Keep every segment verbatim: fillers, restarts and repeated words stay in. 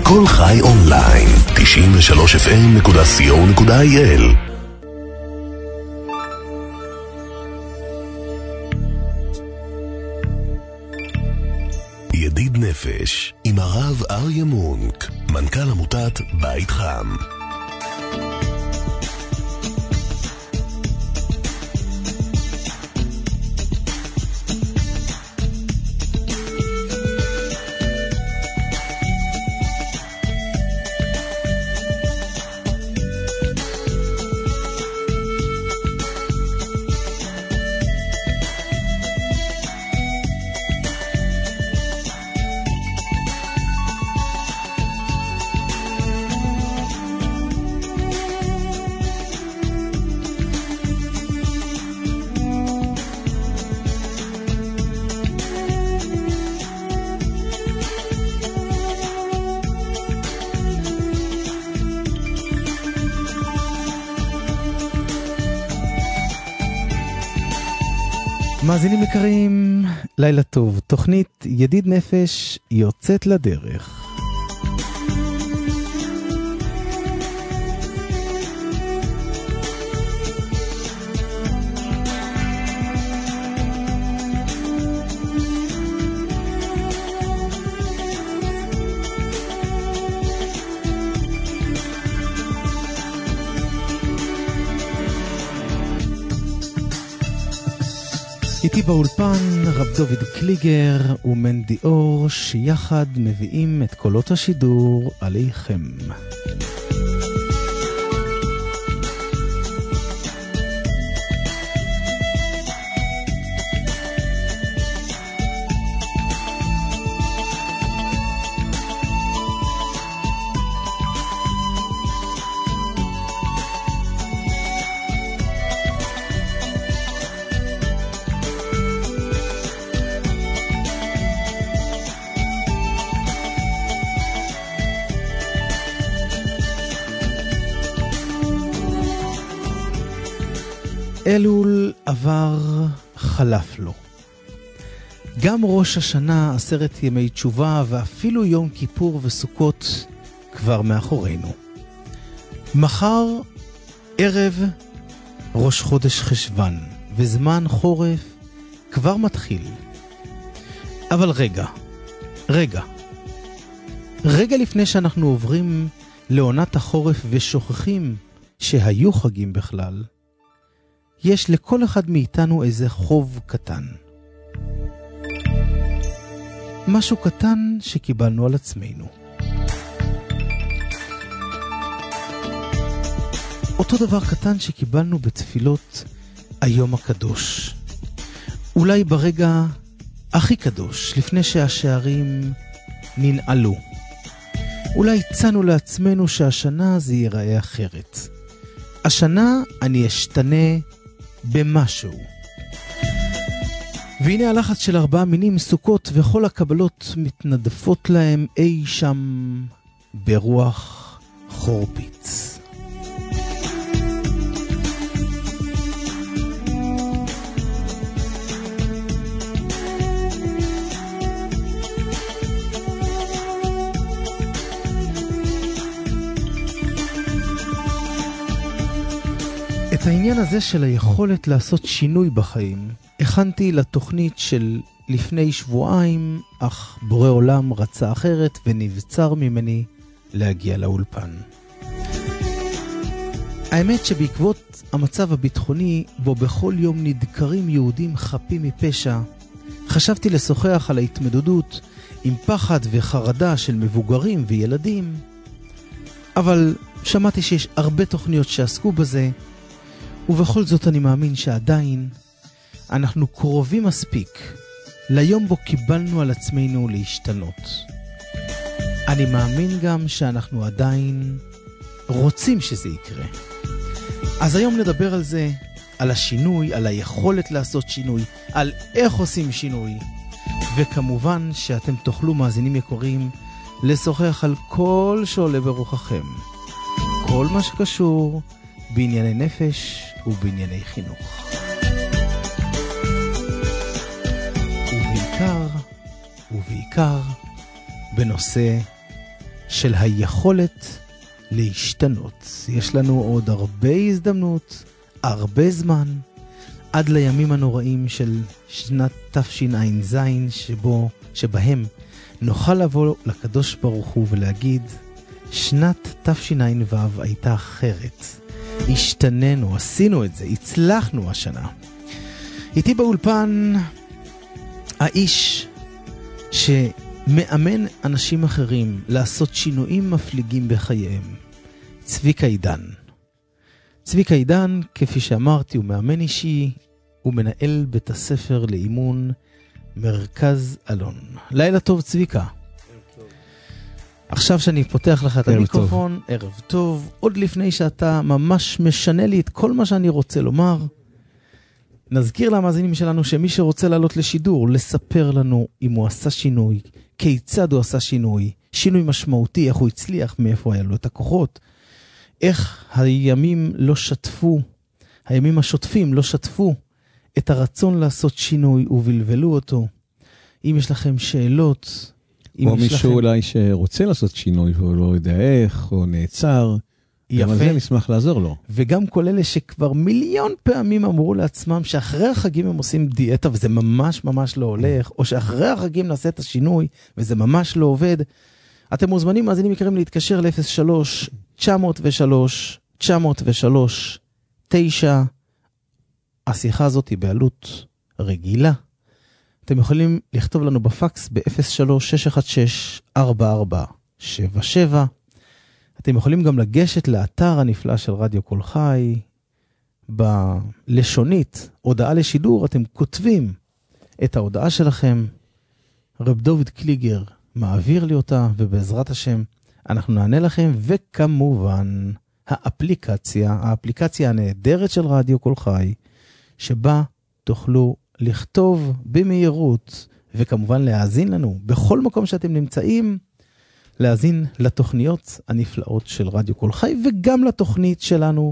כל חי אונליין, תשעים ושלוש אף אם נקודה סי או נקודה איי אל. ידיד נפש עם הרב אריה מונק, מנכ"ל עמותת בית חם. מאזינים יקרים, לילה טוב. תוכנית ידיד נפש יוצאת לדרך. איתי באולפן רב דוד קליגר ומנדי אור, שיחד מביאים את קולות השידור עליכם. אלול עבר, חלף לו. גם ראש השנה, עשרת ימי תשובה ואפילו יום כיפור וסוכות כבר מאחורינו. מחר ערב ראש חודש חשבן וזמן חורף כבר מתחיל. אבל רגע, רגע. רגע לפני שאנחנו עוברים לעונת החורף ושוכחים שהיו חגים בכלל, יש לכל אחד מאיתנו איזה חוב קטן. משהו קטן שקיבלנו על עצמנו. אותו דבר קטן שקיבלנו בתפילות היום הקדוש. אולי ברגע הכי קדוש, לפני שהשערים ננעלו. אולי הצענו לעצמנו שהשנה זה ייראה אחרת. השנה אני אשתנה במשהו. והנה הלחץ של ארבעה מינים, סוכות וכל הקבלות מתנדפות להם אי שם ברוח חורפיץ. את העניין הזה של היכולת לעשות שינוי בחיים הכנתי לתוכנית של לפני שבועיים, אך בורא עולם רצה אחרת ונבצר ממני להגיע לאולפן. האמת שבעקבות המצב הביטחוני בו בכל יום נדקרים יהודים חפים מפשע, חשבתי לשוחח על ההתמודדות עם פחד וחרדה של מבוגרים וילדים, אבל שמעתי שיש הרבה תוכניות שעסקו בזה, ובכל זאת אני מאמין שעדיין אנחנו קרובים מספיק ליום בו קיבלנו על עצמנו להשתנות. אני מאמין גם שאנחנו עדיין רוצים שזה יקרה. אז היום נדבר על זה, על השינוי, על היכולת לעשות שינוי, על איך עושים שינוי, וכמובן שאתם תוכלו, מאזינים יקרים, לשוחח על כל שעולה ברוחכם. כל מה שקשור בענייני נפש ובענייני חינוך. ובעיקר, ובעיקר, בנושא של היכולת להשתנות. יש לנו עוד הרבה הזדמנות, הרבה זמן, עד לימים הנוראים של שנת תשע"ז, שבו, שבהם נוכל לבוא לקדוש ברוך הוא ולהגיד, שנת תשע"ו הייתה אחרת. השתננו, עשינו את זה, הצלחנו השנה. איתי באולפן האיש שמאמן אנשים אחרים לעשות שינויים מפליגים בחייהם, צביקה עידן. צביקה עידן, כפי שאמרתי, הוא מאמן אישי, הוא מנהל בית הספר לאימון מרכז אלון. לילה טוב צביקה. ערב טוב. עכשיו שאני פותח לך את המיקרופון, טוב. ערב טוב. עוד לפני שאתה ממש משנה לי את כל מה שאני רוצה לומר, נזכיר למאזינים שלנו שמי שרוצה לעלות לשידור, לספר לנו אם הוא עשה שינוי, כיצד הוא עשה שינוי, שינוי משמעותי, איך הוא הצליח, מאיפה היה לו את הכוחות, איך הימים לא שתפו, הימים השוטפים לא שתפו את הרצון לעשות שינוי ובלבלו אותו. אם יש לכם שאלות, או מישהו לכם... אולי שרוצה לעשות שינוי והוא לא יודע איך, או נעצר, גם על זה נשמח לעזור לו. וגם כל אלה שכבר מיליון פעמים אמרו לעצמם שאחרי החגים הם עושים דיאטה וזה ממש ממש לא הולך, או שאחרי החגים נעשה את השינוי וזה ממש לא עובד, אתם מוזמנים, אז אני מקרים להתקשר ל-אפס שלוש תשע אפס שלוש תשע אפס שלוש תשע. השיחה הזאת היא בעלות רגילה. אתם יכולים לכתוב לנו בפקס ב-אפס שלוש שש אחת שש ארבע ארבע שבע שבע. אתם יכולים גם לגשת לאתר הנפלא של רדיו קול חי. בלשונית, הודעה לשידור, אתם כותבים את ההודעה שלכם. רב דוד קליגר מעביר לי אותה, ובעזרת השם אנחנו נענה לכם. וכמובן, האפליקציה, האפליקציה הנהדרת של רדיו קול חי, שבה תוכלו לכתוב במהירות, וכמובן להאזין לנו בכל מקום שאתם נמצאים, להאזין לתוכניות הנפלאות של רדיו קול חי, וגם לתוכנית שלנו,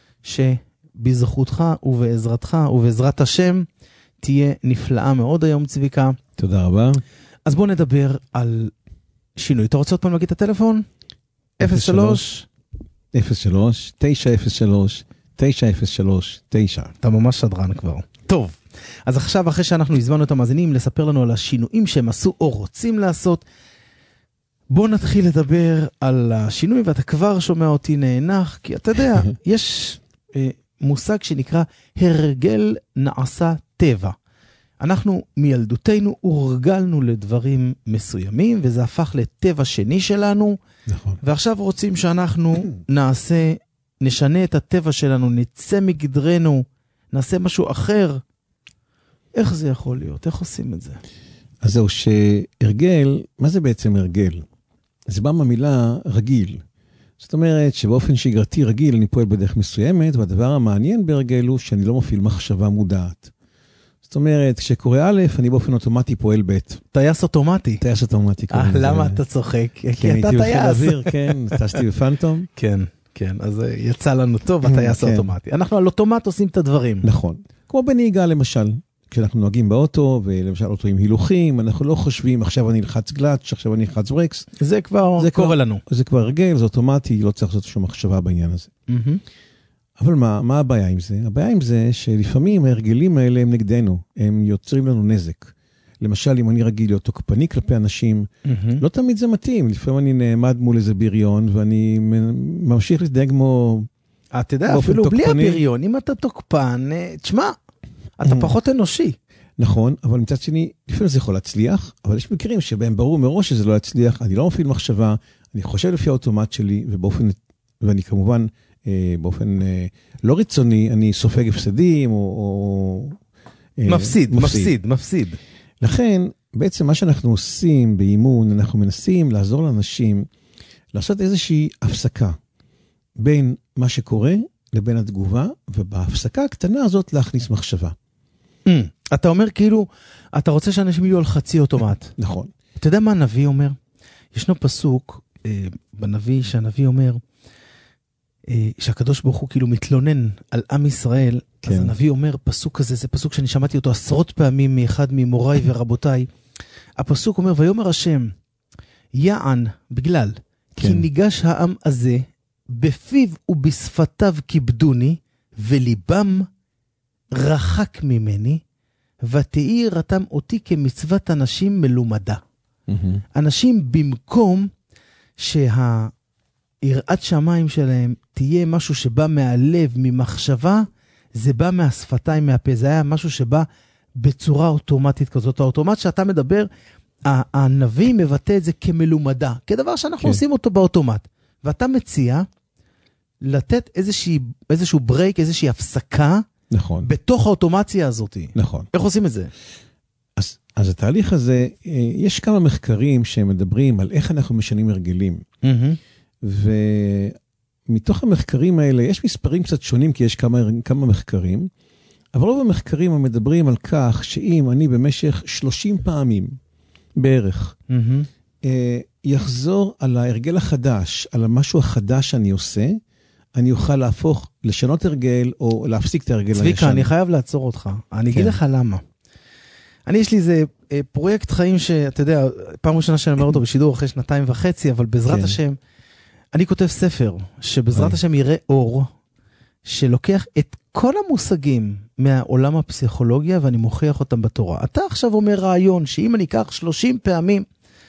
שבזכותך ובעזרתך ובעזרת השם, תהיה נפלאה מאוד היום צביקה. תודה רבה. אז בואו נדבר על שינוי. אתה רוצה עוד פעם להגיד את הטלפון? אפס שלוש אפס שלוש תשע אפס שלוש תשע אפס שלוש תשע. אתה ממש שדרן כבר. טוב, אז עכשיו אחרי שאנחנו הזמנו את המאזינים לספר לנו על השינויים שהם עשו או רוצים לעשות, בוא נתחיל לדבר על השינוי, ואתה כבר שומע אותי נאנח, כי אתה יודע, יש אה, מושג שנקרא הרגל נעשה טבע. אנחנו מילדותנו הורגלנו לדברים מסוימים, וזה הפך לטבע שני שלנו, נכון. ועכשיו רוצים שאנחנו נעשה, נשנה את הטבע שלנו, נצא מגדרנו, נעשה משהו אחר. איך זה יכול להיות? איך עושים את זה? אז זהו, שהרגל, מה זה בעצם הרגל? זה בא מהמילה רגיל. זאת אומרת שבאופן שגרתי רגיל אני פועל בדרך מסוימת, והדבר המעניין בהרגל הוא שאני לא מפעיל מחשבה מודעת. זאת אומרת, כשקורא א', אני באופן אוטומטי פועל ב'. טייס אוטומטי. טייס אוטומטי. אה, למה אתה צוחק? כי אתה טייס. כן, טסתי בפנטום. כן, כן, אז יצא לנו טוב, הטייס האוטומטי. אנחנו על אוטומט עושים את הדברים. נכון. כמו בנהיגה למשל. כשאנחנו נוהגים באוטו, ולמשל אוטו עם הילוכים, אנחנו לא חושבים, עכשיו אני אלחץ גלאץ', עכשיו אני אלחץ ברקס. זה כבר זה קורה כבר, לנו. זה כבר הרגל, זה אוטומטי, לא צריך לעשות שום מחשבה בעניין הזה. Mm-hmm. אבל מה, מה הבעיה עם זה? הבעיה עם זה שלפעמים ההרגלים האלה הם נגדנו, הם יוצרים לנו נזק. למשל, אם אני רגיל להיות תוקפני כלפי אנשים, mm-hmm. לא תמיד זה מתאים. לפעמים אני נעמד מול איזה בריון, ואני ממשיך להתנהג כמו... אתה יודע, אפילו תוקפני. בלי הבריון, אם אתה תוקפן, תשמע, אתה פחות אנושי. נכון, אבל מצד שני, לפעמים זה יכול להצליח, אבל יש מקרים שבהם ברור מראש שזה לא יצליח, אני לא מפעיל מחשבה, אני חושב לפי האוטומט שלי, ובאופן, ואני כמובן, אה, באופן אה, לא רצוני, אני סופג הפסדים, או... או אה, מפסיד, מפסיד, מפסיד, מפסיד. לכן, בעצם מה שאנחנו עושים באימון, אנחנו מנסים לעזור לאנשים, לעשות איזושהי הפסקה, בין מה שקורה לבין התגובה, ובהפסקה הקטנה הזאת להכניס מחשבה. אתה אומר כאילו, אתה רוצה שאנשים יהיו על חצי אוטומט. נכון. אתה יודע מה הנביא אומר? ישנו פסוק אה, בנביא, שהנביא אומר, אה, שהקדוש ברוך הוא כאילו מתלונן על עם ישראל, כן. אז הנביא אומר, פסוק הזה, זה פסוק שאני שמעתי אותו עשרות פעמים מאחד ממוריי ורבותיי. הפסוק אומר, ויאמר השם, יען, בגלל, כן. כי ניגש העם הזה, בפיו ובשפתיו כיבדוני, וליבם רחק ממני, ותהי יראתם אותי כמצוות אנשים מלומדה. Mm-hmm. אנשים במקום שהיראת שמיים שלהם תהיה משהו שבא מהלב, ממחשבה, זה בא מהשפתיים, מהפה. זה היה משהו שבא בצורה אוטומטית כזאת. האוטומט שאתה מדבר, הנביא מבטא את זה כמלומדה, כדבר שאנחנו כן. עושים אותו באוטומט. ואתה מציע לתת איזושהי, איזשהו ברייק, איזושהי הפסקה, נכון. בתוך האוטומציה הזאת. נכון. איך עושים את זה? אז, אז התהליך הזה, יש כמה מחקרים שמדברים על איך אנחנו משנים הרגלים. Mm-hmm. ומתוך המחקרים האלה, יש מספרים קצת שונים, כי יש כמה, כמה מחקרים, אבל רוב המחקרים מדברים על כך שאם אני במשך שלושים פעמים בערך, mm-hmm. יחזור על ההרגל החדש, על המשהו החדש שאני עושה, אני אוכל להפוך, לשנות הרגל, או להפסיק את הרגל הישן. צביקה, אני חייב לעצור אותך. אני אגיד לך למה. אני, יש לי איזה פרויקט חיים שאתה יודע, פעם ראשונה שאני אומר אותו בשידור אחרי שנתיים וחצי, אבל בעזרת השם, אני כותב ספר, שבעזרת השם יראה אור, שלוקח את כל המושגים מהעולם הפסיכולוגיה, ואני מוכיח אותם בתורה. אתה עכשיו אומר רעיון, שאם אני אקח שלושים פעמים,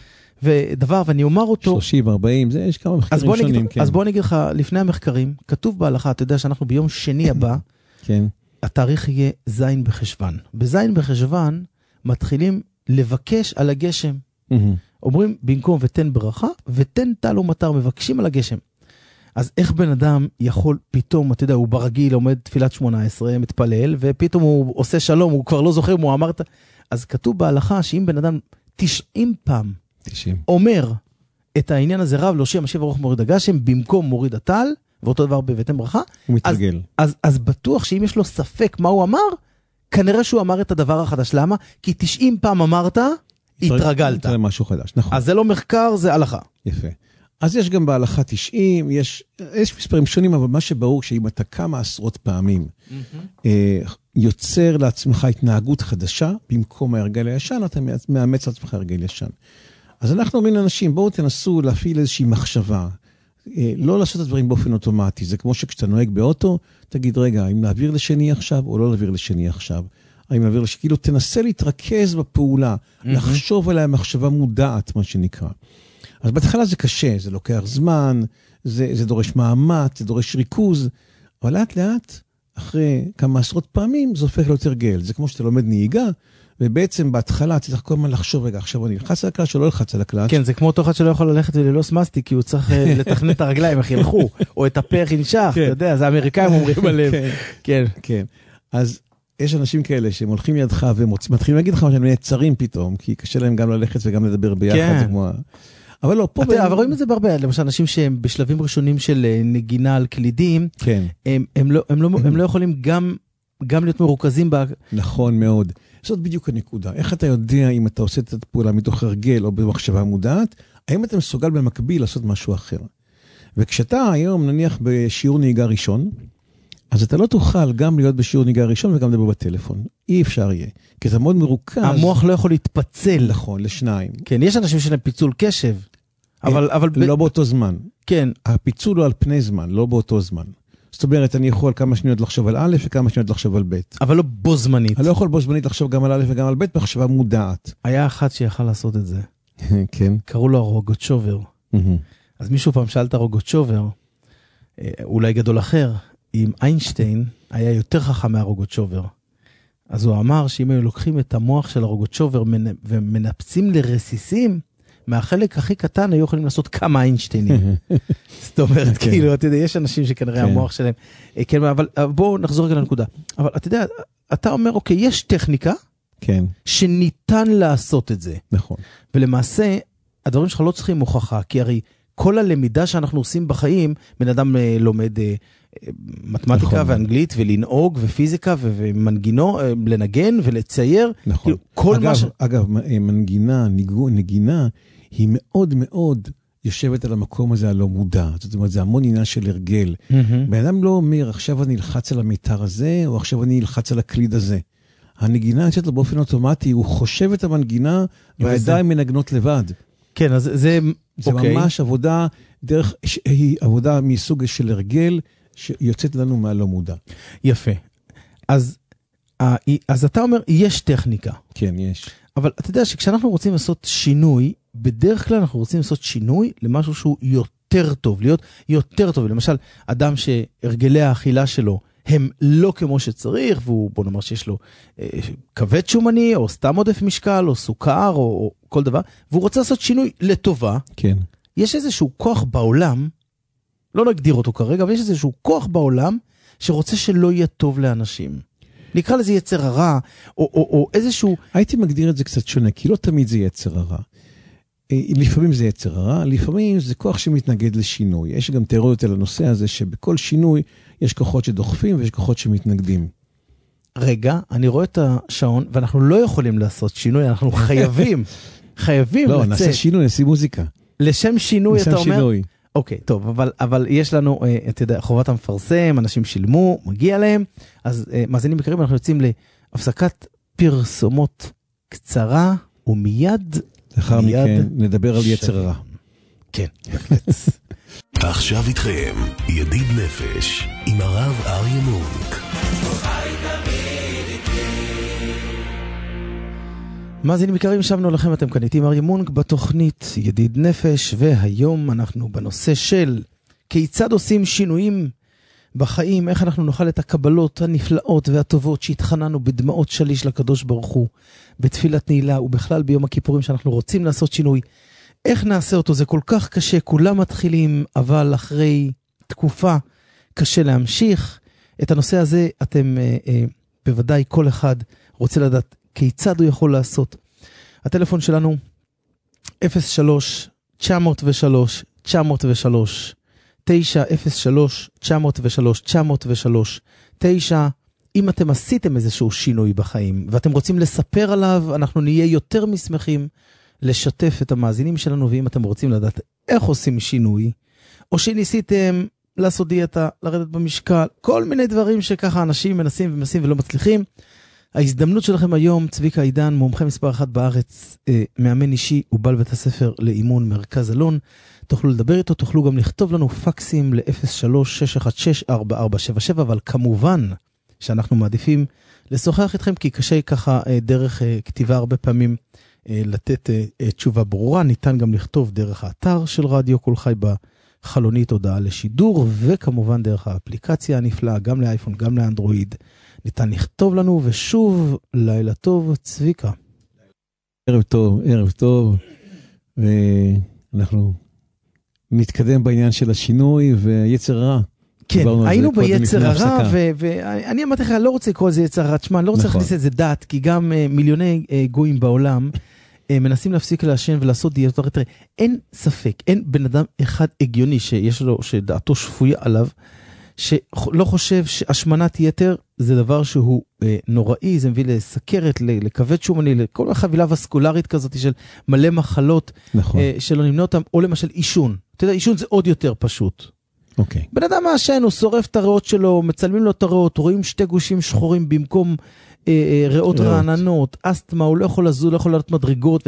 ודבר, ואני אומר אותו... שלושים, ארבעים, זה יש כמה מחקרים שונים, נגיד, כן. אז בוא נגיד לך, לפני המחקרים, כתוב בהלכה, אתה יודע שאנחנו ביום שני הבא, כן. התאריך יהיה זין בחשבן. בזין בחשבן, מתחילים לבקש על הגשם. Mm-hmm. אומרים, במקום ותן ברכה, ותן טל ומטר, מבקשים על הגשם. אז איך בן אדם יכול פתאום, אתה יודע, הוא ברגיל, עומד תפילת שמונה עשרה, מתפלל, ופתאום הוא עושה שלום, הוא כבר לא זוכר, הוא אמרת... אז כתוב בהלכה, שאם בן אדם תשעים פעם, תשעים. אומר את העניין הזה רב, להושיע משיב ארוך מוריד הגשם, במקום מוריד הטל, ואותו דבר בבטן ברכה. הוא מתרגל. אז, אז, אז בטוח שאם יש לו ספק מה הוא אמר, כנראה שהוא אמר את הדבר החדש. למה? כי תשעים פעם אמרת, התרגלת. זה משהו חדש, נכון. אז זה לא מחקר, זה הלכה. יפה. אז יש גם בהלכה תשעים, יש, יש מספרים שונים, אבל מה שברור שאם אתה כמה עשרות פעמים mm-hmm. אה, יוצר לעצמך התנהגות חדשה, במקום ההרגל הישן, אתה מאמץ לעצמך הרגל ישן. אז אנחנו אומרים לאנשים, בואו תנסו להפעיל איזושהי מחשבה, אה, לא לעשות את הדברים באופן אוטומטי, זה כמו שכשאתה נוהג באוטו, תגיד רגע, האם להעביר לשני עכשיו או לא להעביר לשני עכשיו, האם להעביר לשני, כאילו תנסה להתרכז בפעולה, mm-hmm. לחשוב עליה מחשבה מודעת, מה שנקרא. אז בהתחלה זה קשה, זה לוקח זמן, זה, זה דורש מאמץ, זה דורש ריכוז, אבל לאט לאט, אחרי כמה עשרות פעמים, זה הופך להיות הרגל. זה כמו שאתה לומד נהיגה, ובעצם בהתחלה צריך כל הזמן לחשוב, רגע, עכשיו אני אלחץ על הקלאץ' או לא אלחץ על הקלאץ'. כן, זה כמו אותו אחד שלא יכול ללכת וללוס מסטיק, כי הוא צריך לתכנת את הרגליים, איך ילכו, או את הפך ינשך, אתה יודע, זה האמריקאים אומרים עליהם. כן, כן. אז יש אנשים כאלה שהם הולכים לידך ומתחילים להגיד לך שהם נעצרים פתאום, כי קשה להם גם ללכת וגם לדבר ביחד. אבל לא, פה... אבל רואים את זה בהרבה, למשל אנשים שהם בשלבים ראשונים של נגינה על קלידים, הם לא יכולים גם להיות מרוכזים ב... נכון מאוד. זאת בדיוק הנקודה. איך אתה יודע אם אתה עושה את הפעולה מתוך הרגל או במחשבה מודעת, האם אתה מסוגל במקביל לעשות משהו אחר? וכשאתה היום נניח בשיעור נהיגה ראשון, אז אתה לא תוכל גם להיות בשיעור נהיגה ראשון וגם לדבר בטלפון. אי אפשר יהיה. כי אתה מאוד מרוכז. המוח לא יכול להתפצל. נכון, לשניים. כן, יש אנשים שלהם פיצול קשב. אבל, אבל... לא באותו זמן. כן. הפיצול הוא על פני זמן, לא באותו זמן. זאת אומרת, אני יכול כמה שניות לחשוב על א' וכמה שניות לחשוב על ב'. אבל לא בו זמנית. אני לא יכול בו זמנית לחשוב גם על א' וגם על ב' בחשבה מודעת. היה אחד שיכל לעשות את זה. כן. קראו לו רוגוצ'ובר. אז מישהו פעם שאל את הרוגוצ'ובר, אולי גדול אחר, אם איינשטיין היה יותר חכם מהרוגוצ'ובר. אז הוא אמר שאם היו לוקחים את המוח של הרוגוצ'ובר ומנפצים לרסיסים, מהחלק הכי קטן היו יכולים לעשות כמה איינשטיינים. זאת אומרת, כאילו, אתה יודע, יש אנשים שכנראה המוח שלהם, כן, אבל בואו נחזור רגע לנקודה. אבל אתה יודע, אתה אומר, אוקיי, יש טכניקה, כן. שניתן לעשות את זה. נכון. ולמעשה, הדברים שלך לא צריכים הוכחה, כי הרי כל הלמידה שאנחנו עושים בחיים, בן אדם לומד מתמטיקה נכון. ואנגלית ולנהוג ופיזיקה ומנגינו, לנגן ולצייר. נכון. כל אגב, ש... אגב, מנגינה, ניגו, נגינה, היא מאוד מאוד יושבת על המקום הזה הלא מודע. זאת אומרת, זה המון עניין של הרגל. Mm-hmm. בן אדם לא אומר, עכשיו אני אלחץ על המיתר הזה, או עכשיו אני אלחץ על הקליד הזה. הנגינה יוצאת לו באופן אוטומטי, הוא חושב את המנגינה, והידיים מנגנות לבד. כן, אז זה... זה אוקיי. ממש עבודה, דרך, היא עבודה מסוג של הרגל, שיוצאת לנו מהלא מודע. יפה. אז, אז אתה אומר, יש טכניקה. כן, יש. אבל אתה יודע שכשאנחנו רוצים לעשות שינוי, בדרך כלל אנחנו רוצים לעשות שינוי למשהו שהוא יותר טוב, להיות יותר טוב. למשל, אדם שהרגלי האכילה שלו הם לא כמו שצריך, והוא, בוא נאמר שיש לו אה, כבד שומני, או סתם עודף משקל, או סוכר, או, או כל דבר, והוא רוצה לעשות שינוי לטובה. כן. יש איזשהו כוח בעולם, לא נגדיר אותו כרגע, אבל יש איזשהו כוח בעולם, שרוצה שלא יהיה טוב לאנשים. נקרא לזה יצר הרע, או, או, או איזשהו... הייתי מגדיר את זה קצת שונה, כי לא תמיד זה יצר הרע. לפעמים זה יצר הרע, לפעמים זה כוח שמתנגד לשינוי. יש גם תיאוריות על הנושא הזה, שבכל שינוי יש כוחות שדוחפים ויש כוחות שמתנגדים. רגע, אני רואה את השעון, ואנחנו לא יכולים לעשות שינוי, אנחנו חייבים, חייבים לא, לצאת. לא, נעשה שינוי, נעשה מוזיקה. לשם שינוי, לשם אתה אומר? שינוי. אוקיי, טוב, אבל, אבל יש לנו, אתה יודע, חובת המפרסם, אנשים שילמו, מגיע להם, אז מאזינים יקרים, אנחנו יוצאים להפסקת פרסומות קצרה, ומיד, לאחר מיד מכן נדבר על יצר הרע. כן, בהחלט. עכשיו איתכם, ידיד נפש, עם הרב אריה מונק. מאזינים יקרים, שבנו לכם, אתם כאן איתי אריה מונק בתוכנית ידיד נפש, והיום אנחנו בנושא של כיצד עושים שינויים בחיים, איך אנחנו נוכל את הקבלות הנפלאות והטובות שהתחננו בדמעות שליש לקדוש ברוך הוא, בתפילת נעילה ובכלל ביום הכיפורים שאנחנו רוצים לעשות שינוי. איך נעשה אותו? זה כל כך קשה, כולם מתחילים, אבל אחרי תקופה קשה להמשיך. את הנושא הזה אתם אה, אה, בוודאי כל אחד רוצה לדעת כיצד הוא יכול לעשות. הטלפון שלנו אפס שלוש תשע אפס שלוש תשע אפס שלוש תשע אפס שלוש תשע אפס שלוש תשע אפס שלוש תשע. אם אתם עשיתם איזשהו שינוי בחיים ואתם רוצים לספר עליו, אנחנו נהיה יותר משמחים לשתף את המאזינים שלנו. ואם אתם רוצים לדעת איך עושים שינוי, או שניסיתם לעשות דיאטה, לרדת במשקל, כל מיני דברים שככה אנשים מנסים ומנסים ולא מצליחים, ההזדמנות שלכם היום, צביקה עידן, מומחה מספר אחת בארץ, אה, מאמן אישי ובעל בית הספר לאימון מרכז אלון. תוכלו לדבר איתו, תוכלו גם לכתוב לנו פקסים ל-אפס שלוש שש אחת שש ארבע ארבע שבע שבע, אבל כמובן שאנחנו מעדיפים לשוחח איתכם, כי קשה ככה אה, דרך אה, כתיבה הרבה פעמים אה, לתת אה, אה, תשובה ברורה. ניתן גם לכתוב דרך האתר של רדיו כל חי בחלונית הודעה לשידור, וכמובן דרך האפליקציה הנפלאה, גם לאייפון, גם לאנדרואיד. ניתן לכתוב לנו, ושוב, לילה טוב, צביקה. ערב טוב, ערב טוב, ואנחנו נתקדם בעניין של השינוי ויצר הרע. כן, היינו ביצר הרע, ואני אמרתי לך, לא רוצה לקרוא לזה יצר הרע, תשמע, אני לא רוצה להכניס את זה דת, כי גם מיליוני גויים בעולם מנסים להפסיק לעשן ולעשות דיאטות. אין ספק, אין בן אדם אחד הגיוני שיש לו, שדעתו שפויה עליו, שלא חושב שהשמנת יתר זה דבר שהוא אה, נוראי, זה מביא לסכרת, לכבד שומני, לכל החבילה וסקולרית כזאת של מלא מחלות, נכון. אה, שלא נמנה אותם, או למשל אישון. אתה יודע, אישון זה עוד יותר פשוט. אוקיי. בן אדם מעשן, הוא שורף את הריאות שלו, מצלמים לו את הריאות, רואים שתי גושים שחורים במקום אה, אה, ריאות רעננות, אסתמה, הוא לא יכול לזוז, לא יכול לעלות מדרגות. ו...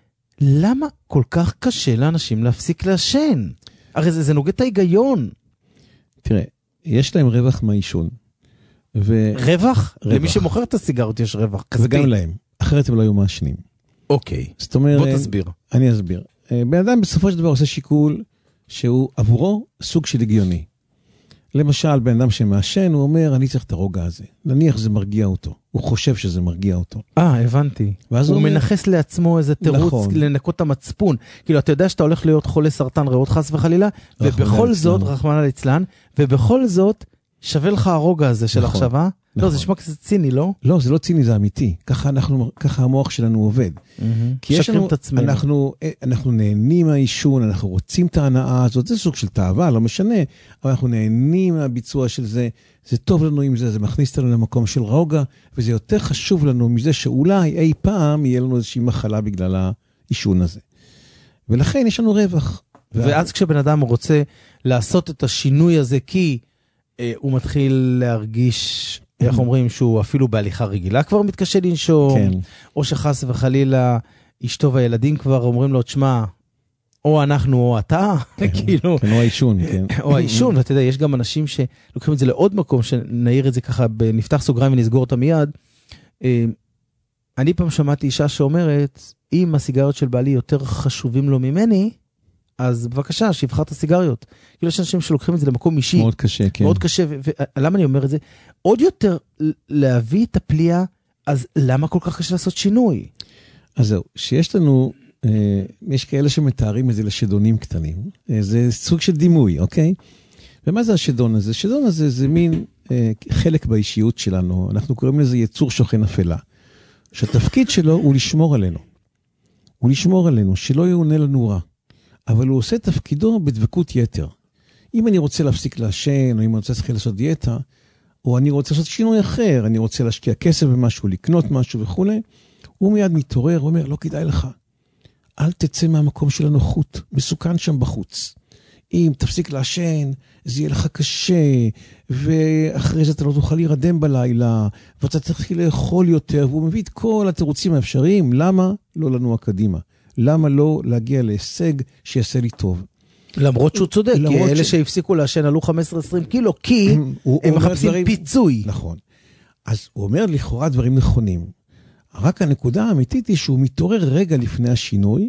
למה כל כך קשה לאנשים להפסיק לעשן? הרי זה, זה נוגע את ההיגיון. תראה, יש להם רווח מהעישון. ו... רווח? רווח? למי שמוכר את הסיגרות יש רווח. כספי. וגם להם. אחרת הם לא היו מעשנים. אוקיי. זאת אומרת... בוא תסביר. אני אסביר. בן אדם בסופו של דבר עושה שיקול שהוא עבורו סוג של הגיוני. למשל, בן אדם שמעשן, הוא אומר, אני צריך את הרוגע הזה. נניח זה מרגיע אותו. הוא חושב שזה מרגיע אותו. אה, הבנתי. הוא הוא אומר... מנחס לעצמו איזה תירוץ נכון. לנקות המצפון. כאילו, אתה יודע שאתה הולך להיות חולה סרטן ריאות חס וחלילה, ובכל זאת, רחמנא ליצלן, ובכל זאת, שווה לך הרוגע הזה של נכון. עכשיו, אה? נכון. לא, זה נשמע כזה ציני, לא? לא, זה לא ציני, זה אמיתי. ככה אנחנו, ככה המוח שלנו עובד. Mm-hmm. כי יש לנו, אנחנו, אנחנו נהנים מהעישון, אנחנו רוצים את ההנאה הזאת, זה סוג של תאווה, לא משנה, אבל אנחנו נהנים מהביצוע של זה, זה טוב לנו עם זה, זה מכניס אותנו למקום של רוגע, וזה יותר חשוב לנו מזה שאולי אי פעם יהיה לנו איזושהי מחלה בגלל העישון הזה. ולכן יש לנו רווח. ואז כשבן אדם רוצה לעשות את השינוי הזה, כי אה, הוא מתחיל להרגיש... איך אומרים שהוא אפילו בהליכה רגילה כבר מתקשה לנשום, כן. או שחס וחלילה אשתו והילדים כבר אומרים לו, תשמע, או אנחנו או אתה, כאילו. כן, או האישון, כן. או האישון, ואתה יודע, יש גם אנשים שלוקחים את זה לעוד מקום, שנעיר את זה ככה, נפתח סוגריים ונסגור אותה מיד. אני פעם שמעתי אישה שאומרת, אם הסיגריות של בעלי יותר חשובים לו ממני, אז בבקשה, שיבחר את הסיגריות. כאילו יש אנשים שלוקחים את זה למקום אישי. מאוד קשה, כן. מאוד קשה, ולמה אני אומר את זה? עוד יותר להביא את הפליאה, אז למה כל כך קשה לעשות שינוי? אז זהו, שיש לנו, אה, יש כאלה שמתארים את זה לשדונים קטנים. אה, זה סוג של דימוי, אוקיי? ומה זה השדון הזה? השדון הזה זה מין אה, חלק באישיות שלנו. אנחנו קוראים לזה יצור שוכן אפלה. שהתפקיד שלו הוא לשמור עלינו. הוא לשמור עלינו, שלא יעונה לנו רע. אבל הוא עושה תפקידו בדבקות יתר. אם אני רוצה להפסיק לעשן, או אם אני רוצה להתחיל לעשות דיאטה, או אני רוצה לעשות שינוי אחר, אני רוצה להשקיע כסף במשהו, לקנות משהו וכו', הוא מיד מתעורר, הוא אומר, לא כדאי לך. אל תצא מהמקום של הנוחות, מסוכן שם בחוץ. אם תפסיק לעשן, זה יהיה לך קשה, ואחרי זה אתה לא תוכל להירדם בלילה, ואתה תתחיל לאכול יותר, והוא מביא את כל התירוצים האפשריים, למה לא לנוע קדימה? למה לא להגיע להישג שיעשה לי טוב? למרות שהוא צודק, כי אלה שהפסיקו לעשן עלו חמש עשרה עשרים קילו, כי הם מחפשים פיצוי. נכון. אז הוא אומר לכאורה דברים נכונים. רק הנקודה האמיתית היא שהוא מתעורר רגע לפני השינוי,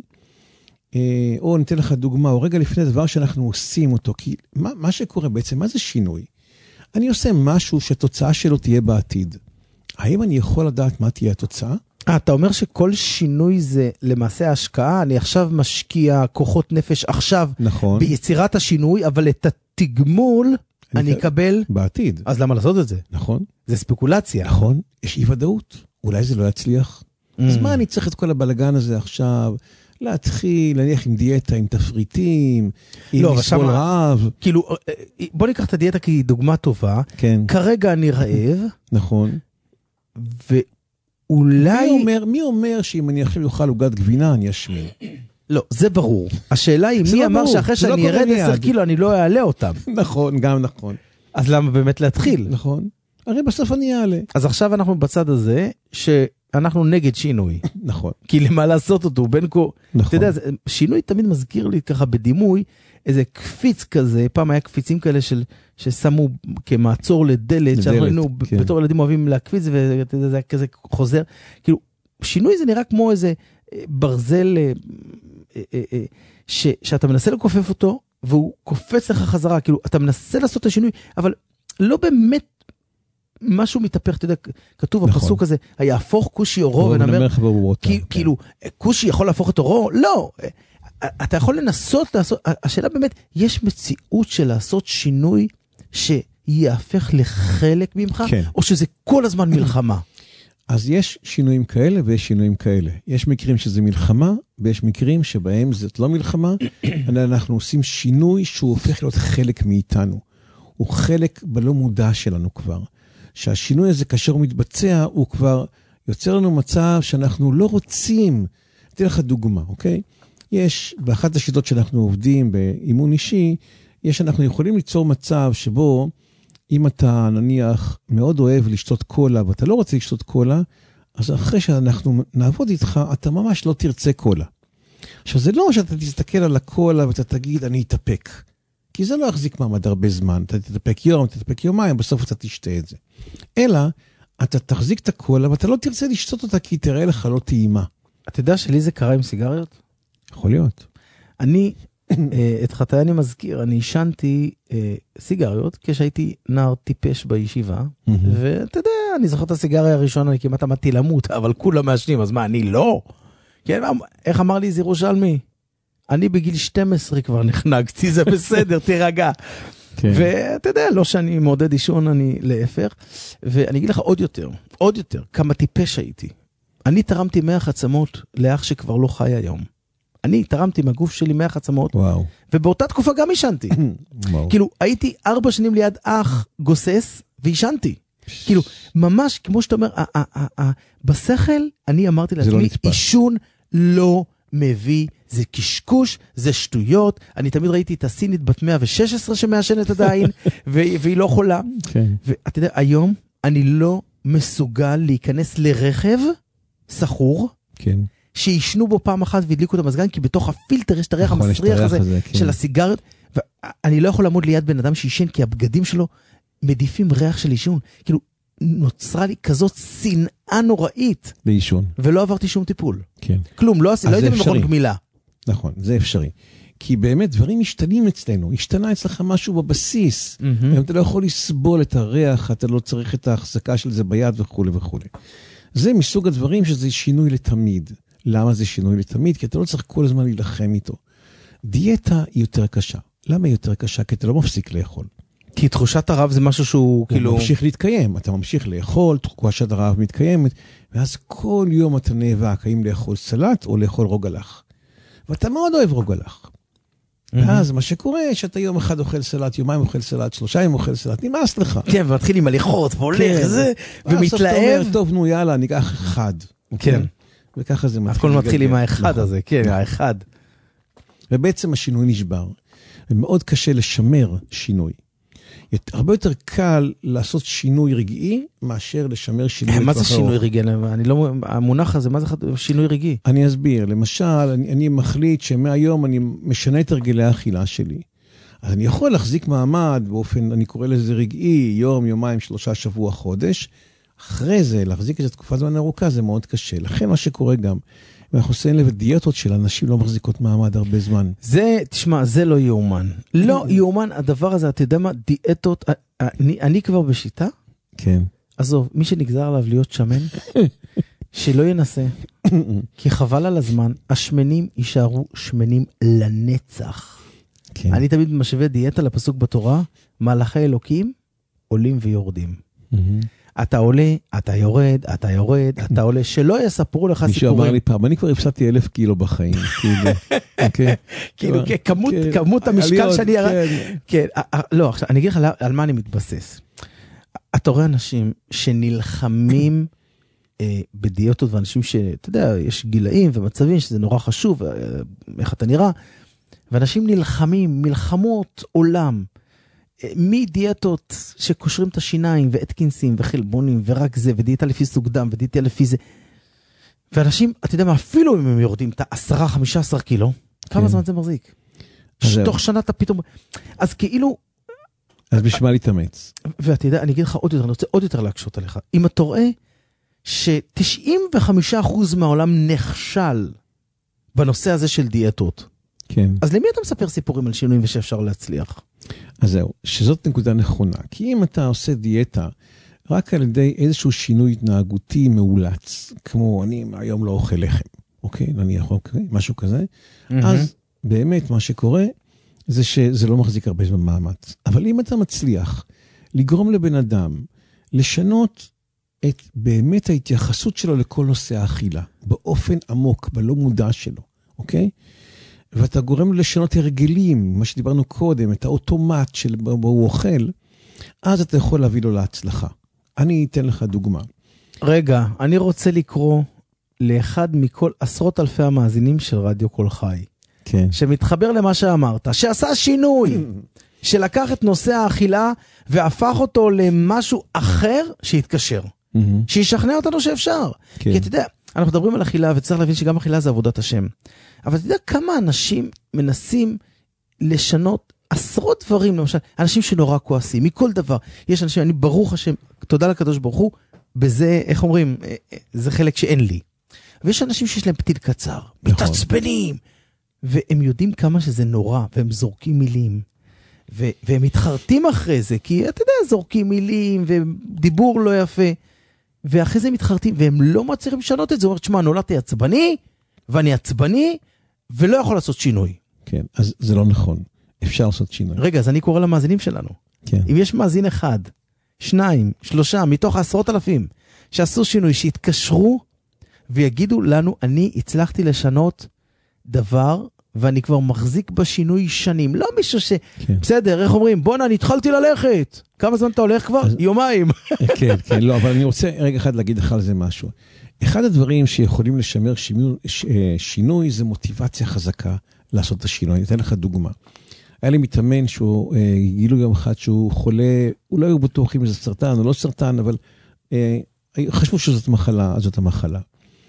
או ניתן לך דוגמה, או רגע לפני דבר שאנחנו עושים אותו, כי מה, מה שקורה בעצם, מה זה שינוי? אני עושה משהו שהתוצאה שלו תהיה בעתיד. האם אני יכול לדעת מה תהיה התוצאה? אה, אתה אומר שכל שינוי זה למעשה ההשקעה, אני עכשיו משקיע כוחות נפש עכשיו, נכון. ביצירת השינוי, אבל את התגמול אני, אני אקבל בעתיד. אז למה לעשות את זה? נכון. זה ספקולציה. נכון, יש אי ודאות. אולי זה לא יצליח. Mm. אז מה אני צריך את כל הבלגן הזה עכשיו? להתחיל, להניח עם דיאטה, עם תפריטים, עם לא, מסבול רעב. כאילו, בוא ניקח את הדיאטה כדוגמה טובה. כן. כרגע אני רעב. נכון. ואולי... מי אומר, מי אומר שאם אני עכשיו יאכל עוגת גבינה, אני אשמין? לא, זה ברור. השאלה היא, מי אמר שאחרי שאני ארד עשר קילו, אני לא אעלה אותם? נכון, גם נכון. אז למה באמת להתחיל? נכון. הרי בסוף אני אעלה. אז עכשיו אנחנו בצד הזה, שאנחנו נגד שינוי. נכון. כי למה לעשות אותו? בין כה... נכון. אתה יודע, שינוי תמיד מזכיר לי ככה בדימוי, איזה קפיץ כזה, פעם היה קפיצים כאלה של, ששמו כמעצור לדלת, שאנחנו היינו כן. בתור ילדים אוהבים להקפיץ, ואתה יודע, זה היה כזה חוזר. כאילו, שינוי זה נראה כמו איזה ברזל, ש, שאתה מנסה לקופף אותו, והוא קופץ לך חזרה, כאילו, אתה מנסה לעשות את השינוי, אבל לא באמת משהו מתהפך, אתה יודע, כתוב נכון. הפסוק הזה, היהפוך כושי אורו, ונאמר, כי, כן. כאילו, כושי יכול להפוך את אורו? לא, אתה יכול לנסות לעשות, השאלה באמת, יש מציאות של לעשות שינוי שיהפך לחלק ממך, כן. או שזה כל הזמן מלחמה? אז יש שינויים כאלה ויש שינויים כאלה. יש מקרים שזה מלחמה, ויש מקרים שבהם זאת לא מלחמה, אנחנו עושים שינוי שהוא הופך להיות חלק מאיתנו. הוא חלק בלא מודע שלנו כבר. שהשינוי הזה כאשר הוא מתבצע, הוא כבר יוצר לנו מצב שאנחנו לא רוצים. אתן לך דוגמה, אוקיי? יש, באחת השיטות שאנחנו עובדים באימון אישי, יש, אנחנו יכולים ליצור מצב שבו, אם אתה נניח מאוד אוהב לשתות קולה, ואתה לא רוצה לשתות קולה, אז אחרי שאנחנו נעבוד איתך, אתה ממש לא תרצה קולה. עכשיו, זה לא שאתה תסתכל על הקולה ואתה תגיד, אני אתאפק. כי זה לא יחזיק מעמד הרבה זמן. אתה תתאפק יום, אתה תתאפק יומיים, בסוף אתה תשתה את זה. אלא, אתה תחזיק את הקולה, ואתה לא תרצה לשתות אותה, כי תראה לך לא טעימה. אתה יודע שלי זה קרה עם סיגריות? יכול להיות. אני, את חטאי אני מזכיר, אני עישנתי סיגריות, כשהייתי נער טיפש בישיבה, ואתה יודע, אני זוכר את הסיגריה הראשונה, אני כמעט עמדתי למות, אבל כולם מעשנים, אז מה, אני לא? כן, איך אמר לי זה ירושלמי? אני בגיל שתים עשרה כבר נחנקתי, זה בסדר, תירגע. ואתה יודע, לא שאני מעודד עישון, אני להפך. ואני אגיד לך עוד יותר, עוד יותר, כמה טיפש הייתי. אני תרמתי מאה עצמות לאח שכבר לא חי היום. אני תרמתי מהגוף שלי מאה עצמות, וואו. ובאותה תקופה גם עישנתי. וואו. כאילו, הייתי ארבע שנים ליד אח גוסס, ועישנתי. כאילו, ממש, כמו שאתה אומר, בשכל, אני אמרתי לעצמי, עישון לא מביא, זה קשקוש, זה שטויות. אני תמיד ראיתי את הסינית בת מאה ושש עשרה שמעשנת עדיין, והיא לא חולה. ואתה יודע, היום אני לא מסוגל להיכנס לרכב סחור, כן. שישנו בו פעם אחת והדליקו את המזגן, כי בתוך הפילטר יש את הריח המסריח הזה, הזה כן. של הסיגריות, ואני לא יכול לעמוד ליד בן אדם שישן, כי הבגדים שלו מדיפים ריח של אישון. כאילו, נוצרה לי כזאת שנאה נוראית. באישון. ולא עברתי שום טיפול. כן. כלום, לא, לא הייתי במכון גמילה. נכון, זה אפשרי. כי באמת דברים משתנים אצלנו, השתנה אצלך משהו בבסיס, mm-hmm. אתה לא יכול לסבול את הריח, אתה לא צריך את ההחזקה של זה ביד וכו' וכו'. זה מסוג הדברים שזה שינוי לתמיד. למה זה שינוי לתמיד? כי אתה לא צריך כל הזמן להילחם איתו. דיאטה היא יותר קשה. למה היא יותר קשה? כי אתה לא מפסיק לאכול. כי תחושת הרעב זה משהו שהוא כאילו... הוא ממשיך להתקיים, אתה ממשיך לאכול, תחושת הרעב מתקיימת, ואז כל יום אתה נאבק, האם לאכול סלט או לאכול רוגלח. ואתה מאוד אוהב רוגלח. ואז מה שקורה, שאתה יום אחד אוכל סלט, יומיים אוכל סלט, שלושה ימים אוכל סלט, נמאס לך. כן, ומתחיל עם הליכות, והולך, זה, ומתלהב. טוב, נו, יאללה, ניקח אחד. כן. וככה זה מתחיל. הכל מתחיל עם האחד הזה, כן, האחד. ובעצם השינוי נשבר. ומאוד קשה לשמר שינוי. הרבה יותר קל לעשות שינוי רגעי, מאשר לשמר שינוי מה זה שינוי רגעי? אני לא, המונח הזה, מה זה שינוי רגעי? אני אסביר. למשל, אני, אני מחליט שמהיום אני משנה את הרגלי האכילה שלי. אז אני יכול להחזיק מעמד באופן, אני קורא לזה רגעי, יום, יומיים, שלושה, שבוע, חודש. אחרי זה, להחזיק את זה תקופה זמן ארוכה, זה מאוד קשה. לכן מה שקורה גם, ואנחנו עושים לב, דיאטות של אנשים לא מחזיקות מעמד הרבה זמן. זה, תשמע, זה לא יאומן. לא יאומן, הדבר הזה, אתה יודע מה, דיאטות, אני, אני כבר בשיטה? כן. עזוב, מי שנגזר עליו להיות שמן, שלא ינסה. כי חבל על הזמן, השמנים יישארו שמנים לנצח. כן. אני תמיד משווה דיאטה לפסוק בתורה, מלאכי אלוקים עולים ויורדים. אתה עולה, אתה יורד, אתה יורד, אתה עולה, שלא יספרו לך סיפורים. מישהו אמר לי פעם, אני כבר הפסדתי אלף קילו בחיים. כאילו, כמות המשקל שאני ירד. כן, לא, עכשיו, אני אגיד לך על מה אני מתבסס. אתה רואה אנשים שנלחמים בדיאטות, ואנשים שאתה יודע, יש גילאים ומצבים שזה נורא חשוב, איך אתה נראה, ואנשים נלחמים, מלחמות עולם, מדיאטות שקושרים את השיניים ואתקינסים וחלבונים ורק זה, ודיאטה לפי סוג דם ודיאטה לפי זה. ואנשים, אתה יודע מה, אפילו אם הם יורדים את עשרה, חמישה עשר קילו, כמה זמן זה מחזיק? תוך שנה אתה פתאום... אז כאילו... אז בשביל מה להתאמץ? ואתה יודע, אני אגיד לך עוד יותר, אני רוצה עוד יותר להקשות עליך. אם אתה רואה ש-תשעים וחמישה אחוז מהעולם נכשל בנושא הזה של דיאטות, כן. אז למי אתה מספר סיפורים על שינויים ושאפשר להצליח? אז זהו, שזאת נקודה נכונה. כי אם אתה עושה דיאטה רק על ידי איזשהו שינוי התנהגותי מאולץ, כמו אני היום לא אוכל לחם, אוקיי? נניח, אוקיי? משהו כזה. Mm-hmm. אז באמת מה שקורה זה שזה לא מחזיק הרבה זמן מאמץ. אבל אם אתה מצליח לגרום לבן אדם לשנות את באמת ההתייחסות שלו לכל נושא האכילה, באופן עמוק, בלא מודע שלו, אוקיי? ואתה גורם לשנות הרגלים, מה שדיברנו קודם, את האוטומט שבו הוא אוכל, אז אתה יכול להביא לו להצלחה. אני אתן לך דוגמה. רגע, אני רוצה לקרוא לאחד מכל עשרות אלפי המאזינים של רדיו קול חי. כן. שמתחבר למה שאמרת, שעשה שינוי, שלקח את נושא האכילה והפך אותו למשהו אחר שיתקשר. שישכנע אותנו שאפשר. כן. כי אתה יודע, אנחנו מדברים על אכילה, וצריך להבין שגם אכילה זה עבודת השם. אבל אתה יודע כמה אנשים מנסים לשנות עשרות דברים, למשל, אנשים שנורא כועסים, מכל דבר. יש אנשים, אני ברוך השם, תודה לקדוש ברוך הוא, בזה, איך אומרים, זה חלק שאין לי. ויש אנשים שיש להם פתיל קצר, מתעצבנים, והם יודעים כמה שזה נורא, והם זורקים מילים, ו- והם מתחרטים אחרי זה, כי אתה יודע, זורקים מילים, ודיבור לא יפה, ואחרי זה מתחרטים, והם לא מצליחים לשנות את זה. הוא אומר, תשמע, נולדתי עצבני, ואני עצבני, ולא יכול לעשות שינוי. כן, אז זה לא נכון. אפשר לעשות שינוי. רגע, אז אני קורא למאזינים שלנו. כן. אם יש מאזין אחד, שניים, שלושה, מתוך עשרות אלפים, שעשו שינוי, שהתקשרו, ויגידו לנו, אני הצלחתי לשנות דבר, ואני כבר מחזיק בשינוי שנים. לא מישהו ש... כן. בסדר, איך אומרים? בוא נה, אני התחלתי ללכת. כמה זמן אתה הולך כבר? אז... יומיים. כן, כן, לא, אבל אני רוצה רגע אחד להגיד לך על זה משהו. אחד הדברים שיכולים לשמר שינוי, שינוי זה מוטיבציה חזקה לעשות את השינוי. אני אתן לך דוגמה. היה לי מתאמן שהוא, גילו יום אחד שהוא חולה, הוא לא היו בטוח אם זה סרטן או לא סרטן, אבל חשבו שזאת מחלה, זאת המחלה.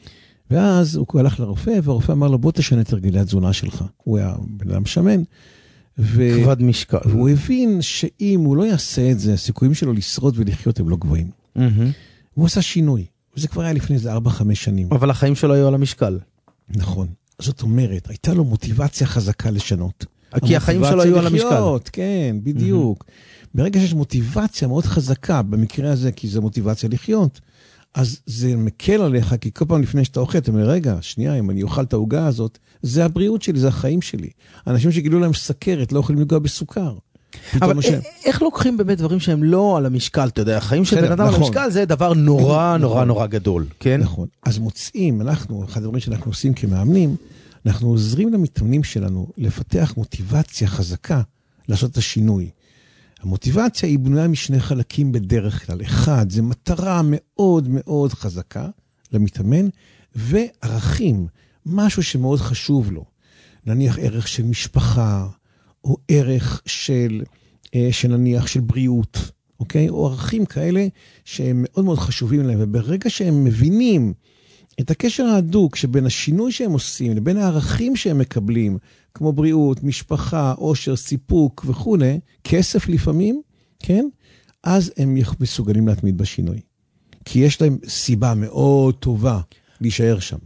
ואז הוא הלך לרופא, והרופא אמר לו, בוא תשנה את הרגלי התזונה שלך. הוא היה בן אדם שמן. ו... כבד משקל. והוא הבין שאם הוא לא יעשה את זה, הסיכויים שלו לשרוד ולחיות הם לא גבוהים. Mm-hmm. הוא עשה שינוי. וזה כבר היה לפני איזה ארבע, חמש שנים. אבל החיים שלו היו על המשקל. נכון. זאת אומרת, הייתה לו מוטיבציה חזקה לשנות. כי החיים שלו היו על המשקל. כן, בדיוק. Mm-hmm. ברגע שיש מוטיבציה מאוד חזקה, במקרה הזה, כי זו מוטיבציה לחיות, אז זה מקל עליך, כי כל פעם לפני שאתה אוכל, אתה אומר, רגע, שנייה, אם אני אוכל את ההוגה הזאת, זה הבריאות שלי, זה החיים שלי. אנשים שגילו להם סכרת, לא יכולים לגוע בסוכר. אבל איך לוקחים באמת דברים שהם לא על המשקל, אתה יודע, החיים של בן אדם על המשקל זה דבר נורא נורא נורא גדול, כן? נכון. אז מוצאים, אנחנו, אחד הדברים שאנחנו עושים כמאמנים, אנחנו עוזרים למתאמנים שלנו לפתח מוטיבציה חזקה לעשות את השינוי. המוטיבציה היא בנויה משני חלקים בדרך כלל. אחד, זה מטרה מאוד מאוד חזקה למתאמן, וערכים, משהו שמאוד חשוב לו. נניח ערך של משפחה, או ערך של, שנניח של בריאות, אוקיי? או ערכים כאלה שהם מאוד מאוד חשובים להם, וברגע שהם מבינים את הקשר ההדוק שבין השינוי שהם עושים, לבין הערכים שהם מקבלים, כמו בריאות, משפחה, עושר, סיפוק וכו', כסף לפעמים, כן? אז הם מסוגלים להתמיד בשינוי. כי יש להם סיבה מאוד טובה להישאר שם.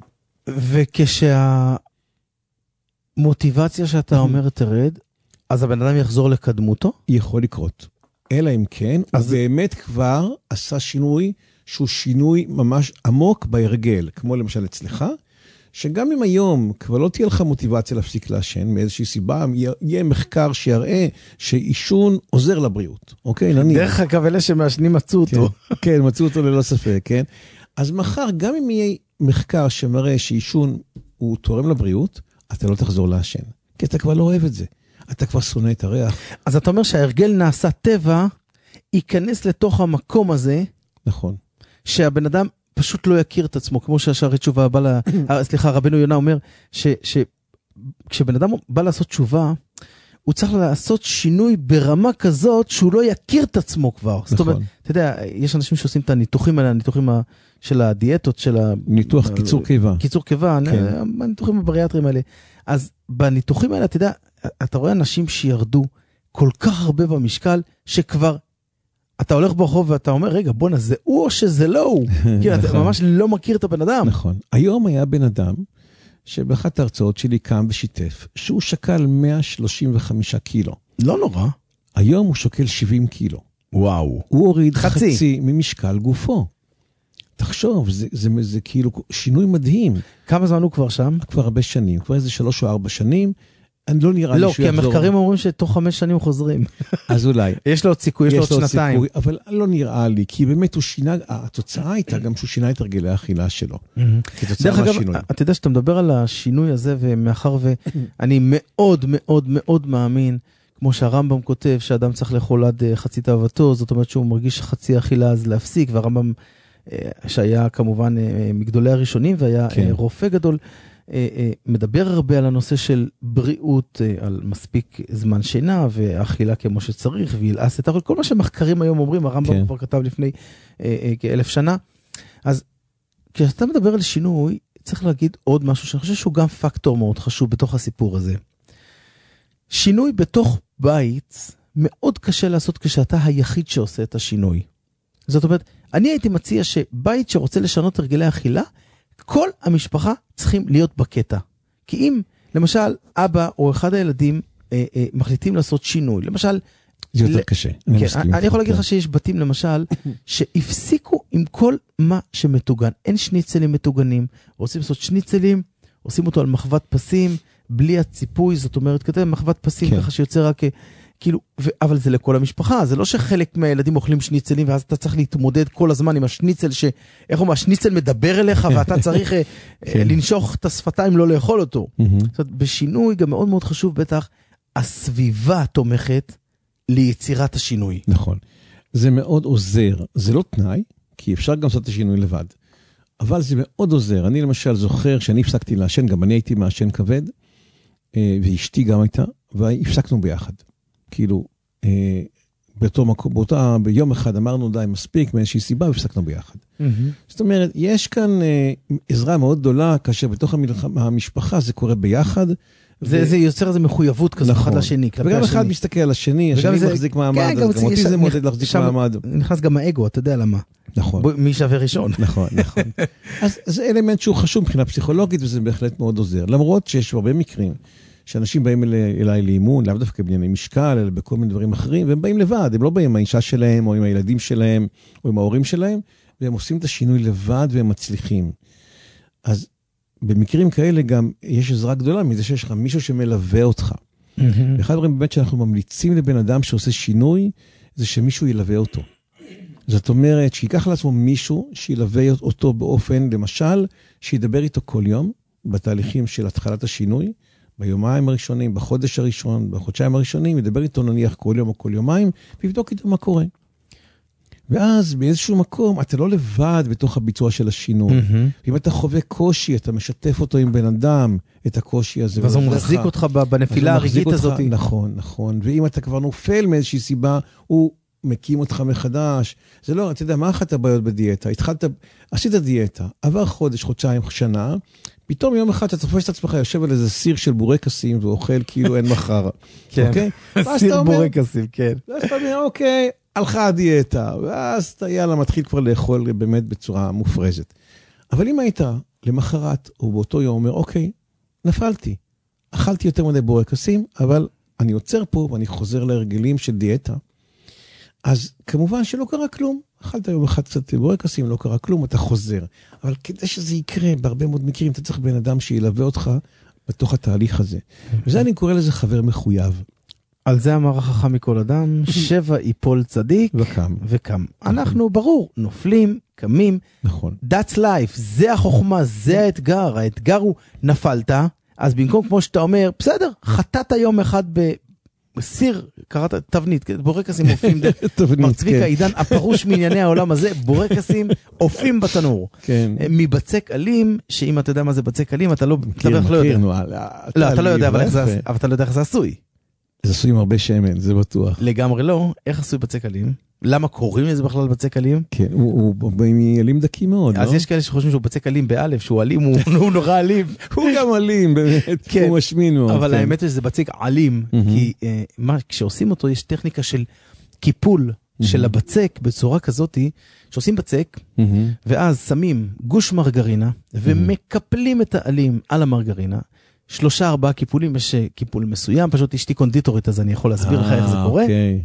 וכשהמוטיבציה שאתה אומר תרד, אז הבן אדם יחזור לקדמותו? יכול לקרות. אלא אם כן, אז... הוא באמת כבר עשה שינוי, שהוא שינוי ממש עמוק בהרגל, כמו למשל אצלך, שגם אם היום כבר לא תהיה לך מוטיבציה להפסיק לעשן, מאיזושהי סיבה, יהיה מחקר שיראה שעישון עוזר לבריאות. אוקיי? דרך אגב, אלה שמעשנים מצאו אותו. כן, כן, מצאו אותו ללא ספק, כן? אז מחר, גם אם יהיה מחקר שמראה שעישון הוא תורם לבריאות, אתה לא תחזור לעשן. כי אתה כבר לא אוהב את זה. אתה כבר שונא את הריח. אז אתה אומר שההרגל נעשה טבע, ייכנס לתוך המקום הזה. נכון. שהבן אדם פשוט לא יכיר את עצמו, כמו שהשארי תשובה בא לה, סליחה, רבנו יונה אומר, שכשבן אדם בא לעשות תשובה, הוא צריך לעשות שינוי ברמה כזאת, שהוא לא יכיר את עצמו כבר. זאת אומרת, אתה יודע, יש אנשים שעושים את הניתוחים האלה, הניתוחים של הדיאטות, של ה... ניתוח קיצור קיבה. קיצור קיבה, הניתוחים הבריאטריים האלה. אז בניתוחים האלה, אתה יודע, אתה רואה אנשים שירדו כל כך הרבה במשקל, שכבר אתה הולך ברחוב ואתה אומר, רגע, בוא נזה, הוא או שזה לא הוא. כי אתה ממש לא מכיר את הבן אדם. נכון. היום היה בן אדם, שבאחת ההרצאות שלי קם ושיתף, שהוא שקל מאה שלושים וחמישה קילו. לא נורא. היום הוא שוקל שבעים קילו. וואו. הוא הוריד חצי, חצי ממשקל גופו. תחשוב, זה, זה, זה, זה כאילו שינוי מדהים. כמה זמן הוא כבר שם? כבר הרבה שנים, כבר איזה שלוש או ארבע שנים. אני לא נראה לא, כי המחקרים אומרים שתוך חמש שנים חוזרים. אז אולי. יש לו עוד סיכוי, יש לו עוד שנתיים. סיכוי, אבל לא נראה לי, כי באמת הוא שינה, התוצאה הייתה גם שהוא שינה את הרגלי האכילה שלו. דרך אגב, אתה יודע שאתה מדבר על השינוי הזה, ומאחר ואני מאוד מאוד מאוד מאמין, כמו שהרמב"ם כותב, שאדם צריך לאכול עד חצי תאוותו, זאת אומרת שהוא מרגיש חצי אכילה אז להפסיק, והרמב"ם שהיה כמובן מגדולי הראשונים, והיה רופא גדול, מדבר הרבה על הנושא של בריאות, על מספיק זמן שינה, ואכילה כמו שצריך, וילעס את הכל, כל מה שמחקרים היום אומרים, הרמב"ם כבר כתב לפני כאלף שנה. אז כשאתה מדבר על שינוי, צריך להגיד עוד משהו, שאני חושב שהוא גם פקטור מאוד חשוב בתוך הסיפור הזה. שינוי בתוך בית, מאוד קשה לעשות כשאתה היחיד שעושה את השינוי. זאת אומרת, אני הייתי מציע שבית שרוצה לשנות הרגלי אכילה, כל המשפחה צריכים להיות בקטע. כי אם, למשל, אבא או אחד הילדים אה, אה, מחליטים לעשות שינוי, למשל... זה יותר קשה. כן, אני, אני יכול להגיד לך שיש בתים, למשל, שהפסיקו עם כל מה שמתוגן. אין שניצלים מתוגנים. רוצים לעשות שניצלים, עושים אותו על מחוות פסים, בלי הציפוי, זאת אומרת, כתב מחוות פסים, כן. ככה שיוצא רק... כאילו, ו... אבל זה לכל המשפחה, זה לא שחלק מהילדים אוכלים שניצלים, ואז אתה צריך להתמודד כל הזמן עם השניצל, ש... איך אומר, השניצל מדבר אליך, ואתה צריך לנשוך את השפתיים, לא לאכול אותו. זאת אומרת, בשינוי גם מאוד מאוד חשוב, בטח, הסביבה תומכת ליצירת השינוי. נכון. זה מאוד עוזר. זה לא תנאי, כי אפשר גם לעשות את השינוי לבד. אבל זה מאוד עוזר. אני למשל זוכר שאני הפסקתי לעשן, גם אני הייתי מעשן כבד, ואשתי גם הייתה, והפסקנו ביחד. כאילו, אה, באותו מקום, באותה, ביום אחד אמרנו די מספיק, מאיזושהי סיבה, והפסקנו ביחד. Mm-hmm. זאת אומרת, יש כאן אה, עזרה מאוד גדולה, כאשר בתוך המלחמה, המשפחה זה קורה ביחד. זה, ו... זה יוצר איזה מחויבות כזו, נכון. אחד לשני. וגם אחד השני. מסתכל על השני, השני זה... מחזיק מעמד, כן, אז גם אותי זה מודד להחזיק מעמד. נכנס גם האגו, אתה יודע למה. נכון. בוא, מי שווה ראשון. נכון, נכון. אז זה אלמנט שהוא חשוב מבחינה פסיכולוגית, וזה בהחלט מאוד עוזר. למרות שיש הרבה מקרים, שאנשים באים אליי לאימון, לאו דווקא בענייני משקל, אלא בכל מיני דברים אחרים, והם באים לבד, הם לא באים עם האישה שלהם, או עם הילדים שלהם, או עם ההורים שלהם, והם עושים את השינוי לבד, והם מצליחים. אז במקרים כאלה גם יש עזרה גדולה, מזה שיש לך מישהו שמלווה אותך. ואחד הדברים באמת שאנחנו ממליצים לבן אדם שעושה שינוי, זה שמישהו ילווה אותו. זאת אומרת, שיקח לעצמו מישהו שילווה אותו באופן, למשל, שידבר איתו כל יום, בתהליכים של התחלת השינוי, ביומיים הראשונים, בחודש הראשון, בחודשיים הראשונים, ידבר איתו נניח כל יום או כל יומיים, ויבדוק איתו מה קורה. ואז באיזשהו מקום, אתה לא לבד בתוך הביצוע של השינוי. Mm-hmm. אם אתה חווה קושי, אתה משתף אותו עם בן אדם, את הקושי הזה. ואז הוא מחזיק אותך בנפילה הרגעית הזאת. נכון, נכון. ואם אתה כבר נופל מאיזושהי סיבה, הוא מקים אותך מחדש. זה לא, אתה יודע, מה אחת הבעיות בדיאטה? התחלת, עשית דיאטה, עבר חודש, חודשיים, שנה, פתאום יום אחד אתה תופש את עצמך, יושב על איזה סיר של בורקסים, ואוכל כאילו אין מחר. כן, סיר בורקסים, כן. ואז אתה אומר, אוקיי, הלכה הדיאטה, ואז אתה יאללה מתחיל כבר לאכול באמת בצורה מופרזת. אבל אם היית למחרת, או באותו יום אומר, אוקיי, נפלתי. אכלתי יותר מדי בורקסים, אבל אני עוצר פה, ואני חוזר להרגלים של דיאטה. אז כמובן שלא קרה כלום. אכלת יום אחד קצת בורקסים, לא קרה כלום, אתה חוזר. אבל כדי שזה יקרה, בהרבה מאוד מקרים, אתה צריך בן אדם שילווה אותך בתוך התהליך הזה. וזה אני קורא לזה חבר מחויב. על זה אמר החכם מכל אדם, שבע יפול צדיק וקם. וקם. אנחנו, ברור, נופלים, קמים. נכון. That's life, זה החוכמה, זה האתגר. האתגר הוא נפלת, אז במקום כמו שאתה אומר, בסדר, חטאת יום אחד ב... סיר, קראת תבנית, בורקסים מופיעים, מר צביקה עידן, הפרוש מענייני העולם הזה, בורקסים הופים בתנור. מבצק אלים, שאם אתה יודע מה זה בצק אלים, אתה לא יודע. לא, אתה לא יודע, אבל אתה לא יודע איך זה עשוי. זה עשוי עם הרבה שמן, זה בטוח. לגמרי לא, איך עשוי בצק אלים? למה קוראים לזה בכלל בצק אלים? כן, הוא אלים דקים מאוד, לא? אז יש כאלה שחושבים שהוא בצק אלים באלף, שהוא אלים, הוא נורא אלים. הוא גם אלים, באמת, הוא משמין מאוד. אבל האמת היא שזה בצק אלים, כי כשעושים אותו יש טכניקה של קיפול של הבצק בצורה כזאת, שעושים בצק, ואז שמים גוש מרגרינה, ומקפלים את האלים על המרגרינה, שלושה ארבעה קיפולים, יש קיפול מסוים, פשוט אשתי קונדיטורית, אז אני יכול להסביר לך איך זה קורה.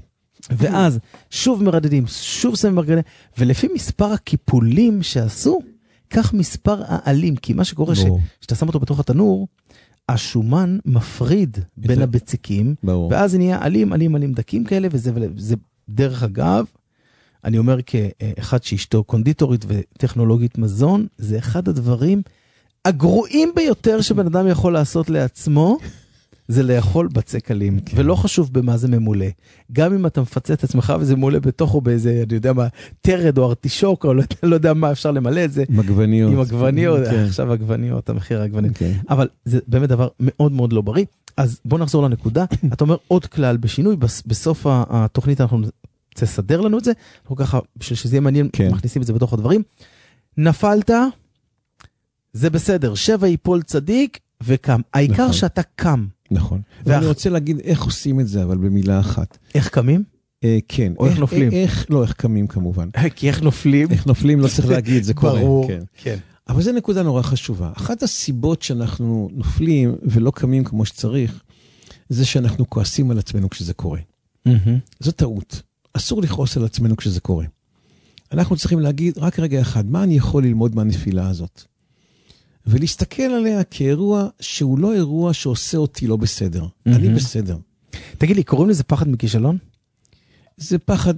ואז שוב מרדדים, שוב שמים מרגרינה, ולפי מספר הקיפולים שעשו, כך מספר העלים, כי מה שקורה שאתה שם אותו בתוך התנור, השומן מפריד בין הבצקים, ואז זה נהיה עלים, עלים, עלים דקים כאלה, וזה דרך אגב, אני אומר כאחד שאשתו קונדיטורית וטכנולוגית מזון, זה אחד הדברים הגרועים ביותר שבן אדם יכול לעשות לעצמו, זה לאכול בצק אלים, כן. ולא חשוב במה זה ממולא. גם אם אתה מפצה את עצמך וזה מולא בתוכו באיזה, אני יודע מה, תרד או ארטישוק, או לא, לא יודע מה אפשר למלא את זה. עם עגבניות. עם עגבניות, כן. עכשיו עגבניות, המחיר העגבניות. כן. אבל זה באמת דבר מאוד מאוד לא בריא. אז בוא נחזור לנקודה. אתה אומר עוד כלל בשינוי, בסוף התוכנית אנחנו תסדר לנו את זה, אנחנו ככה, בשביל שזה יהיה מעניין, כן. מכניסים את זה בתוך הדברים. נפלת, זה בסדר, שבע יפול צדיק וקם. העיקר נכון. שאתה קם. נכון. ואח... ואני רוצה להגיד איך עושים את זה, אבל במילה אחת. איך קמים? אה, כן. או איך, איך נופלים? איך, לא, איך קמים כמובן. כי איך נופלים? איך נופלים לא צריך להגיד, זה קורה. ברור, כן. כן. אבל זו נקודה נורא חשובה. אחת הסיבות שאנחנו נופלים ולא קמים כמו שצריך, זה שאנחנו כועסים על עצמנו כשזה קורה. Mm-hmm. זו טעות. אסור לכעוס על עצמנו כשזה קורה. אנחנו צריכים להגיד, רק רגע אחד, מה אני יכול ללמוד מהנפילה הזאת? ולהסתכל עליה כאירוע שהוא לא אירוע שעושה אותי לא בסדר. Mm-hmm. אני בסדר. תגיד לי, קוראים לזה פחד מכישלון? זה פחד,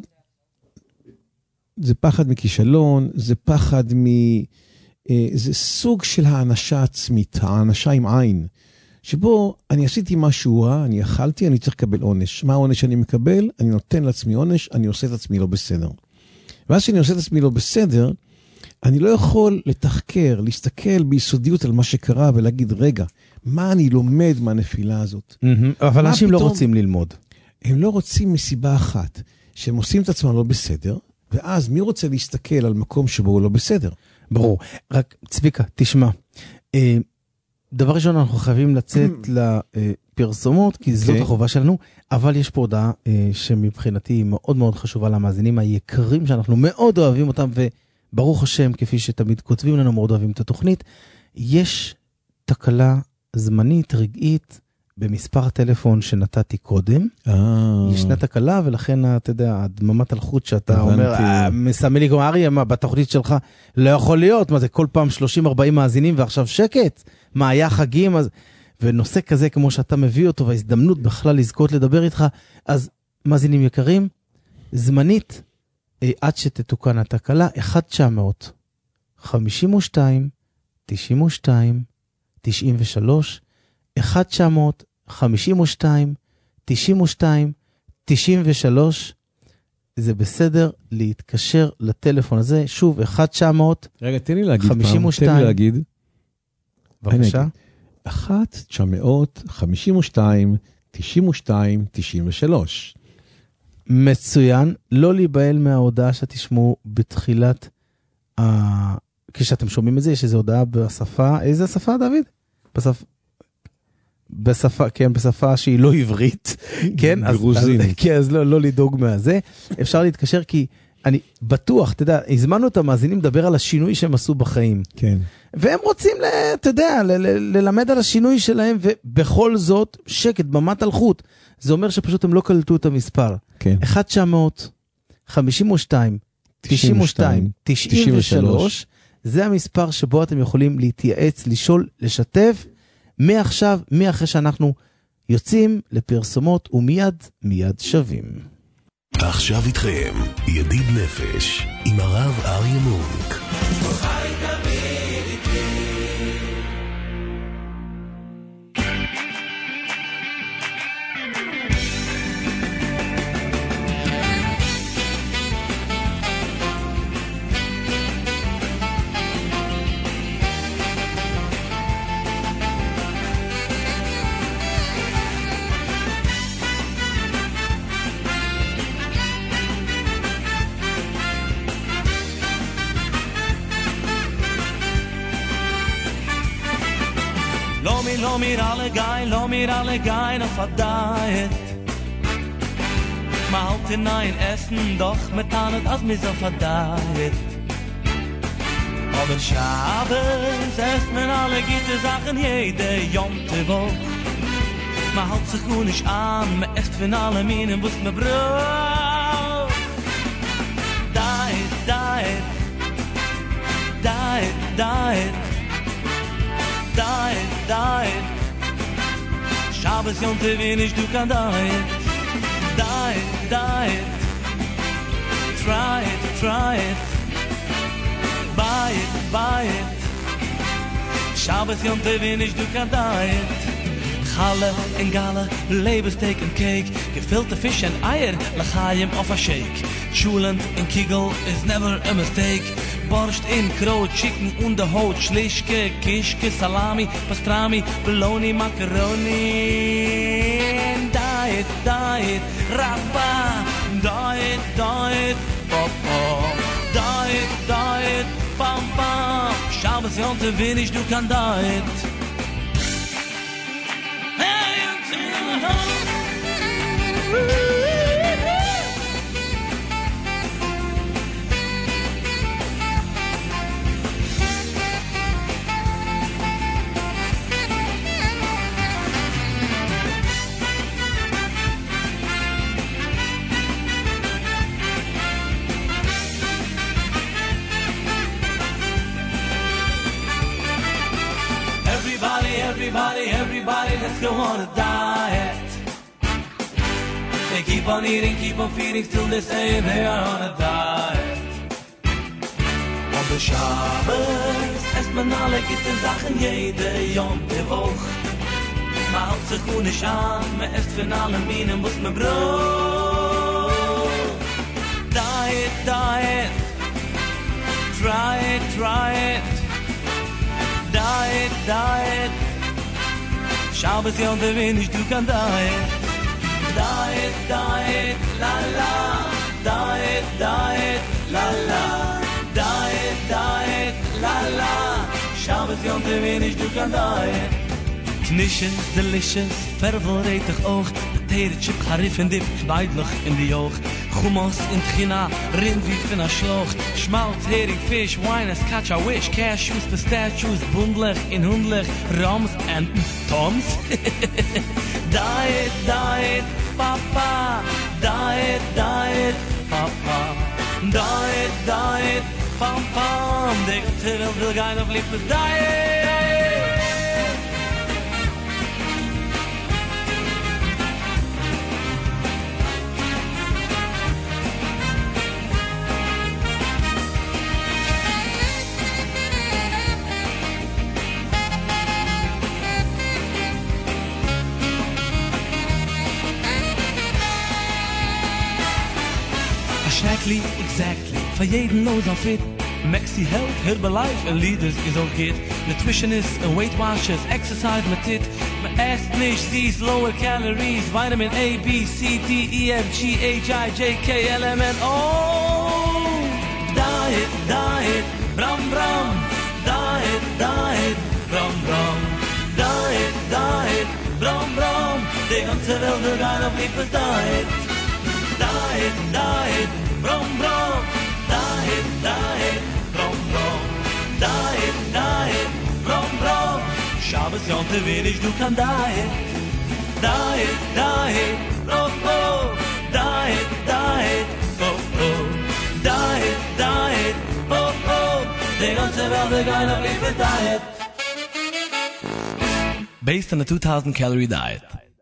זה פחד מכישלון, זה פחד מ... זה סוג של האנשה עצמית, האנשה עם עין, שבו אני עשיתי משהו רע, אני אכלתי, אני צריך לקבל עונש. מה העונש שאני מקבל? אני נותן לעצמי עונש, אני עושה את עצמי לא בסדר. ואז שאני עושה את עצמי לא בסדר, אני לא יכול לתחקר, להסתכל ביסודיות על מה שקרה ולהגיד, רגע, מה אני לומד מהנפילה הזאת? אבל אנשים לא רוצים ללמוד. הם לא רוצים מסיבה אחת, שהם עושים את עצמם לא בסדר, ואז מי רוצה להסתכל על מקום שבו הוא לא בסדר? ברור. רק צביקה, תשמע. דבר ראשון, אנחנו חייבים לצאת לפרסומות, כי זאת החובה שלנו, אבל יש פה הודעה שמבחינתי היא מאוד מאוד חשובה למאזינים היקרים, שאנחנו מאוד אוהבים אותם, וברוך השם, כפי שתמיד כותבים לנו, מאוד אוהבים את התוכנית. יש תקלה זמנית, רגעית, במספר הטלפון שנתתי קודם. ישנה תקלה, ולכן, אתה יודע, הדממת הלכות שאתה אומר, מסמל לי כמו אריה, מה, בתוכנית שלך לא יכול להיות, מה זה, כל פעם שלושים ארבעים מאזינים, ועכשיו שקט? מה, היה חגים? אז... ונושא כזה, כמו שאתה מביא אותו, וההזדמנות בכלל לזכות לדבר איתך, אז מאזינים יקרים, זמנית, עד שתתוקן התקלה, אחת תשע מאות חמישים ושתיים תשעים ושתיים תשעים ושלוש, אחת תשע מאות חמישים ושתיים תשעים ושתיים תשעים ושלוש, זה בסדר להתקשר לטלפון הזה, שוב, אחת תשע מאות רגע, תן לי להגיד פעם, תן לי להגיד. בבקשה. אחת תשע מאות חמישים ושתיים תשעים ושתיים תשעים ושלוש. מצוין, לא להיבהל מההודעה שתשמעו בתחילת, ה... כשאתם שומעים את זה, יש איזו הודעה בשפה, איזה שפה, דוד? בשפה, בשפה, כן, בשפה שהיא לא עברית, כן? ברוזין. אז, כן, אז לא, לא לדאוג מהזה. אפשר להתקשר כי אני בטוח, אתה יודע, הזמנו את המאזינים לדבר על השינוי שהם עשו בחיים. כן. והם רוצים, אתה יודע, ל- ל- ללמד על השינוי שלהם, ובכל זאת, שקט, במת הלכות. זה אומר שפשוט הם לא קלטו את המספר. כן. אחת תשע מאות חמישים ושתיים תשעים ושתיים תשעים ושלוש, זה המספר שבו אתם יכולים להתייעץ, לשאול, לשתף, מעכשיו, מאחרי שאנחנו יוצאים לפרסומות, ומיד, מיד שווים. עכשיו איתכם, ידיד נפש, עם הרב אריה מונק. Lo mir alle gein, lo mir alle gein auf a diet. Ma halt in ein Essen, doch mit tanet als mis auf a diet. Aber Schabes esst men alle gute Sachen jede jomte Woch. Ma halt sich gut nicht an, ma esst von alle Minen, wuss me brauch. Diet, diet, diet, diet. Diet, diet. Shabbos Yom Tovim ich du kan diet. Diet, diet. Try it, try it. Buy it, buy it. Shabbos Yom Tovim ich du kan diet. Challe en Galle, Lebersteak en cake, gefilte fish en eier, lachayim of a shake. Schulen en Kegel is never a mistake. Borscht in Kraut, Chicken und der Haut, Schlischke, Kischke, Salami, Pastrami, Bologna, Macaroni. Diet, diet, Rappa, diet, diet, Papa, diet, diet, Pam, Pam. Shabbos Yom Tovim ich du kan diet. Hey, Everybody, everybody, let's go on a diet. They keep on eating, keep on feeding, still they say they are on a diet. On the Shabbos, esst man alle gute Sachen jede Yom Tov. Ma halt sich gut nicht an, ma esst von allen Minen, was man braucht. Diet, diet, try it, try it. Diet, diet. Shabbos Yom Tovim ich du kan diet. Diet, diet, la la. te wenig, du kann diet. Knishes, delicious, fervoratig oog. Potato chip, harif en dip, schneidlich in die oog. Hummus in tchina, rindwief in a schlocht. Schmalz, hering, fish, wine, as catch a wish. Cashews, pistachios, bundlich, in hundlich. Rams and toms. Diet, diet, papa. Diet, diet, papa. Diet, diet, pam, pam. De terwijl wil gaan op liefdes diet. Exactly, exactly. For jeden knows I'm fit. Maxi Health, Herbalife and Leaders is all good. Nutritionists and Weight Watchers, exercise my tit. My ass niche, these lower calories. Vitamin A, B, C, D, E, F, G, H, I, J, K, L, M, N, O. Diet, diet, bram, bram. Diet, diet, bram, bram. Diet, diet, bram, bram. De ganze Welt will gehen auf liebes Diet. Diet, diet, brom, brom. Diet, diet, brom, brom. Diet, diet, brom, brom. Shabbos yom wenig, du kann diet. Diet, diet, brom, brom. Diet, diet, brom, brom. Diet, diet, brom, brom. Die ganze Welt will gehen auf liebes Diet. Based on a two thousand calorie diet.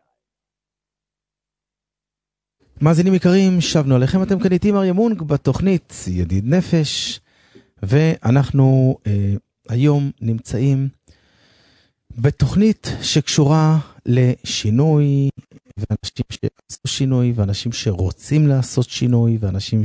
מאזינים יקרים, שבנו עליכם, אתם כאן איתי אריה מונג בתוכנית ידיד נפש, ואנחנו אה, היום נמצאים בתוכנית שקשורה לשינוי, ואנשים שעשו שינוי, ואנשים שרוצים לעשות שינוי, ואנשים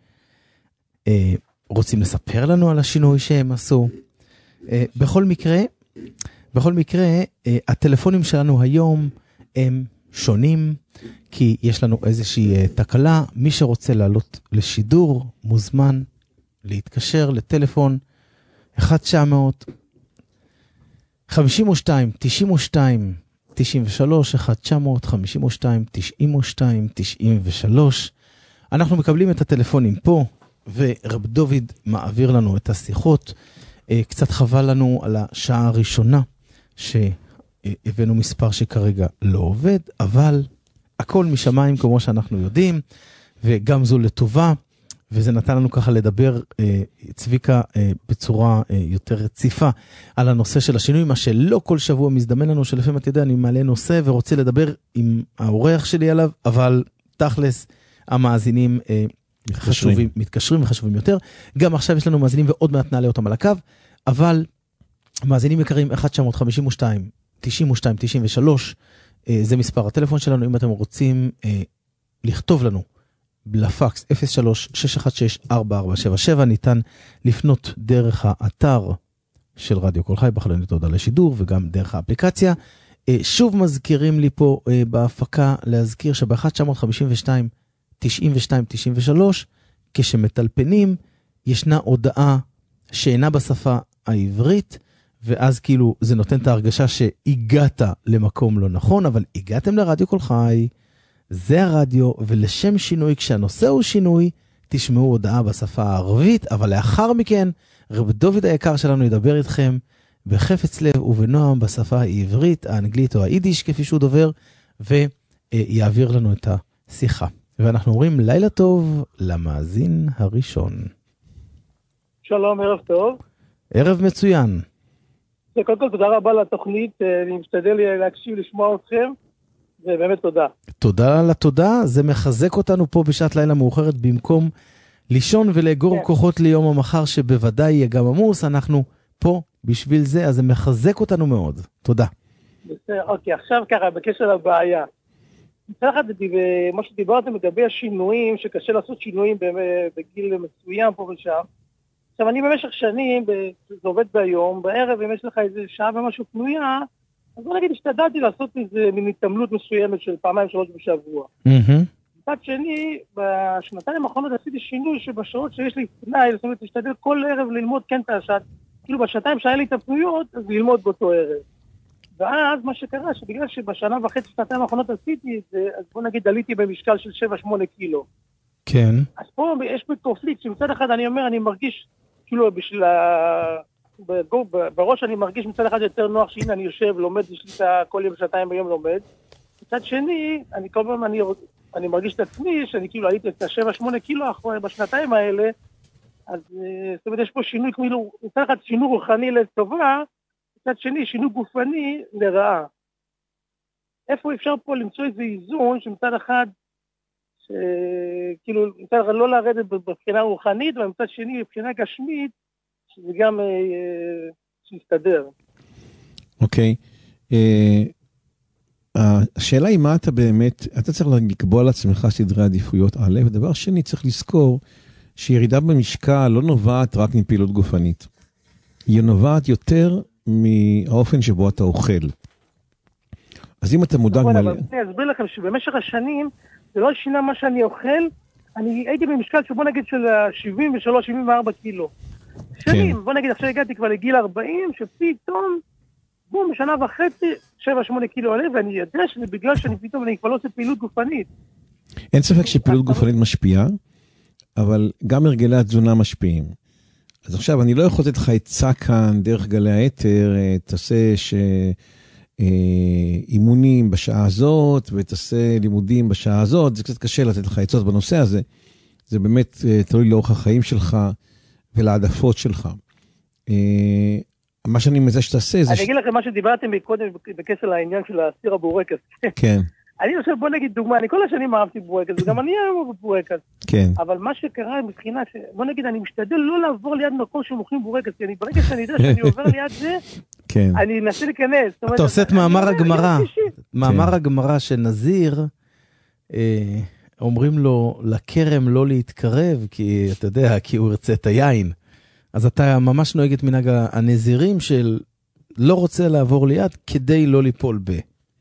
שרוצים אה, לספר לנו על השינוי שהם עשו. אה, בכל מקרה, בכל מקרה, אה, הטלפונים שלנו היום הם שונים, כי יש לנו איזושהי תקלה. מי שרוצה לעלות לשידור מוזמן להתקשר לטלפון אחת תשע אפס אפס חמש שתיים תשע שתיים תשע ושלוש אחת תשע אפס אפס חמש שתיים תשע שתיים תשע ושלוש. אנחנו מקבלים את הטלפונים פה, ורב דוד מעביר לנו את השיחות. קצת חבל לנו על השעה הראשונה שהבאנו מספר שכרגע לא עובד, אבל הכל משמיים כמו שאנחנו יודעים, וגם זו לטובה, וזה נתן לנו ככה לדבר אה, צביקה אה, בצורה אה, יותר רציפה על הנושא של השינוי, מה שלא כל שבוע מזדמן לנו, שלפעמים אתה יודע, אני מעלה נושא ורוצה לדבר עם האורח שלי עליו, אבל תכלס המאזינים אה, חשובים, מתקשרים וחשובים יותר. גם עכשיו יש לנו מאזינים ועוד מעט נעלה אותם על הקו, אבל מאזינים יקרים אחת תשע אפס אפס חמש שתיים תשע שתיים תשע ושלוש, זה מספר הטלפון שלנו. אם אתם רוצים אה, לכתוב לנו לפקס אפס שלוש שש אחת שש ארבע ארבע שבע שבע, ניתן לפנות דרך האתר של רדיו כל חי בחלונית הודעה לשידור, וגם דרך האפליקציה. אה, שוב מזכירים לי פה אה, בהפקה להזכיר שב-אחת תשע חמש שתיים תשע ושתיים תשע ושלוש כשמטלפנים ישנה הודעה שאינה בשפה העברית, ואז כאילו זה נותן את ההרגשה שהגעת למקום לא נכון, אבל הגעתם לרדיו כל חי, זה הרדיו, ולשם שינוי, כשהנושא הוא שינוי, תשמעו הודעה בשפה הערבית, אבל לאחר מכן, רב דוד היקר שלנו ידבר איתכם בחפץ לב ובנועם בשפה העברית, האנגלית או היידיש כפי שהוא דובר, ויעביר לנו את השיחה. ואנחנו אומרים לילה טוב למאזין הראשון. שלום, ערב טוב. ערב מצוין. קודם כל, תודה רבה לתוכנית, אני משתדל להקשיב, לשמוע אתכם, ובאמת תודה. תודה על התודה, זה מחזק אותנו פה בשעת לילה מאוחרת, במקום לישון ולאגור כן. כוחות ליום המחר, שבוודאי יהיה גם עמוס, אנחנו פה בשביל זה, אז זה מחזק אותנו מאוד. תודה. בסדר, אוקיי, עכשיו ככה, בקשר לבעיה. מצד אחד, מה שדיברתם לגבי השינויים, שקשה לעשות שינויים בגיל מסוים פה ושם, עכשיו, אני במשך שנים, זה עובד ביום, בערב, אם יש לך איזה שעה ומשהו פנויה, אז בוא נגיד, השתדלתי לעשות איזה מין התעמלות מסוימת של פעמיים שלוש בשבוע. מצד שני, בשנתיים האחרונות עשיתי שינוי שבשעות שיש לי פנאי, זאת אומרת, השתדל כל ערב ללמוד כן את השעת כאילו בשנתיים שהיה לי את הפנויות, אז ללמוד באותו ערב. ואז מה שקרה, שבגלל שבשנה וחצי שנתיים האחרונות עשיתי את זה, אז בוא נגיד, עליתי במשקל של שבע שמונה קילו. כן. אז פה יש פה קונפליקט, שמצד אחד אני אומר, אני מרגיש, כאילו בשביל ה... בראש אני מרגיש מצד אחד יותר נוח, שהנה אני יושב, לומד, יש לי כל יום שנתיים ביום לומד. מצד שני, אני כל פעם, אני, אני מרגיש את עצמי, שאני כאילו עליתי את השבע שמונה קילו אחרי בשנתיים האלה, אז זאת אומרת, יש פה שינוי, כאילו, מצד אחד שינוי רוחני לטובה, מצד שני, שינוי גופני לרעה. איפה אפשר פה למצוא איזה איזון, שמצד אחד, שכאילו, מצד אחד לא לרדת בבחינה רוחנית, ומצד שני, בבחינה גשמית, שזה גם אה, שיסתדר. אוקיי. השאלה היא מה אתה באמת, אתה צריך לקבוע לעצמך סדרי עדיפויות א', ודבר שני צריך לזכור שירידה במשקל לא נובעת רק מפעילות גופנית. היא נובעת יותר מהאופן שבו אתה אוכל. אז אם אתה מודע נכון, מלא... אבל אני אסביר לכם שבמשך השנים, זה לא שינה מה שאני אוכל, אני הייתי במשקל שבוא נגיד של שבעים ושלוש שבעים וארבע קילו. שנים, בוא נגיד עכשיו הגעתי כבר לגיל ארבעים, שפתאום, בום, בשנה וחצי, שבע שמונה קילו עולה, ואני יודע שזה בגלל שאני פתאום, אני כבר לא עושה פעילות גופנית. אין ספק שפעילות גופנית משפיעה, אבל גם הרגלי התזונה משפיעים. אז עכשיו, אני לא יכול לתת לך עצה כאן דרך גלי היתר, תעשה אימונים בשעה הזאת, ותעשה לימודים בשעה הזאת, זה קצת קשה לתת לך עצות בנושא הזה, זה באמת תלוי לאורך החיים שלך, ולעדפות שלך. מה שאני מזה שתעשה זה... אני אגיד לכם מה שדיברתם מקודם בקשר לעניין של הסיר הבורקס. כן. אני חושב, בוא נגיד דוגמה, אני כל השנים אהבתי בורקס, וגם אני אהב בורקס. כן. אבל מה שקרה מבחינה, בוא נגיד, אני משתדל לא לעבור ליד מקום שמוכרים בורקס, כי אני ברגע שאני יודע שאני עובר ליד זה, אני אנסה להיכנס. אתה עושה את מאמר הגמרא. מאמר הגמרא שנזיר, אומרים לו לכרם לא להתקרב, כי אתה יודע, כי הוא ירצה את היין. אז אתה ממש נוהג את מנהג הנזירים של לא רוצה לעבור ליד כדי לא ליפול ב.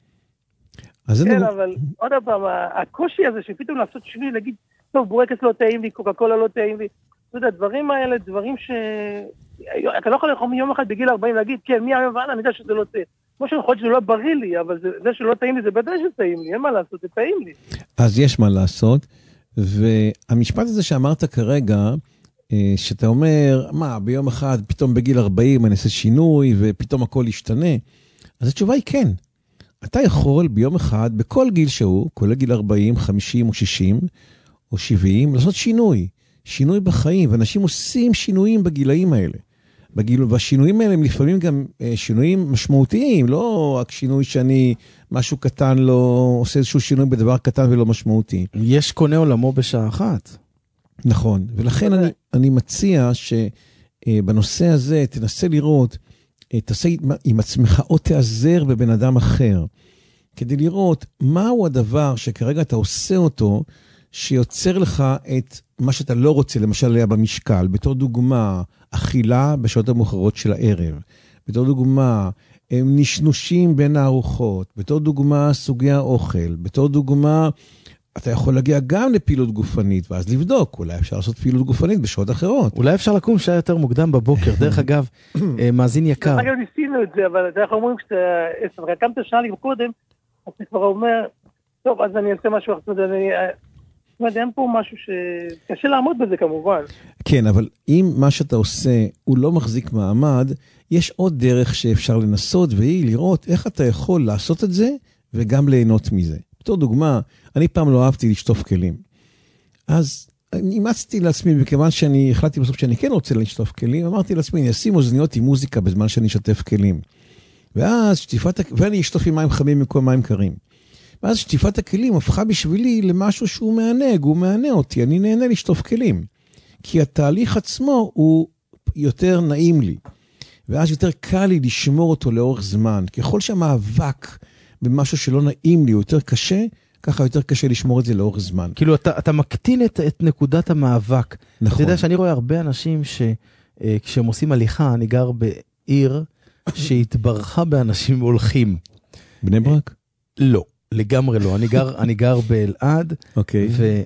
כן, אבל עוד פעם, הקושי הזה שפתאום לעשות שינוי, להגיד, טוב, בורקס לא טעים לי, קוקה קולה לא טעים לי. אתה יודע, דברים האלה, דברים ש... אתה לא יכול לחום יום אחד בגיל ארבעים להגיד, כן, מי היום ועלה, אני יודע שזה לא טעים. כמו שאני חושב שזה לא בריא לי, אבל זה, זה שלא טעים לי, זה בדי שטעים לי, אין מה לעשות, זה טעים לי. אז יש מה לעשות, והמשפט הזה שאמרת כרגע, שאתה אומר, מה, ביום אחד, פתאום בגיל ארבעים, אני אעשה שינוי, ופתאום הכל ישתנה, אז התשובה היא כן. אתה יכול ביום אחד, בכל גיל שהוא, כולל גיל ארבעים, חמישים או שישים, או שבעים, לעשות שינוי. שינוי בחיים, ואנשים עושים שינויים בגילאים האלה. בגיל, והשינויים האלה הם לפעמים גם שינויים משמעותיים, לא רק שינוי שאני, משהו קטן לא, עושה איזשהו שינוי בדבר קטן ולא משמעותי. יש קונה עולמו בשעה אחת. נכון, ולכן אני, אני מציע שבנושא הזה תנסה לראות, תעשה עם עצמך או תעזר בבן אדם אחר, כדי לראות מהו הדבר שכרגע אתה עושה אותו, שיוצר לך את מה שאתה לא רוצה, למשל היה במשקל, בתור דוגמה, אכילה בשעות המאוחרות של הערב, בתור דוגמה, הם נשנושים בין הארוחות, בתור דוגמה, סוגי האוכל, בתור דוגמה, אתה יכול להגיע גם לפעילות גופנית, ואז לבדוק, אולי אפשר לעשות פעילות גופנית בשעות אחרות. אולי אפשר לקום שעה יותר מוקדם בבוקר, דרך אגב, מאזין יקר. אגב, ניסינו את זה, אבל אנחנו אומרים שאתה רקמת שעה לי קודם, אז אתה כבר אומר, טוב, אז אני אעשה משהו אחר, אני... זאת אומרת, אין פה משהו שקשה לעמוד בזה כמובן. כן, אבל אם מה שאתה עושה הוא לא מחזיק מעמד, יש עוד דרך שאפשר לנסות, והיא לראות איך אתה יכול לעשות את זה, וגם ליהנות מזה. בתור דוגמה, אני פעם לא אהבתי לשטוף כלים. אז אימצתי לעצמי, וכיוון שאני החלטתי בסוף שאני כן רוצה לשטוף כלים, אמרתי לעצמי, אני אשים אוזניות עם מוזיקה בזמן שאני אשטף כלים. ואז שטיפת, ואני אשטוף עם מים חמים במקום מים קרים. ואז שטיפת הכלים הפכה בשבילי למשהו שהוא מענג, הוא מענה אותי, אני נהנה לשטוף כלים. כי התהליך עצמו הוא יותר נעים לי. ואז יותר קל לי לשמור אותו לאורך זמן. ככל שהמאבק במשהו שלא נעים לי הוא יותר קשה, ככה יותר קשה לשמור את זה לאורך זמן. כאילו אתה, אתה מקטין את, את נקודת המאבק. נכון. אתה יודע שאני רואה הרבה אנשים שכשהם עושים הליכה, אני גר בעיר שהתברכה באנשים הולכים. בני ברק? לא. לגמרי לא. אני גר, אני גר באלעד, אוקיי. ו,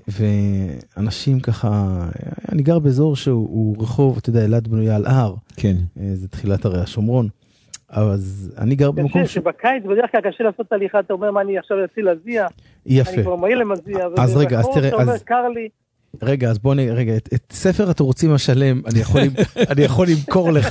ואנשים ככה, אני גר באזור שהוא רחוב, אתה יודע, אלעד בנויה על הר. כן. זה תחילת הרי השומרון. אז אני גר במקום ש... שבקיץ בדרך כלל קשה לעשות הליכה, אתה אומר מה אני עכשיו יוציא להזיע. יפה. אני כבר מהיר למזיע. אז רגע, אז תראה, אתה אומר, קר לי. רגע, אז בוא נ... רגע, את, את ספר התירוצים השלם, אני יכול, אני יכול למכור לך.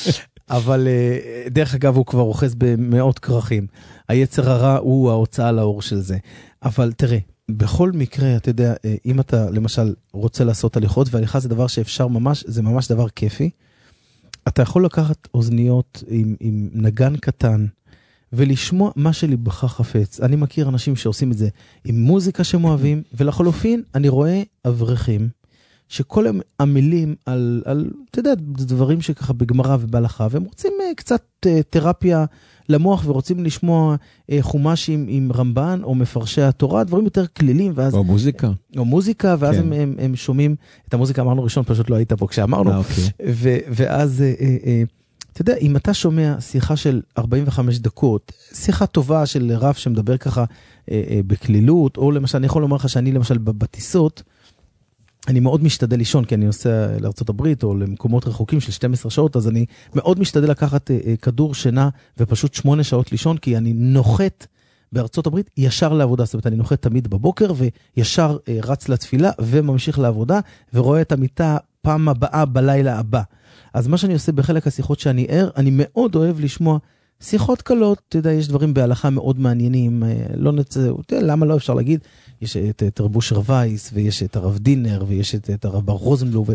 אבל דרך אגב, הוא כבר רוכז במאות כרכים. היצר הרע הוא ההוצאה לאור של זה. אבל תראה, בכל מקרה, אתה יודע, אם אתה למשל רוצה לעשות הליכות, והליכה זה דבר שאפשר ממש, זה ממש דבר כיפי, אתה יכול לקחת אוזניות עם, עם נגן קטן, ולשמוע מה שליבך חפץ. אני מכיר אנשים שעושים את זה עם מוזיקה שהם אוהבים, ולחלופין אני רואה אברכים, שכל הם עמלים על, על, אתה יודע, דברים שככה בגמרא ובהלכה, והם רוצים uh, קצת uh, תרפיה למוח, ורוצים לשמוע uh, חומש עם, עם רמב"ן, או מפרשי התורה, דברים יותר כלילים, ואז... או מוזיקה. או מוזיקה, ואז כן. הם, הם, הם שומעים, את המוזיקה אמרנו ראשון, פשוט לא היית פה כשאמרנו, אה, אוקיי. ו, ואז... Uh, uh, uh, אתה יודע, אם אתה שומע שיחה של ארבעים וחמש דקות, שיחה טובה של רב שמדבר ככה אה, אה, בכלילות, או למשל, אני יכול לומר לך שאני למשל בטיסות, אני מאוד משתדל לישון, כי אני נוסע לארצות הברית, או למקומות רחוקים של שתים עשרה שעות, אז אני מאוד משתדל לקחת אה, אה, כדור שינה, ופשוט שמונה שעות לישון, כי אני נוחת בארצות הברית ישר לעבודה, זאת אומרת, אני נוחת תמיד בבוקר, וישר אה, רץ לתפילה, וממשיך לעבודה, ורואה את המיטה פעם הבאה בלילה הבא. אז מה שאני עושה בחלק השיחות שאני ער, אני מאוד אוהב לשמוע שיחות קלות, אתה יודע, יש דברים בהלכה מאוד מעניינים, לא נצא, אתה יודע, למה לא אפשר להגיד, יש את, את רב אושר וייס, ויש את הרב דינר, ויש את, את הרב בר רוזנבלום,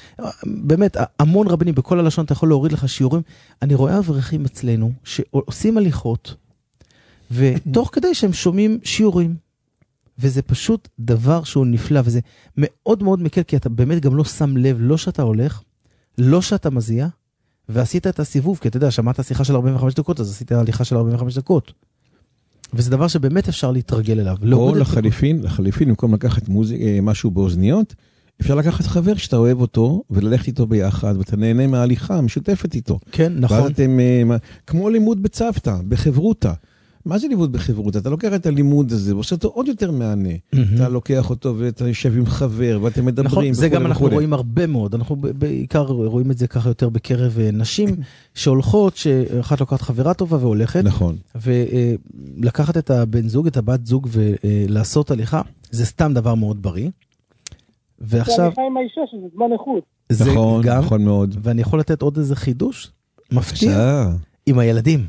באמת, המון רבנים, בכל הלשון אתה יכול להוריד לך שיעורים, אני רואה אברכים אצלנו, שעושים הליכות, ותוך כדי שהם שומעים שיעורים, וזה פשוט דבר שהוא נפלא, וזה מאוד מאוד מקל, כי אתה באמת גם לא שם לב, לא שאתה הולך, לא שאתה מזיע, ועשית את הסיבוב, כי אתה יודע, שמעת שיחה של ארבעים וחמש דקות, אז עשית הליכה של ארבעים וחמש דקות. וזה דבר שבאמת אפשר להתרגל אליו. או לחליפין, לחליפין, במקום לקחת מוזיק, משהו באוזניות, אפשר לקחת חבר שאתה אוהב אותו, וללכת איתו ביחד, ואתה נהנה מההליכה, משותפת איתו. כן, נכון. ואז אתם, כמו לימוד בצוותא, בחברותה. מה זה לימוד בחברות? אתה לוקח את הלימוד הזה, ועושה אותו עוד יותר מענה. אתה לוקח אותו ואתה יושב עם חבר, ואתם מדברים. נכון, זה גם אנחנו רואים הרבה מאוד. אנחנו בעיקר רואים את זה ככה יותר בקרב נשים, שהולכות, שאחת לוקחת חברה טובה והולכת. נכון. ולקחת את הבן זוג, את הבת זוג, ולעשות הליכה, זה סתם דבר מאוד בריא. ועכשיו... זה הליכה עם האישה, שזה זמן איכות. נכון, נכון מאוד. ואני יכול לתת עוד איזה חידוש, מפתיע, עם הילדים.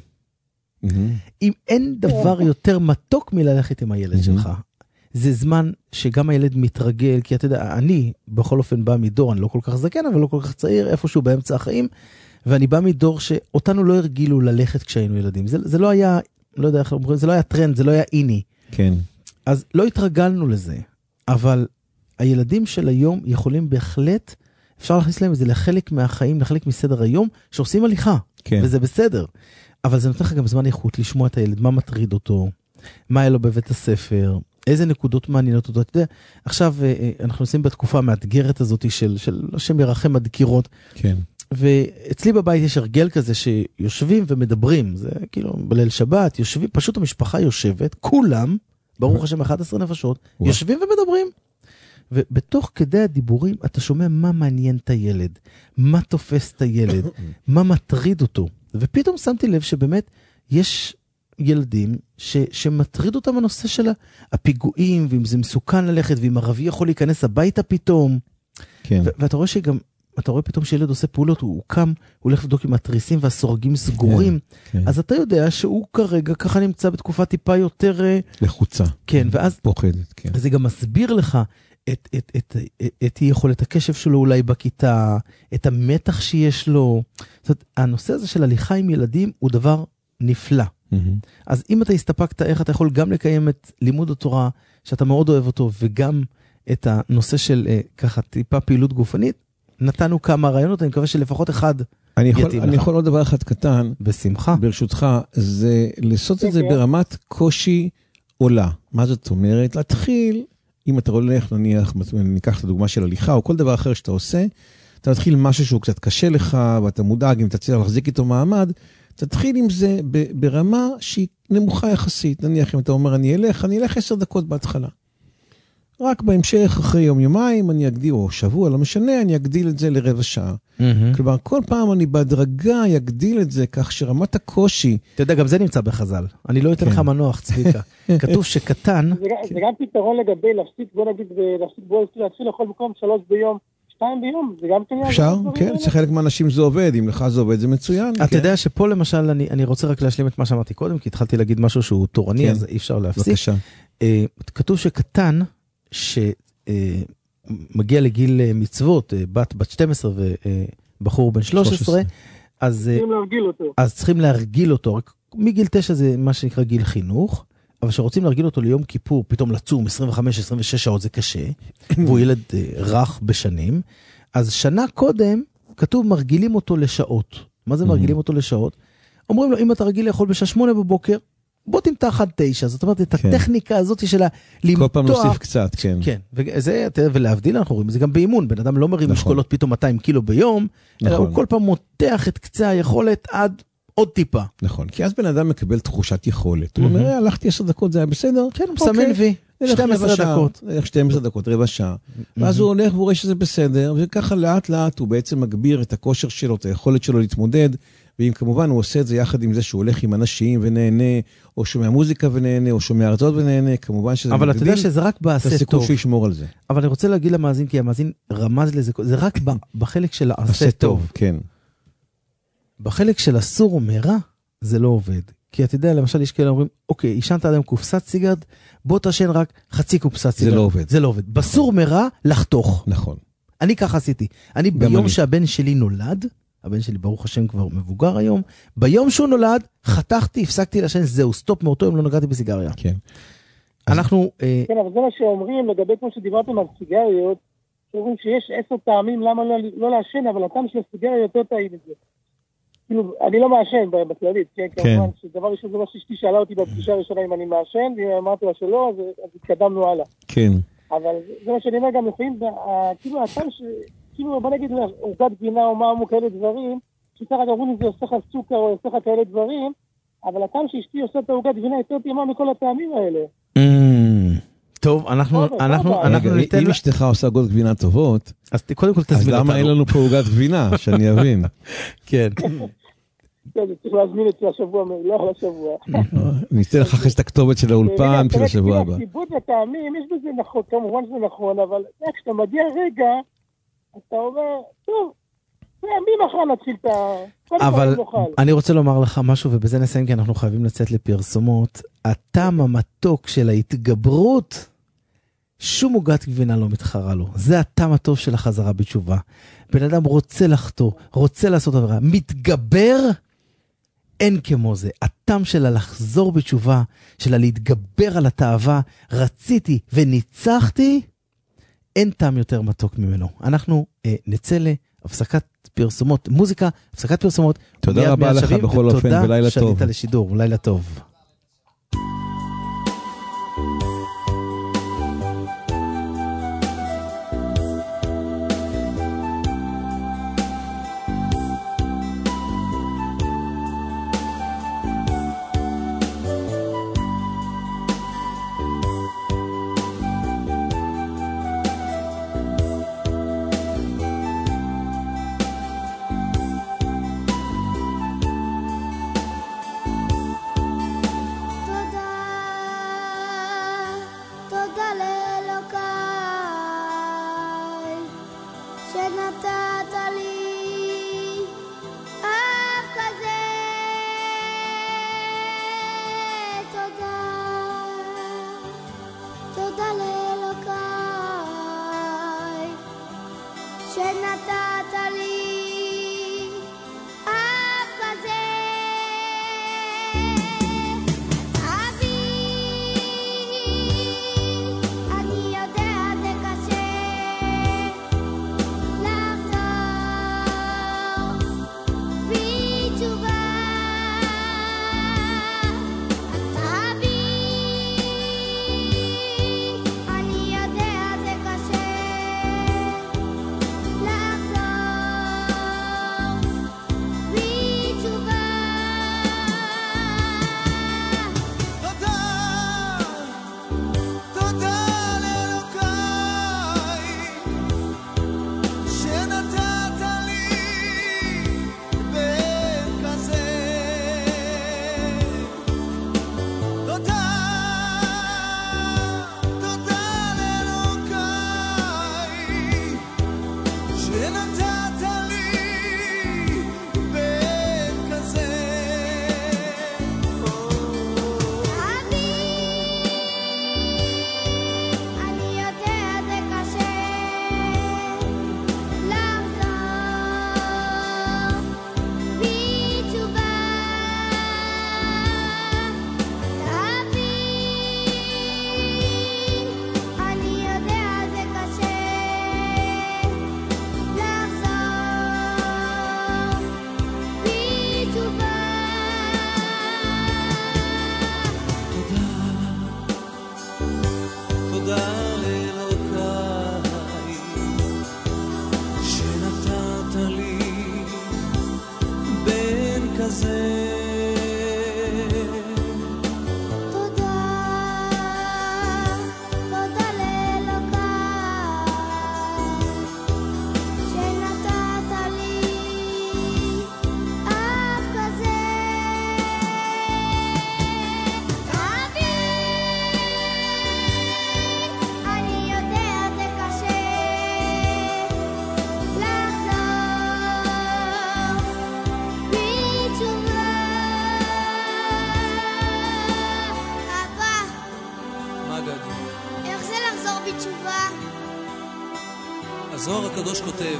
אם אין דבר יותר מתוק מללכת עם הילד שלך, זה זמן שגם הילד מתרגל, כי אתה יודע, אני בכל אופן בא מדור, אני לא כל כך זקן, אבל לא כל כך צעיר, איפשהו באמצע החיים, ואני בא מדור שאותנו לא הרגילו ללכת כשהיינו ילדים. זה, זה לא היה, לא יודע איך אומרים, זה לא היה טרנד, זה לא היה איני. כן. אז לא התרגלנו לזה, אבל הילדים של היום יכולים בהחלט, אפשר להכניס להם את זה לחלק מהחיים, לחלק מסדר היום, שעושים הליכה, כן. וזה בסדר. אבל זה נותן לך גם זמן איכות לשמוע את הילד, מה מטריד אותו, מה היה לו בבית הספר, איזה נקודות מעניינות אותו. אתה יודע, עכשיו אנחנו עושים בתקופה המאתגרת הזאת של, של השם ירחם הדקירות. כן. ואצלי בבית יש הרגל כזה שיושבים ומדברים, זה כאילו בליל שבת, יושבים, פשוט המשפחה יושבת, כולם, ברוך השם אחת עשרה נפשות, יושבים ומדברים. ובתוך כדי הדיבורים אתה שומע מה מעניין את הילד, מה תופס את הילד, מה מטריד אותו. ופתאום שמתי לב שבאמת יש ילדים ש, שמטריד אותם הנושא של הפיגועים, ואם זה מסוכן ללכת, ואם ערבי יכול להיכנס הביתה פתאום. כן. ו- ואתה רואה שגם, אתה רואה פתאום שילד עושה פעולות, הוא, הוא קם, הוא הולך לבדוק עם התריסים והסורגים סגורים, כן, כן. אז אתה יודע שהוא כרגע ככה נמצא בתקופה טיפה יותר... לחוצה. כן, ואז... פוחדת, כן. זה גם מסביר לך את, את, את, את, את יכולת הקשב שלו אולי בכיתה, את המתח שיש לו. זאת אומרת, הנושא הזה של הליכה עם ילדים הוא דבר נפלא. Mm-hmm. אז אם אתה הסתפקת, איך אתה יכול גם לקיים את לימוד התורה, שאתה מאוד אוהב אותו, וגם את הנושא של ככה טיפה פעילות גופנית, נתנו כמה רעיונות, אני מקווה שלפחות אחד אני יכול, יתאים לך. אני יכול עוד דבר אחד קטן. בשמחה. ברשותך, זה לעשות את זה ברמת קושי עולה. מה זאת אומרת? להתחיל... אם אתה הולך, נניח, ניקח את הדוגמה של הליכה, או כל דבר אחר שאתה עושה, אתה מתחיל משהו שהוא קצת קשה לך, ואתה מודאג, אם אתה צריך להחזיק איתו מעמד, תתחיל עם זה ברמה שהיא נמוכה יחסית. נניח אם אתה אומר, אני אלך, אני אלך עשר דקות בהתחלה. רק בהמשך, אחרי יום יומיים, אני אגדיל, או שבוע, לא משנה, אני אגדיל את זה לרבע שעה. כלומר, כל פעם אני בהדרגה אגדיל את זה, כך שרמת הקושי... אתה יודע, גם זה נמצא בחז"ל. אני לא אתן לך מנוח, צביקה. כתוב שקטן... זה גם פתרון לגבי להפסיק, בוא נגיד, להפסיק בוא להתחיל לאכול במקום שלוש ביום, שתיים ביום, זה גם כן... אפשר? כן, שחלק מהאנשים זה עובד, אם לך זה עובד, זה מצוין. אתה יודע שפה למשל, אני רוצה רק להשלים את מה שאמרתי קודם, כי התחלתי להגיד משהו שהוא תורני, אז אי אפשר להפסיק. בבקשה. כתוב שקטן, שמגיע לגיל מצוות, בת בת שתים עשרה ובחור בן שלוש עשרה, אז צריכים להרגיל אותו. אז צריכים להרגיל אותו. רק מגיל תשע זה מה שנקרא גיל חינוך, אבל שרוצים להרגיל אותו ליום כיפור, פתאום לצום עשרים וחמש עשרים ושש שעות זה קשה, והוא ילד רך בשנים, אז שנה קודם כתוב מרגילים אותו לשעות. מה זה מרגילים אותו לשעות? אומרים לו, אם אתה רגיל לאכול בשעה שמונה בבוקר, בוא תמתח עד תשע, זאת אומרת, את הטכניקה הזאת של הלמתוח. כל פעם נוסיף קצת, כן. כן, וזה, ולהבדיל אנחנו רואים, זה גם באימון, בן אדם לא מרים משקולות פתאום מאתיים קילו ביום, אלא הוא כל פעם מותח את קצה היכולת עד עוד טיפה. נכון, כי אז בן אדם מקבל תחושת יכולת. הוא אומר, הלכתי עשר דקות, זה היה בסדר? כן, הוא מסמן וי, שתים עשרה דקות. שתים עשרה דקות, רבע שעה. ואז הוא הולך והוא רואה שזה בסדר, וככה לאט לאט הוא בעצם מגביר את הכושר שלו, את היכולת שלו להתמודד, ואם כמובן הוא עושה את זה יחד עם זה שהוא הולך עם אנשים ונהנה, או שומע מוזיקה ונהנה, או שומע הרצאות ונהנה, כמובן שזה אבל אתה יודע שזה רק בעשה טוב. הסיכוי שישמור על זה. אבל אני רוצה להגיד למאזין, כי המאזין רמז לזה, זה רק בחלק של העשה טוב. כן. בחלק של אסור ומרע, זה לא עובד. כי אתה יודע, למשל יש כאלה אומרים, אוקיי, ישנת אדם קופסת סיגרד, בוא תשן רק חצי קופסת סיגרד. זה לא עובד. זה לא עובד. בסור מרע, לחתוך. נכון. אני ככה עשיתי. אני ביום שהבן שלי נולד, הבן שלי ברוך השם כבר מבוגר היום, ביום שהוא נולד, חתכתי, הפסקתי לשן, זהו, סטופ מאותו יום, לא נגעתי בסיגריה. כן. אנחנו... כן, אבל זה מה שאומרים, לגבי כמו שדיברתם על סיגריות, שאומרים שיש עשר טעמים למה לא לעשן, אבל הטעם של הסיגריה יותר טעים את זה. כאילו, אני לא מעשן בכללית, כן, כמובן, שדבר ראשון זה מה שאשתי שאלה אותי בפגישה הראשונה אם אני מעשן, ואמרתי לה שלא, אז התקדמנו הלאה. כן. אבל זה מה שאני אומר גם לפעמים, כאילו, הטעם ש... כאילו, בוא נגיד, עוגת גבינה או מה מו כאלה דברים, שצריך אומרים אם זה עושה לך סוכר או עושה לך כאלה דברים, אבל הטעם שאשתי עושה את העוגת גבינה יותר טעימה מכל הטעמים האלה. טוב, אנחנו, אנחנו, אנחנו ניתן... אם אשתך עושה עוגות גבינה טובות, אז קודם כל תזמין אותנו. אז למה אין לנו פה עוגת גבינה, שאני אבין? כן. צריך להזמין את זה השבוע, לא השבוע. ניתן לך אחרי את הכתובת של האולפן של השבוע הבא. כיבוד הטעמים, יש בזה נכון, כמובן שזה נכון, אבל כשאתה מגיע רגע, אתה אומר, טוב, מי מחר נתחיל את ה... אבל אני רוצה לומר לך משהו, ובזה נסיים, כי אנחנו חייבים לצאת לפרסומות. הטעם המתוק של ההתגברות, שום עוגת גבינה לא מתחרה לו. זה הטעם הטוב של החזרה בתשובה. בן אדם רוצה לחתור, רוצה לעשות עבירה, מתגבר, אין כמו זה. הטעם שלה לחזור בתשובה, שלה להתגבר על התאווה, רציתי וניצחתי, אין טעם יותר מתוק ממנו. אנחנו אה, נצא להפסקת פרסומות, מוזיקה, הפסקת פרסומות. תודה רבה לך בכל אופן, ולילה טוב. ותודה שעלית לשידור, לילה טוב. אני יודע זה קשה לחזור הזוהר הקדוש כותב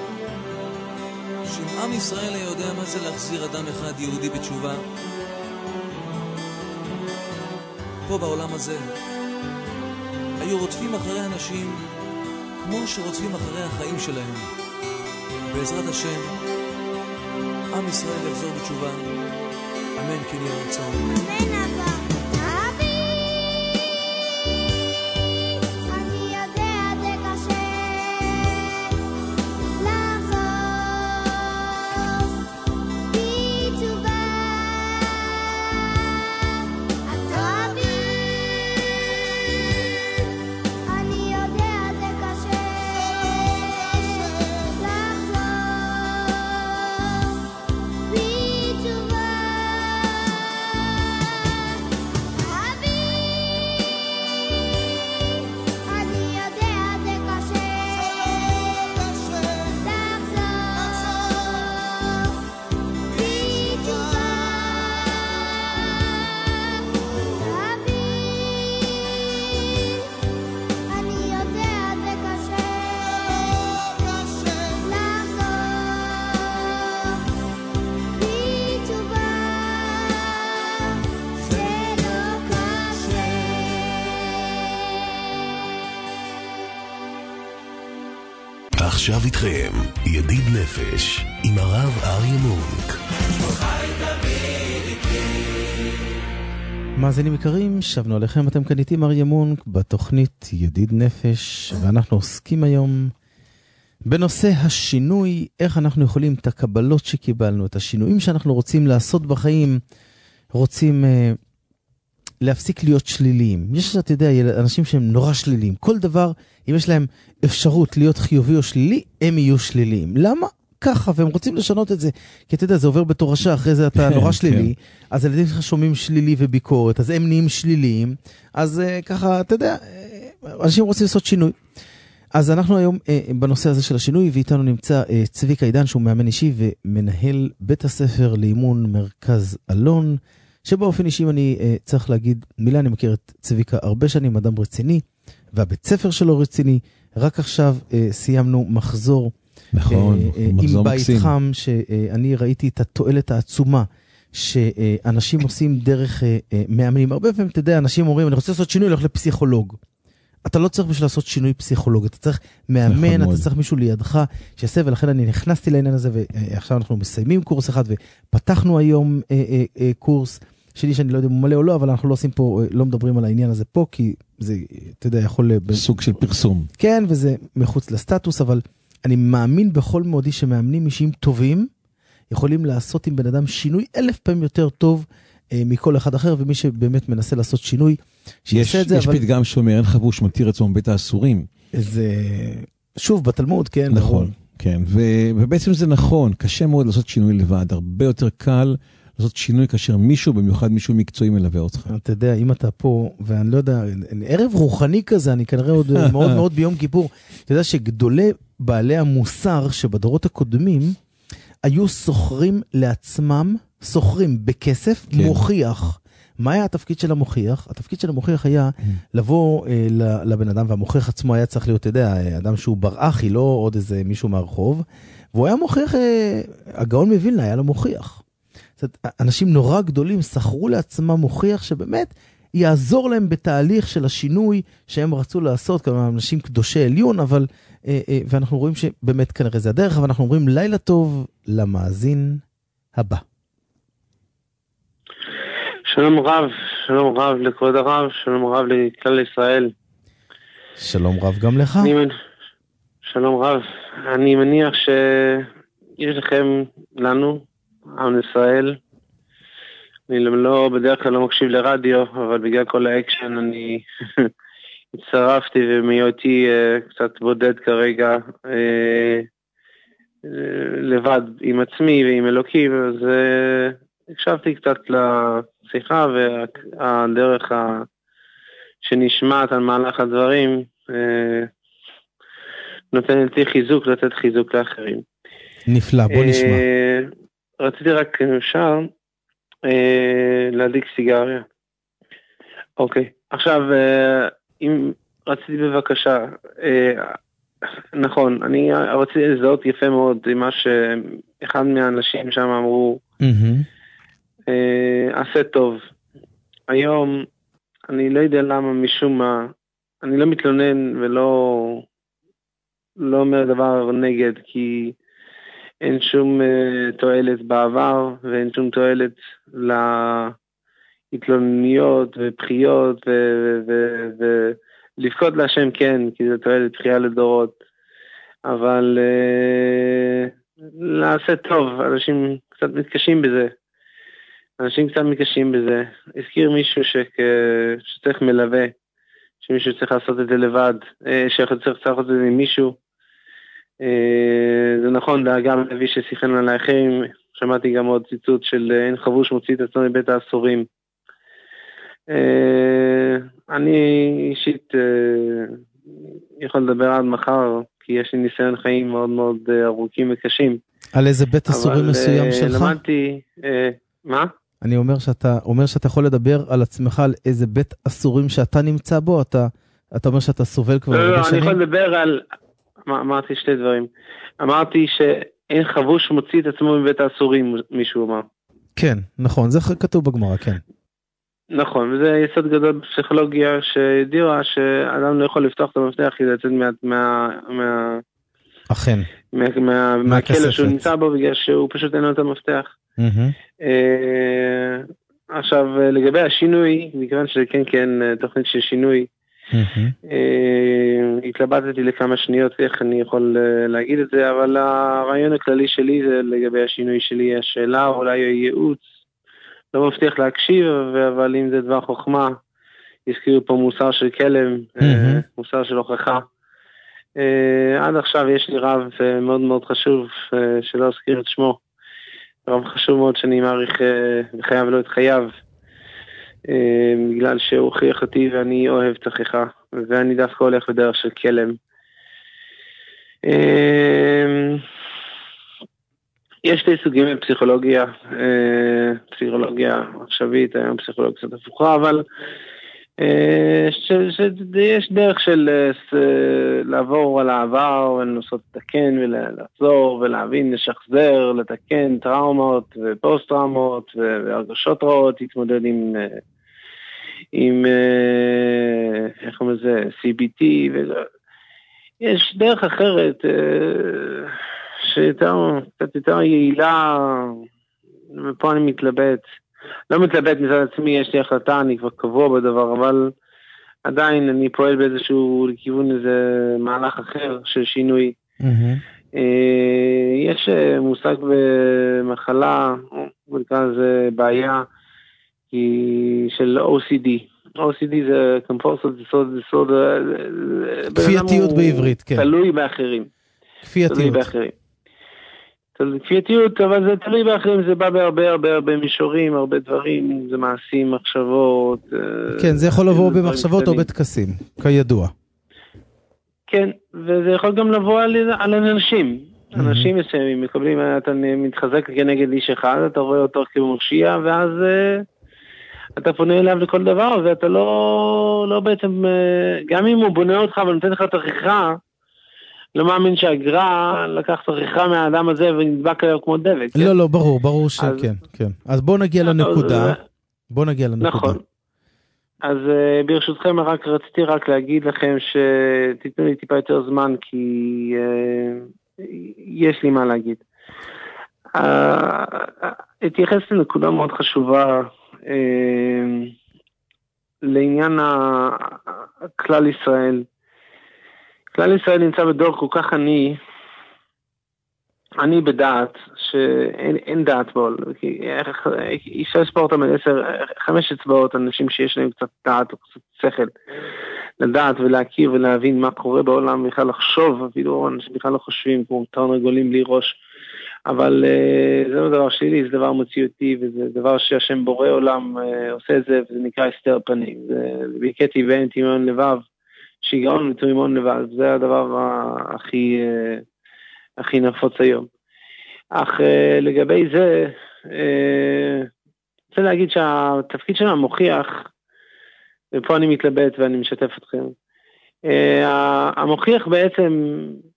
שאם עם ישראל היה יודע מה זה להחזיר אדם אחד יהודי בתשובה, פה בעולם הזה היו רודפים אחרי אנשים כמו שרודפים אחרי החיים שלהם. בעזרת השם עם ישראל יחזור בתשובה, אמן כן יהיה רצון. אמן אבא. עכשיו איתכם ידיד נפש עם הרב אריה מונק. מאזינים יקרים, שבנו עליכם, אתם כאן איתי אריה מונק בתוכנית ידיד נפש, ואנחנו עוסקים היום בנושא השינוי, איך אנחנו יכולים את הקבלות שקיבלנו, את השינויים שאנחנו רוצים לעשות בחיים, רוצים uh, להפסיק להיות שליליים. יש, אתה יודע, אנשים שהם נורא שליליים. כל דבר, אם יש להם אפשרות להיות חיובי או שלילי, הם יהיו שליליים. למה? ככה, והם רוצים לשנות את זה. כי אתה יודע, זה עובר בתורשה, אחרי זה אתה נורא שלילי, אז הילדים שלך שומעים שלילי וביקורת, אז הם נהיים שליליים. אז uh, ככה, אתה יודע, אנשים רוצים לעשות שינוי. אז אנחנו היום uh, בנושא הזה של השינוי, ואיתנו נמצא uh, צביקה עידן, שהוא מאמן אישי ומנהל בית הספר לאימון מרכז אלון, שבאופן אישי אני uh, צריך להגיד מילה, אני מכיר את צביקה הרבה שנים, אדם רציני, והבית ספר שלו רציני. רק עכשיו uh, סיימנו מחזור, נכון, uh, uh, מחזור עם בית מקסים. חם, שאני ראיתי את התועלת העצומה, שאנשים uh, עושים דרך uh, uh, מאמנים. הרבה פעמים, אתה יודע, אנשים אומרים, אני רוצה לעשות שינוי, אני הולך לפסיכולוג. אתה לא צריך בשביל לעשות שינוי פסיכולוגי, אתה צריך מאמן, אתה צריך מישהו לידך שיעשה, ולכן אני נכנסתי לעניין הזה, ועכשיו אנחנו מסיימים קורס אחד, ופתחנו היום אה, אה, אה, קורס שלי, שאני לא יודע אם הוא מלא או לא, אבל אנחנו לא עושים פה, לא מדברים על העניין הזה פה, כי זה, אתה יודע, יכול... סוג של פרסום. כן, וזה מחוץ לסטטוס, אבל אני מאמין בכל מאודי שמאמנים אישיים טובים, יכולים לעשות עם בן אדם שינוי אלף פעמים יותר טוב, מכל אחד אחר, ומי שבאמת מנסה לעשות שינוי, שיעשה את זה. יש פתגם שאומר, אין חבוש מתיר עצמו מבית האסורים. זה, שוב, בתלמוד, כן. נכון, כן. ובעצם זה נכון, קשה מאוד לעשות שינוי לבד, הרבה יותר קל לעשות שינוי כאשר מישהו, במיוחד מישהו מקצועי מלווה אותך. אתה יודע, אם אתה פה, ואני לא יודע, ערב רוחני כזה, אני כנראה עוד מאוד מאוד ביום כיפור, אתה יודע שגדולי בעלי המוסר שבדורות הקודמים, היו סוחרים לעצמם, סוחרים בכסף, כן. מוכיח. מה היה התפקיד של המוכיח? התפקיד של המוכיח היה לבוא אה, לבן אדם, והמוכיח עצמו היה צריך להיות, אתה יודע, אדם שהוא ברעכי, לא עוד איזה מישהו מהרחוב, והוא היה מוכיח, אה, הגאון מווילנה היה לו מוכיח. זאת, אנשים נורא גדולים סחרו לעצמם מוכיח שבאמת יעזור להם בתהליך של השינוי שהם רצו לעשות, כלומר אנשים קדושי עליון, אבל, אה, אה, ואנחנו רואים שבאמת כנראה זה הדרך, אבל אנחנו אומרים לילה טוב למאזין הבא. שלום רב, שלום רב לכבוד הרב, שלום רב לכלל ישראל. שלום רב גם לך. אני, שלום רב, אני מניח שיש לכם, לנו, עם ישראל, אני לא, בדרך כלל לא מקשיב לרדיו, אבל בגלל כל האקשן אני הצטרפתי ומהיותי uh, קצת בודד כרגע, uh, uh, לבד עם עצמי ועם אלוקים, אז uh, הקשבתי קצת לשיחה והדרך ה... שנשמעת על מהלך הדברים uh, נותנת לי חיזוק, לתת חיזוק לאחרים. נפלא, בוא נשמע. Uh, רציתי רק, אם אפשר, אה, להדליק סיגריה. אוקיי. עכשיו, אה, אם רציתי בבקשה, אה, נכון, אני רציתי לזהות יפה מאוד עם מה שאחד מהאנשים שם אמרו, אה, עשה טוב. היום, אני לא יודע למה משום מה, אני לא מתלונן ולא לא אומר דבר נגד, כי אין שום uh, תועלת בעבר, ואין שום תועלת להתלונניות ובחיות, ולבכות להשם כן, כי זה תועלת בחייה לדורות. אבל uh, לעשה טוב, אנשים קצת מתקשים בזה. אנשים קצת מתקשים בזה. הזכיר מישהו שכ... שצריך מלווה, שמישהו צריך לעשות את זה לבד, שצריך לעשות את זה עם מישהו. זה נכון, דאגה מלוי ששיחן על האחרים, שמעתי גם עוד ציטוט של אין חבוש מוציא את עצמו מבית האסורים. אני אישית יכול לדבר עד מחר, כי יש לי ניסיון חיים מאוד מאוד ארוכים וקשים. על איזה בית אסורים מסוים שלך? למדתי, מה? אני אומר שאתה, אומר שאתה יכול לדבר על עצמך, על איזה בית אסורים שאתה נמצא בו, אתה, אתה אומר שאתה סובל כבר הרבה שנים? לא, אני יכול לדבר על... אמרתי שתי דברים. אמרתי שאין חבוש מוציא את עצמו מבית האסורים, מישהו אמר. כן, נכון, זה כתוב בגמרא, כן. נכון, וזה יסוד גדול בפסיכולוגיה שהדירה שאדם לא יכול לפתוח את המפתח כדי לצאת מה... מה... אכן. מה, מה, מהכלא שהוא נמצא בו, בגלל שהוא פשוט אין לו את המפתח. Mm-hmm. אה, עכשיו, לגבי השינוי, מכיוון שכן כן, תוכנית של שינוי, Mm-hmm. Uh, התלבטתי לכמה שניות איך אני יכול uh, להגיד את זה, אבל הרעיון הכללי שלי זה לגבי השינוי שלי, השאלה אולי הייעוץ, לא מבטיח להקשיב, אבל אם זה דבר חוכמה, הזכירו פה מוסר של כלם, mm-hmm. uh, מוסר של הוכחה. Uh, עד עכשיו יש לי רב uh, מאוד מאוד חשוב, uh, שלא אזכיר את שמו, רב חשוב מאוד שאני מעריך uh, בחייו ולא את חייו, בגלל שהוא הוכיח אותי ואני אוהב תכיחה, ואני דווקא הולך בדרך של כלם. יש שתי סוגים בפסיכולוגיה, פסיכולוגיה עכשווית, היום פסיכולוגיה קצת הפוכה, אבל יש דרך של לעבור על העבר ולנסות לתקן ולעזור ולהבין, לשחזר, לתקן טראומות ופוסט טראומות והרגשות רעות, להתמודד עם עם איך אומרים זה, סי בי טי, יש דרך אחרת שיותר, קצת יותר יעילה, ופה אני מתלבט, לא מתלבט מצד עצמי, יש לי החלטה, אני כבר קבוע בדבר, אבל עדיין אני פועל באיזשהו לכיוון איזה מהלך אחר של שינוי. Mm-hmm. יש מושג במחלה, נקרא לזה בעיה, של או סי די. או סי די זה compulsive disorder, כפייתיות בעברית, כן. תלוי באחרים. כפייתיות. תלוי באחרים. כפייתיות, אבל זה תלוי באחרים, זה בא בהרבה הרבה הרבה מישורים, הרבה דברים, זה מעשים, מחשבות. כן, זה יכול לבוא במחשבות או בתקסים, כידוע. כן, וזה יכול גם לבוא על, על אנשים. אנשים מסוימים מקבלים, אתה מתחזק כנגד איש אחד, אתה רואה אותו כמושיע, ואז אתה פונה אליו לכל דבר, ואתה לא, לא בעצם, גם אם הוא בונה אותך ונותן לך תוכחה, לא מאמין שהגרע לקח תוכחה מהאדם הזה ונדבק עליו כמו דבק. לא, כן? לא, ברור, ברור שכן, כן. אז בוא נגיע לנקודה. בוא נגיע לנקודה. נכון. אז uh, ברשותכם רק רציתי רק להגיד לכם שתיתנו לי טיפה יותר זמן, כי uh, יש לי מה להגיד. התייחס uh, לנקודה מאוד חשובה, uh, לעניין הכלל ישראל. כלל ישראל נמצא בדור כל כך עני, עני בדעת, שאין אין דעת בו, אי אפשר לספור אותם על עשר, חמש אצבעות, אנשים שיש להם קצת דעת או קצת שכל, לדעת ולהכיר ולהבין מה קורה בעולם, בכלל לחשוב, אפילו אנשים בכלל לא חושבים, כמו תרנגולים בלי ראש, אבל זה לא דבר שלי, זה דבר מציאותי, וזה דבר שהשם בורא עולם עושה את זה, וזה נקרא הסתר פנים, זה ביקטי ואין תימון לבב, שיגעון ותמימון לבד, זה הדבר הכי, הכי נפוץ היום. אך לגבי זה, רוצה להגיד שהתפקיד שלנו מוכיח, ופה אני מתלבט ואני משתף אתכם, המוכיח בעצם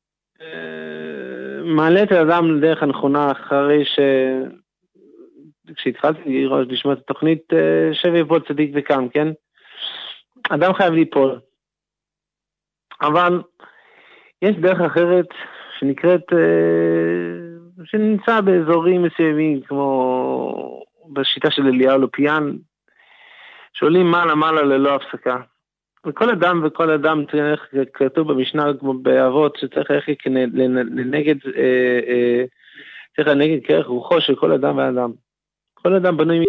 מעלה את האדם לדרך הנכונה, אחרי ש... כשהתחלתי לשמוע את התוכנית, שב יפול צדיק וקם, כן? אדם חייב ליפול. אבל יש דרך אחרת שנקראת, שנמצא באזורים מסוימים, כמו בשיטה של אליהו לופיאן, שעולים מעלה מעלה ללא הפסקה. וכל אדם וכל אדם צריך, כתוב במשנה כמו באבות, שצריך ללכת לנגד, צריך לנגד כרך רוחו של כל אדם ואדם. כל אדם בנוי...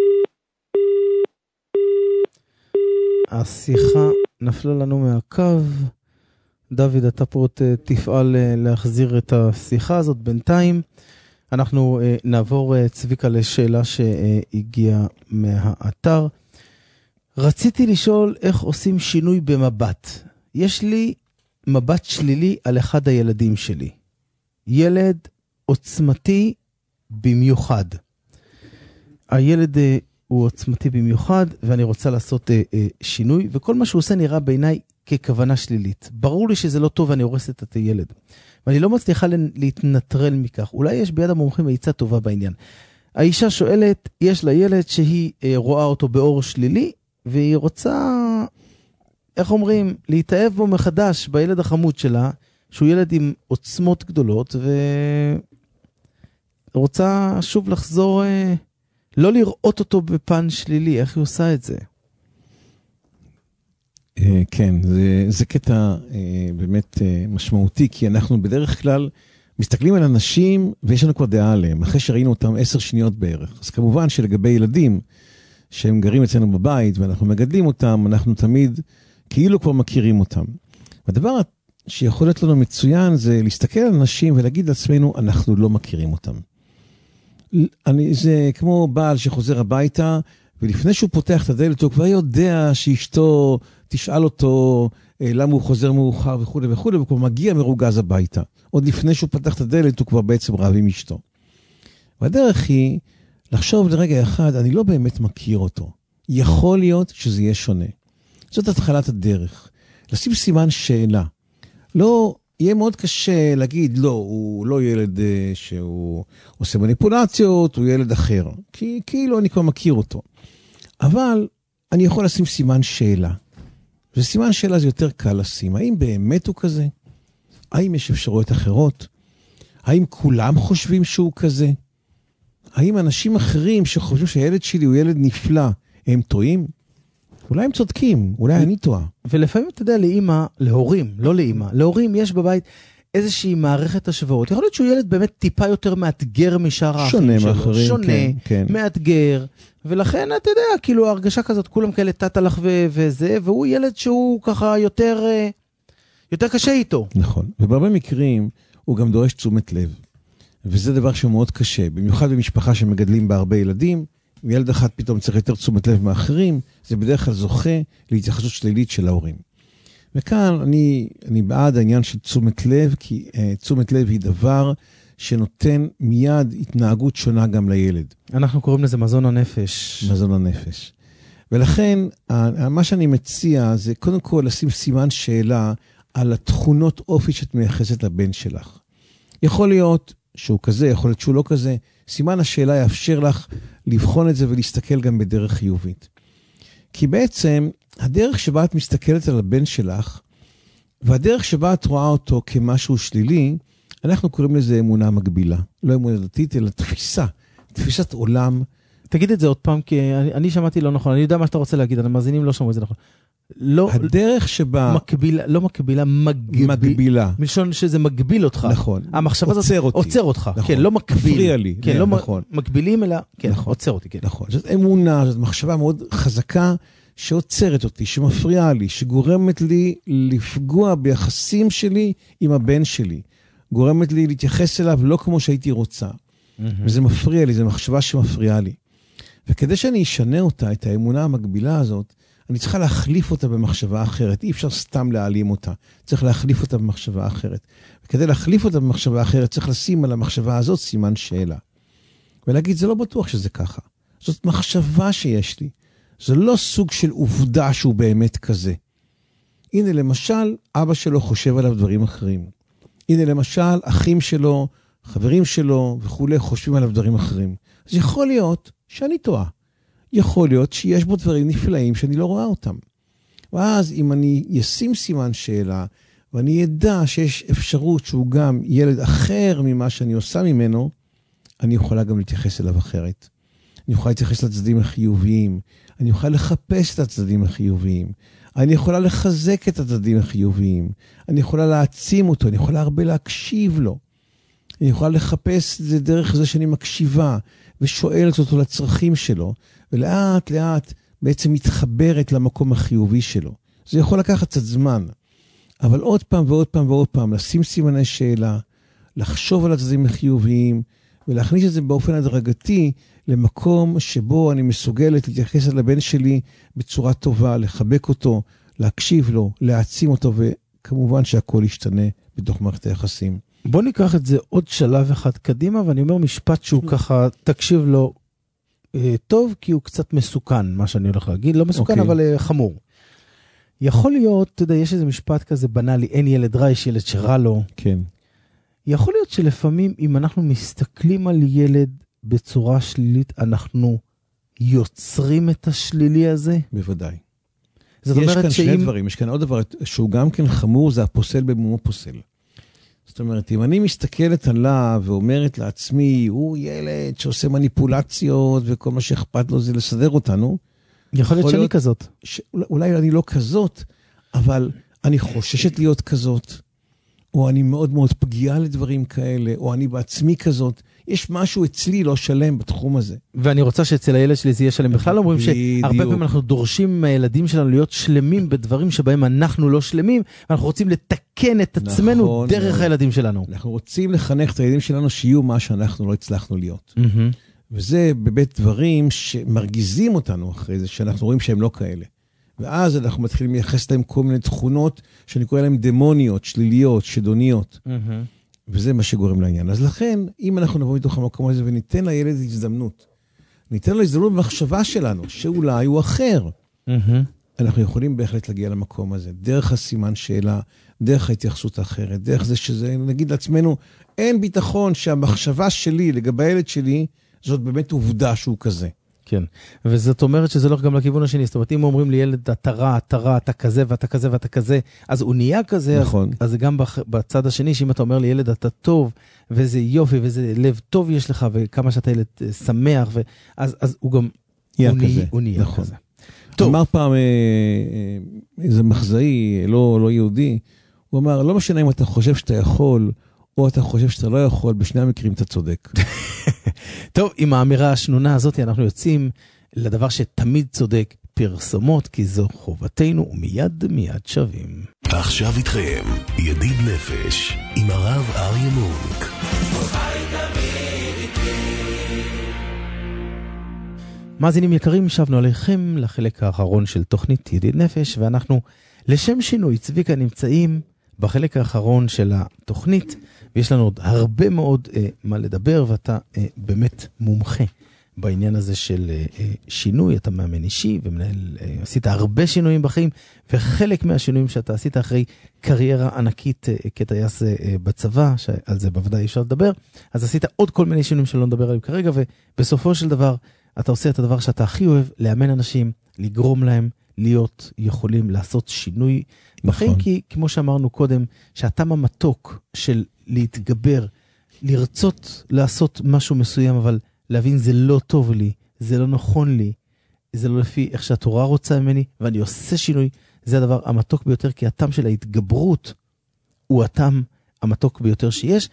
השיחה נפלה לנו מהקו. דוד, אתה פה תפעל להחזיר את השיחה הזאת. בינתיים אנחנו נעבור, צביקה, לשאלה שהגיעה מהאתר. רציתי לשאול איך עושים שינוי במבט. יש לי מבט שלילי על אחד הילדים שלי. ילד עוצמתי במיוחד. הילד הוא עוצמתי במיוחד, ואני רוצה לעשות שינוי, וכל מה שהוא עושה נראה בעיניי ככוונה שלילית. ברור לי שזה לא טוב ואני הורסת את הילד. ואני לא מצליחה להתנטרל מכך. אולי יש ביד המומחים העיצה טובה בעניין. האישה שואלת, יש לה ילד שהיא רואה אותו באור שלילי, והיא רוצה, איך אומרים, להתאהב בו מחדש בילד החמוד שלה, שהוא ילד עם עוצמות גדולות, ורוצה שוב לחזור, לא לראות אותו בפן שלילי. איך היא עושה את זה? כן, זה, זה קטע באמת משמעותי, כי אנחנו בדרך כלל מסתכלים על אנשים ויש לנו כבר דעה עליהם, אחרי שראינו אותם עשר שניות בערך. אז כמובן שלגבי ילדים שהם גרים אצלנו בבית ואנחנו מגדלים אותם, אנחנו תמיד כאילו כבר מכירים אותם. והדבר שיכול להיות לנו מצוין זה להסתכל על אנשים ולהגיד לעצמנו, אנחנו לא מכירים אותם. אני, זה כמו בעל שחוזר הביתה, ולפני שהוא פותח את הדלת, הוא כבר יודע שאשתו תשאל אותו למה הוא חוזר מאוחר וכו' וכו', וכבר מגיע מרוגז הביתה. עוד לפני שהוא פתח את הדלת, הוא כבר בעצם רב עם אשתו. והדרך היא לחשוב לרגע אחד, אני לא באמת מכיר אותו. יכול להיות שזה יהיה שונה. זאת התחלת הדרך. לשים סימן שאלה. לא, יהיה מאוד קשה להגיד, לא, הוא לא ילד שהוא עושה מניפולציות, הוא ילד אחר. כי כאילו אני כבר מכיר אותו. אבל אני יכול לשים סימן שאלה. וסימן שאלה זה יותר קל לשים. האם באמת הוא כזה? האם יש אפשרויות אחרות? האם כולם חושבים שהוא כזה? האם אנשים אחרים שחושבים שהילד שלי הוא ילד נפלא, הם טועים? אולי הם צודקים, אולי אני טועה. ולפעמים אתה יודע, לאמא, להורים, לא לאמא, להורים יש בבית איזושהי מערכת השוואות. יכול להיות שהוא ילד באמת טיפה יותר מאתגר משאר האחים שלו. מאחרים, שונה, כן, כן. מאתגר. ולכן אתה יודע, כאילו ההרגשה כזאת, כולם כאלה תת הלך ו- וזה, והוא ילד שהוא ככה יותר, יותר קשה איתו. נכון, ובהרבה מקרים הוא גם דורש תשומת לב. וזה דבר שהוא מאוד קשה, במיוחד במשפחה שמגדלים בה הרבה ילדים, אם ילד אחד פתאום צריך יותר תשומת לב מאחרים, זה בדרך כלל זוכה להתייחסות שלילית של ההורים. וכאן אני, אני בעד העניין של תשומת לב, כי uh, תשומת לב היא דבר שנותן מיד התנהגות שונה גם לילד. אנחנו קוראים לזה מזון הנפש. מזון הנפש. ולכן, מה שאני מציע זה קודם כל לשים סימן שאלה על התכונות אופי שאת מייחסת לבן שלך. יכול להיות שהוא כזה, יכול להיות שהוא לא כזה. סימן השאלה יאפשר לך לבחון את זה ולהסתכל גם בדרך חיובית. כי בעצם, הדרך שבה את מסתכלת על הבן שלך, והדרך שבה את רואה אותו כמשהו שלילי, אנחנו קוראים לזה אמונה מגבילה. לא אמונה דתית, אלא תפיסה. תפיסת עולם. תגיד את זה עוד פעם, כי אני, אני שמעתי לא נכון. אני יודע מה שאתה רוצה להגיד, המאזינים לא שמעו את זה נכון. לא, הדרך שבה... מקבילה, לא מקבילה, מגבילה. מגבילה. מלשון שזה מגביל אותך. נכון. המחשבה הזאת עוצר אותי. עוצר אותך. נכון. כן, לא מקביל. מפריע לי. כן, כן, לא נכון. מקבילים, אלא... כן, נכון. עוצר אותי, כן. נכון. זאת אמונה, זאת מחשבה מאוד חזקה, שעוצרת אותי, שמפריעה לי, שגורמת לי לפגוע ביחסים שלי עם הבן שלי. גורמת לי להתייחס אליו לא כמו שהייתי רוצה. Mm-hmm. וזה מפריע לי, זו מחשבה שמפריעה לי. וכדי שאני אשנה אותה, את האמונה המקבילה הזאת, אני צריכה להחליף אותה במחשבה אחרת. אי אפשר סתם להעלים אותה. צריך להחליף אותה במחשבה אחרת. וכדי להחליף אותה במחשבה אחרת, צריך לשים על המחשבה הזאת סימן שאלה. ולהגיד, זה לא בטוח שזה ככה. זאת מחשבה שיש לי. זה לא סוג של עובדה שהוא באמת כזה. הנה למשל, אבא שלו חושב עליו דברים אחרים. הנה למשל, אחים שלו, חברים שלו וכו' חושבים עליו דברים אחרים. אז יכול להיות שאני טועה. יכול להיות שיש בו דברים נפלאים שאני לא רואה אותם. ואז אם אני אשים סימן שאלה, ואני ידע שיש אפשרות שהוא גם ילד אחר ממה שאני עושה ממנו, אני יכולה גם להתייחס אליו אחרת. אני יכולה להתייחס לצדדים החיוביים, אני יכולה לחפש את הצדדים החיוביים, אני יכולה לחזק את הצדדים החיוביים, אני יכולה להעצים אותו, אני יכולה הרבה להקשיב לו. אני יכולה לחפש את זה דרך זה שאני מקשיבה, ושואלת אותו לצרכים שלו, ולאט לאט בעצם מתחברת למקום החיובי שלו. זה יכול לקחת קצת זמן, אבל עוד פעם ועוד פעם ועוד פעם, לשים סימני שאלה, לחשוב על הצדדים החיוביים, ולהכניס את זה באופן הדרגתי למקום שבו אני מסוגלת להתייחס על הבן שלי בצורה טובה, לחבק אותו, להקשיב לו, להעצים אותו, וכמובן שהכל ישתנה בתוך מערכת היחסים. בוא ניקח את זה עוד שלב אחד קדימה, ואני אומר משפט שהוא ככה, תקשיב לו אה, טוב, כי הוא קצת מסוכן, מה שאני הולך להגיד, לא מסוכן, okay. אבל אה, חמור. יכול להיות, אתה יודע, יש איזה משפט כזה בנאלי, אין ילד רע, יש ילד שרע לו. כן. יכול להיות שלפעמים, אם אנחנו מסתכלים על ילד בצורה שלילית, אנחנו יוצרים את השלילי הזה? בוודאי. זאת יש אומרת כאן שאם... שני דברים, יש כאן עוד דבר שהוא גם כן חמור, זה הפוסל במומו פוסל. זאת אומרת, אם אני מסתכלת עליו ואומרת לעצמי, הוא ילד שעושה מניפולציות וכל מה שאכפת לו זה לסדר אותנו. יכול להיות שאני כזאת. ש... אולי אני לא כזאת, אבל אני חוששת להיות כזאת, או אני מאוד מאוד פגיעה לדברים כאלה, או אני בעצמי כזאת. יש משהו אצלי לא שלם בתחום הזה. ואני רוצה שאצל הילד שלי זה יהיה שלם. בכלל אומרים שהרבה פעמים אנחנו דורשים מהילדים שלנו להיות שלמים בדברים שבהם אנחנו לא שלמים, ואנחנו רוצים לתקן את עצמנו נכון, דרך נכון. הילדים שלנו. אנחנו רוצים לחנך את הילדים שלנו שיהיו מה שאנחנו לא הצלחנו להיות. Mm-hmm. וזה בבית דברים שמרגיזים אותנו אחרי זה, שאנחנו רואים שהם לא כאלה. ואז אנחנו מתחילים לייחס להם כל מיני תכונות, שאני קורא להם דמוניות, שליליות, שדוניות. Mm-hmm. וזה מה שגורם לעניין. אז לכן, אם אנחנו נבוא מתוך המקום הזה וניתן לילד הזדמנות, ניתן לו הזדמנות במחשבה שלנו, שאולי הוא אחר, mm-hmm. אנחנו יכולים בהחלט להגיע למקום הזה, דרך הסימן שאלה, דרך ההתייחסות האחרת, דרך זה שזה, נגיד לעצמנו, אין ביטחון שהמחשבה שלי לגבי הילד שלי, זאת באמת עובדה שהוא כזה. כן, וזאת אומרת שזה לא גם לכיוון השני, זאת אומרת, אם אומרים לי ילד, אתה רע, אתה רע, אתה כזה ואתה כזה ואתה כזה, אז הוא נהיה כזה, נכון. אז, אז זה גם בצד השני, שאם אתה אומר לי ילד, אתה טוב, וזה יופי, וזה לב טוב יש לך, וכמה שאתה ילד שמח, ו... אז, אז הוא גם, הוא כזה. נהיה, הוא נהיה נכון. כזה. טוב. אמר פעם איזה מחזאי, לא, לא יהודי, הוא אמר, לא משנה אם אתה חושב שאתה יכול, או אתה חושב שאתה לא יכול, בשני המקרים אתה צודק. טוב, עם האמירה השנונה הזאת אנחנו יוצאים לדבר שתמיד צודק, פרסומות, כי זו חובתנו ומיד מיד שווים. עכשיו איתכם, ידיד נפש, עם הרב אריה מונק. מאזינים יקרים, שבנו עליכם לחלק האחרון של תוכנית ידיד נפש, ואנחנו לשם שינוי צביקה נמצאים בחלק האחרון של התוכנית, ויש לנו עוד הרבה מאוד אה, מה לדבר, ואתה אה, באמת מומחה בעניין הזה של אה, שינוי, אתה מאמן אישי ומנהל, אה, עשית הרבה שינויים בחיים, וחלק מהשינויים שאתה עשית אחרי קריירה ענקית אה, כטייס אה, בצבא, שעל זה בוודאי אפשר לדבר, אז עשית עוד כל מיני שינויים שלא נדבר עליהם כרגע, ובסופו של דבר אתה עושה את הדבר שאתה הכי אוהב, לאמן אנשים, לגרום להם להיות יכולים לעשות שינוי בחיים, נכון. כי כמו שאמרנו קודם, שהטעם המתוק של להתגבר, לרצות לעשות משהו מסוים, אבל להבין זה לא טוב לי, זה לא נכון לי, זה לא לפי איך שהתורה רוצה ממני, ואני עושה שינוי, זה הדבר המתוק ביותר, כי הטעם של ההתגברות הוא הטעם המתוק ביותר שיש,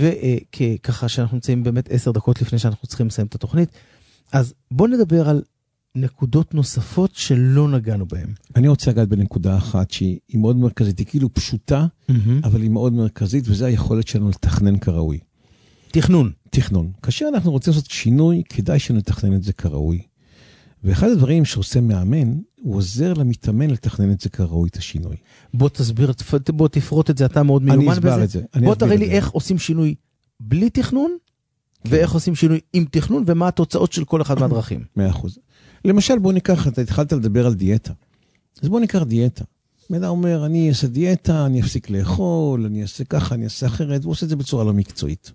וככה שאנחנו נמצאים באמת עשר דקות לפני שאנחנו צריכים לסיים את התוכנית, אז בוא נדבר על נקודות נוספות שלא נגענו בהן. אני רוצה לגעת בנקודה אחת שהיא מאוד מרכזית, היא כאילו פשוטה, mm-hmm. אבל היא מאוד מרכזית, וזה היכולת שלנו לתכנן כראוי. תכנון. תכנון. כאשר אנחנו רוצים לעשות שינוי, כדאי שנתכנן את זה כראוי. ואחד הדברים שעושה מאמן, הוא עוזר למתאמן לתכנן את זה כראוי, את השינוי. בוא תסביר, בוא תפרוט את זה, אתה מאוד מיומן בזה. אני אסבר את זה. בוא תראה לי איך עושים שינוי בלי תכנון, ואיך עושים שינוי עם תכנון, ומה התוצאות של כל אחד מהדרכים. מאה אחוז. למשל, בוא ניקח, אתה התחלת לדבר על דיאטה. אז בוא ניקח דיאטה. מידע אומר, אני אעשה דיאטה, אני אפסיק לאכול, אני אעשה ככה, אני אעשה אחרת, הוא עושה את זה בצורה לא מקצועית.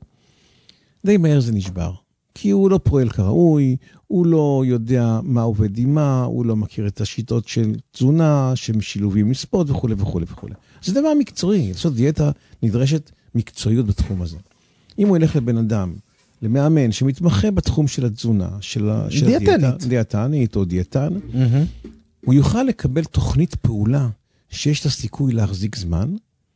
די מהר זה נשבר. כי הוא לא פועל כראוי, הוא לא יודע מה עובד עם מה, הוא לא מכיר את השיטות של תזונה, של שילובים מספות וכו' וכו' וכו'. זה דבר מקצועי. לעשות דיאטה נדרשת מקצועיות בתחום הזה. אם הוא ילך לבן אדם, למאמן שמתמחה בתחום של התזונה, של דיאטנית, דיאטנית או דיאטן, הוא יוכל לקבל תוכנית פעולה שיש לה סיכוי להחזיק זמן,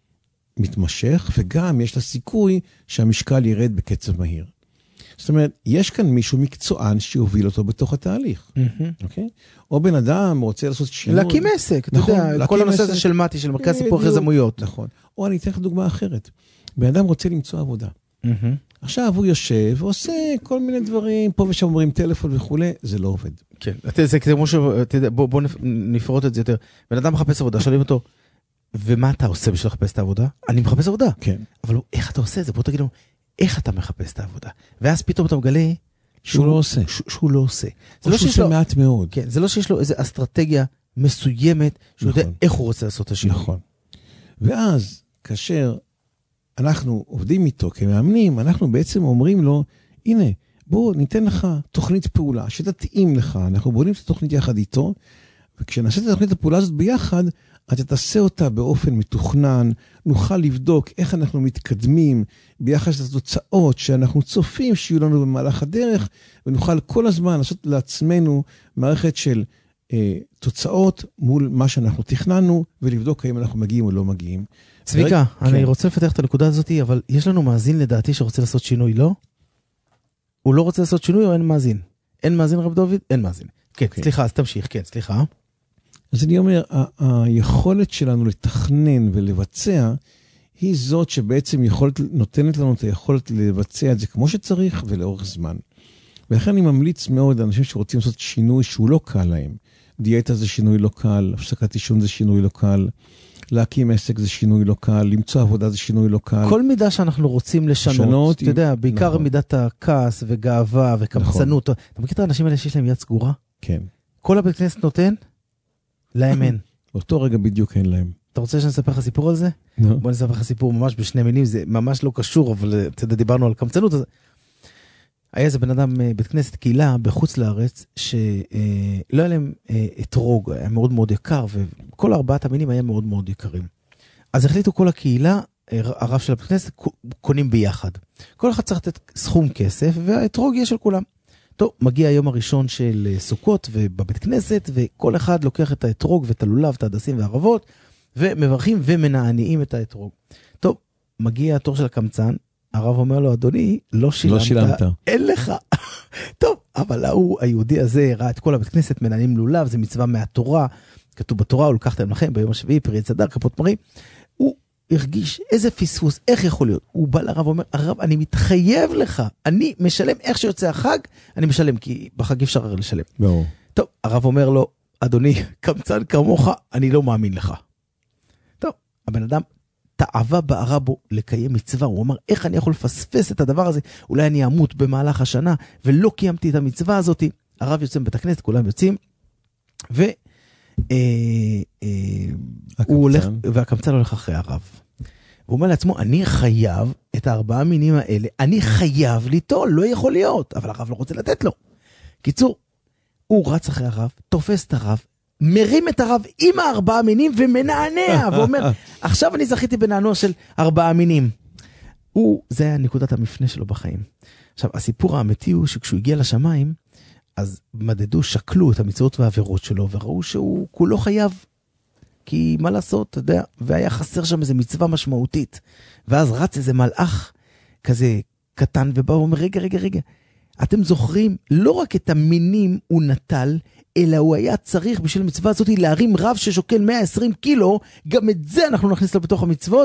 מתמשך, וגם יש לה סיכוי שהמשקל ירד בקצב מהיר. זאת אומרת, יש כאן מישהו מקצוען שיוביל אותו בתוך התהליך. אוקיי? או בן אדם רוצה לעשות שינוי. להקים עסק, אתה יודע, כל הנושא הזה של מתי, של מרכז סיפור חזמויות. נכון. או אני אתן לך דוגמה אחרת. בן אדם רוצה למצוא עבודה. עכשיו הוא יושב ועושה כל מיני דברים, פה ושם אומרים טלפון וכו', זה לא עובד. כן, זה כמו ש... בוא נפרוט את זה יותר. בן אדם מחפש עבודה, שואלים אותו, ומה אתה עושה בשביל לחפש את העבודה? אני מחפש עבודה. כן. אבל איך אתה עושה את זה? בוא תגיד לנו, איך אתה מחפש את העבודה? ואז פתאום אתה מגלה שהוא לא עושה. שהוא לא עושה. או שהוא עושה מעט מאוד. כן, זה לא שיש לו איזו אסטרטגיה מסוימת, שהוא יודע איך הוא רוצה לעשות את השינוי. נכון. ואז, כאשר אנחנו עובדים איתו כמאמנים, אנחנו בעצם אומרים לו, הנה, בוא ניתן לך תוכנית פעולה, שתתאים לך, אנחנו בונים את התוכנית יחד איתו, וכשנעשה את התוכנית הפעולה הזאת ביחד, אתה תעשה אותה באופן מתוכנן, נוכל לבדוק איך אנחנו מתקדמים ביחס לתוצאות שאנחנו צופים שיהיו לנו במהלך הדרך, ונוכל כל הזמן לעשות לעצמנו מערכת של אה, תוצאות מול מה שאנחנו תכננו, ולבדוק האם אנחנו מגיעים או לא מגיעים. צביקה, אני כן. רוצה לפתח את הנקודה הזאת, אבל יש לנו מאזין לדעתי שרוצה לעשות שינוי, לא? הוא לא רוצה לעשות שינוי או אין מאזין? אין מאזין רב דוד? אין מאזין. כן, okay. סליחה, אז תמשיך, כן, סליחה. אז אני אומר, ה- היכולת שלנו לתכנן ולבצע, היא זאת שבעצם יכולת, נותנת לנו את היכולת לבצע את זה כמו שצריך ולאורך זמן. ולכן אני ממליץ מאוד לאנשים שרוצים לעשות שינוי שהוא לא קל להם. דיאטה זה שינוי לא קל, הפסקת עישון זה שינוי לא קל, להקים עסק זה שינוי לא קל, למצוא עבודה זה שינוי לא קל. כל מידה שאנחנו רוצים לשנות, לשנות אתה יודע, בעיקר נכון. מידת הכעס וגאווה וקמצנות. נכון. אתה מכיר את האנשים האלה שיש להם יד סגורה? כן. כל הבית כנסת נותן? להם אין. באותו רגע בדיוק אין להם. אתה רוצה שנספר לך סיפור על זה? No. בוא נספר לך סיפור ממש בשני מילים, זה ממש לא קשור, אבל אתה יודע, דיברנו על קמצנות. אז... היה איזה בן אדם בית כנסת קהילה בחוץ לארץ, שלא היה להם אתרוג, היה מאוד מאוד יקר, וכל ארבעת המינים היה מאוד מאוד יקרים. אז החליטו כל הקהילה, הרב של הבית כנסת, קונים ביחד. כל אחד צריך לתת סכום כסף, והאתרוג יהיה של כולם. טוב, מגיע היום הראשון של סוכות ובבית כנסת, וכל אחד לוקח את האתרוג ואת הלולב, את ההדסים והערבות, ומברכים ומנענעים את האתרוג. טוב, מגיע התור של הקמצן, הרב אומר לו, אדוני, לא שילמת, לא שילמת. אין לך. טוב, אבל הוא, היהודי הזה, ראה את כל הבית כנסת, מנענים לולב, זה מצווה מהתורה, כתוב בתורה, הוא לקחתם לכם ביום השביעי, פרי צדר, כפות מרי. הוא הרגיש איזה פספוס, איך יכול להיות? הוא בא לרב ואומר, הרב, אני מתחייב לך, אני משלם איך שיוצא החג, אני משלם, כי בחג אפשר לשלם. ברור. טוב, הרב אומר לו, אדוני, קמצן כמוך, אני לא מאמין לך. טוב, הבן אדם תאווה בערה בו לקיים מצווה, הוא אומר, איך אני יכול לפספס את הדבר הזה? אולי אני אמות במהלך השנה, ולא קיימתי את המצווה הזאת. הרב יוצא מבית הכנסת, כולם יוצאים, ו... הוא הולך, והקמצן הולך אחרי הרב. הוא אומר לעצמו, אני חייב את הארבעה מינים האלה, אני חייב ליטול, לא יכול להיות, אבל הרב לא רוצה לתת לו. קיצור, הוא רץ אחרי הרב, תופס את הרב, מרים את הרב עם הארבעה מינים ומנענע, ואומר, עכשיו אני זכיתי בנענוע של ארבעה מינים. הוא, זה היה נקודת המפנה שלו בחיים. עכשיו, הסיפור האמיתי הוא שכשהוא הגיע לשמיים, אז מדדו, שקלו את המצוות והעבירות שלו, וראו שהוא כולו חייב. כי מה לעשות, אתה יודע, והיה חסר שם איזו מצווה משמעותית. ואז רץ איזה מלאך כזה קטן, ובא ואומר, רגע, רגע, רגע, אתם זוכרים, לא רק את המינים הוא נטל, אלא הוא היה צריך בשביל המצווה הזאת להרים רב ששוקל מאה ועשרים קילו, גם את זה אנחנו נכניס לו בתוך המצוות,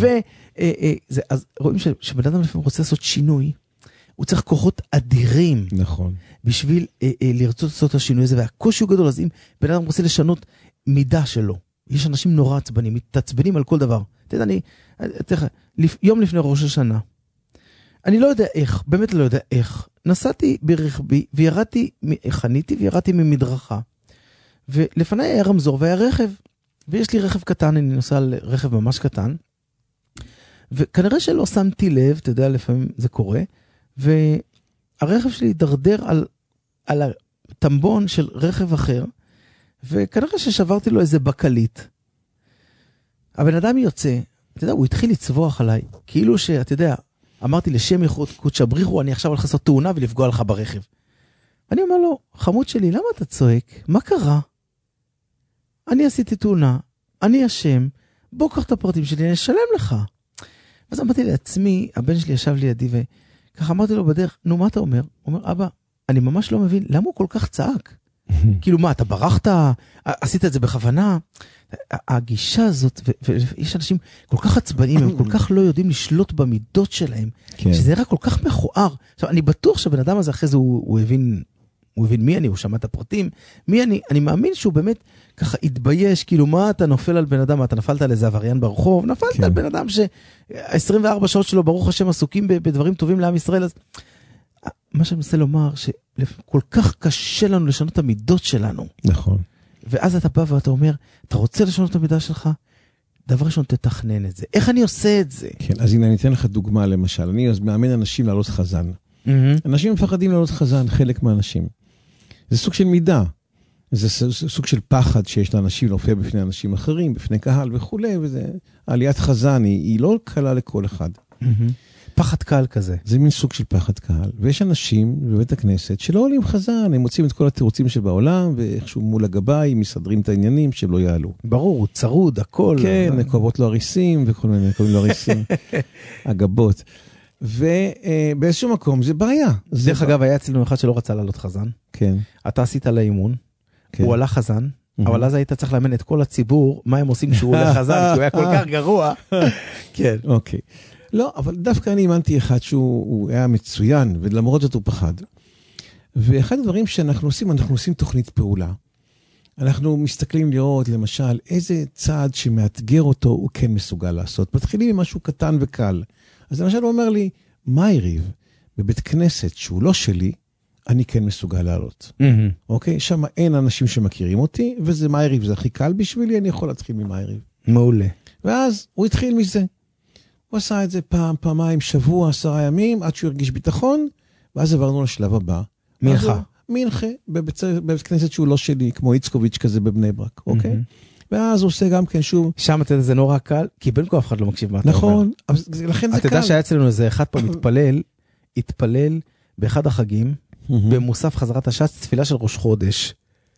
ואז רואים שבן אדם לפעמים רוצה לעשות שינוי, הוא צריך כוחות אדירים. נכון. בשביל אה, אה, לרצות לעשות את השינוי הזה, והקושי הוא גדול, אז אם בן אדם רוצה לשנות מידה שלו, יש אנשים נורא עצבנים, מתעצבנים על כל דבר. אתה יודע, אני, תראה, יום לפני ראש השנה, אני לא יודע איך, באמת לא יודע איך, נסעתי ברכבי, וירדתי, חניתי וירדתי ממדרכה, ולפני היה רמזור והיה רכב, ויש לי רכב קטן, אני נוסע על רכב ממש קטן, וכנראה שלא שמתי לב, אתה יודע, לפעמים זה קורה, והרכב שלי דרדר על, על הטמבון של רכב אחר, וכנראה ששברתי לו איזה בקלית. הבן אדם יוצא, אתה יודע, הוא התחיל לצבוח עליי, כאילו שאתה יודע, אמרתי לשם יחוד קודש בריחו, אני עכשיו הולך לעשות תאונה ולפגוע לך ברכב. אני אומר לו, חמוד שלי, למה אתה צועק? מה קרה? אני עשיתי תאונה, אני אשם, בוא קח את הפרטים שלי, אני אשלם לך. אז אמרתי לעצמי, הבן שלי ישב לידי וככה אמרתי לו בדרך, נו מה אתה אומר? הוא אומר, אבא, אני ממש לא מבין, למה הוא כל כך צעק? כאילו מה, אתה ברחת? עשית את זה בכוונה? הגישה הזאת, ויש אנשים כל כך עצבנים, הם כל כך לא יודעים לשלוט במידות שלהם, שזה נראה כל כך מכוער. עכשיו, אני בטוח שהבן אדם הזה אחרי זה הוא הבין, הוא הבין מי אני, הוא שמע את הפרטים, מי אני, אני מאמין שהוא באמת ככה התבייש, כאילו מה אתה נופל על בן אדם, אתה נפלת על איזה עבריין ברחוב, נפלת על בן אדם ש-עשרים וארבע שעות שלו ברוך השם עסוקים בדברים טובים לעם ישראל, אז מה שאני מנסה לומר, שכל כך קשה לנו לשנות את המידות שלנו. נכון. ואז אתה בא ואתה אומר, אתה רוצה לשנות את המידה שלך? דבר ראשון, תתכנן את זה. איך אני עושה את זה? כן, אז הנה, אני אתן לך דוגמה למשל. אני אז מאמן אנשים לעלות חזן. אנשים מפחדים לעלות חזן, חלק מהאנשים. זה סוג של מידה. זה סוג של פחד שיש לאנשים להופיע בפני אנשים אחרים, בפני קהל וכו'. וזה, עליית חזן היא, היא לא קלה לכל אחד. פחד קהל כזה. זה מין סוג של פחד קהל. ויש אנשים בבית הכנסת שלא עולים חזן, הם מוצאים את כל התירוצים שבעולם, ואיכשהו מול הגבאי מסדרים את העניינים שהם לא יעלו. ברור, הוא צרוד, הכל. כן, כואבות לו הריסים וכל מיני, קוראים לו הריסים, הגבות. ובאיזשהו מקום זה בעיה. דרך אגב, היה אצלנו אחד שלא רצה לעלות חזן. כן. אתה עשית לאימון, הוא עלה חזן, אבל אז היית צריך לאמן את כל הציבור, מה הם עושים כשהוא עולה חזן, כי הוא היה כל כך גרוע. כן. אוקיי. לא, אבל דווקא אני האמנתי אחד שהוא היה מצוין, ולמרות זאת הוא פחד. ואחד הדברים שאנחנו עושים, אנחנו עושים תוכנית פעולה. אנחנו מסתכלים לראות, למשל, איזה צעד שמאתגר אותו הוא כן מסוגל לעשות. מתחילים עם משהו קטן וקל. אז למשל הוא אומר לי, מה יריב? בבית כנסת שהוא לא שלי, אני כן מסוגל לעלות. אוקיי? שם אין אנשים שמכירים אותי, וזה מה יריב, זה הכי קל בשבילי, אני יכול להתחיל ממה יריב. מעולה. ואז הוא התחיל מזה. הוא עשה את זה פעם, פעמיים, שבוע, עשרה ימים, עד שהוא הרגיש ביטחון, ואז עברנו לשלב הבא. מנחה. מנחה, בבית, בבית כנסת שהוא לא שלי, כמו איצקוביץ' כזה בבני ברק, אוקיי? ואז הוא עושה גם כן שוב... שם אתה יודע, זה נורא קל, כי בין כה אף אחד לא מקשיב מה אתה אומר. נכון, לכן זה קל. אתה יודע שהיה אצלנו איזה אחד פה מתפלל, התפלל באחד החגים, במוסף חזרת הש"ס, תפילה של ראש חודש.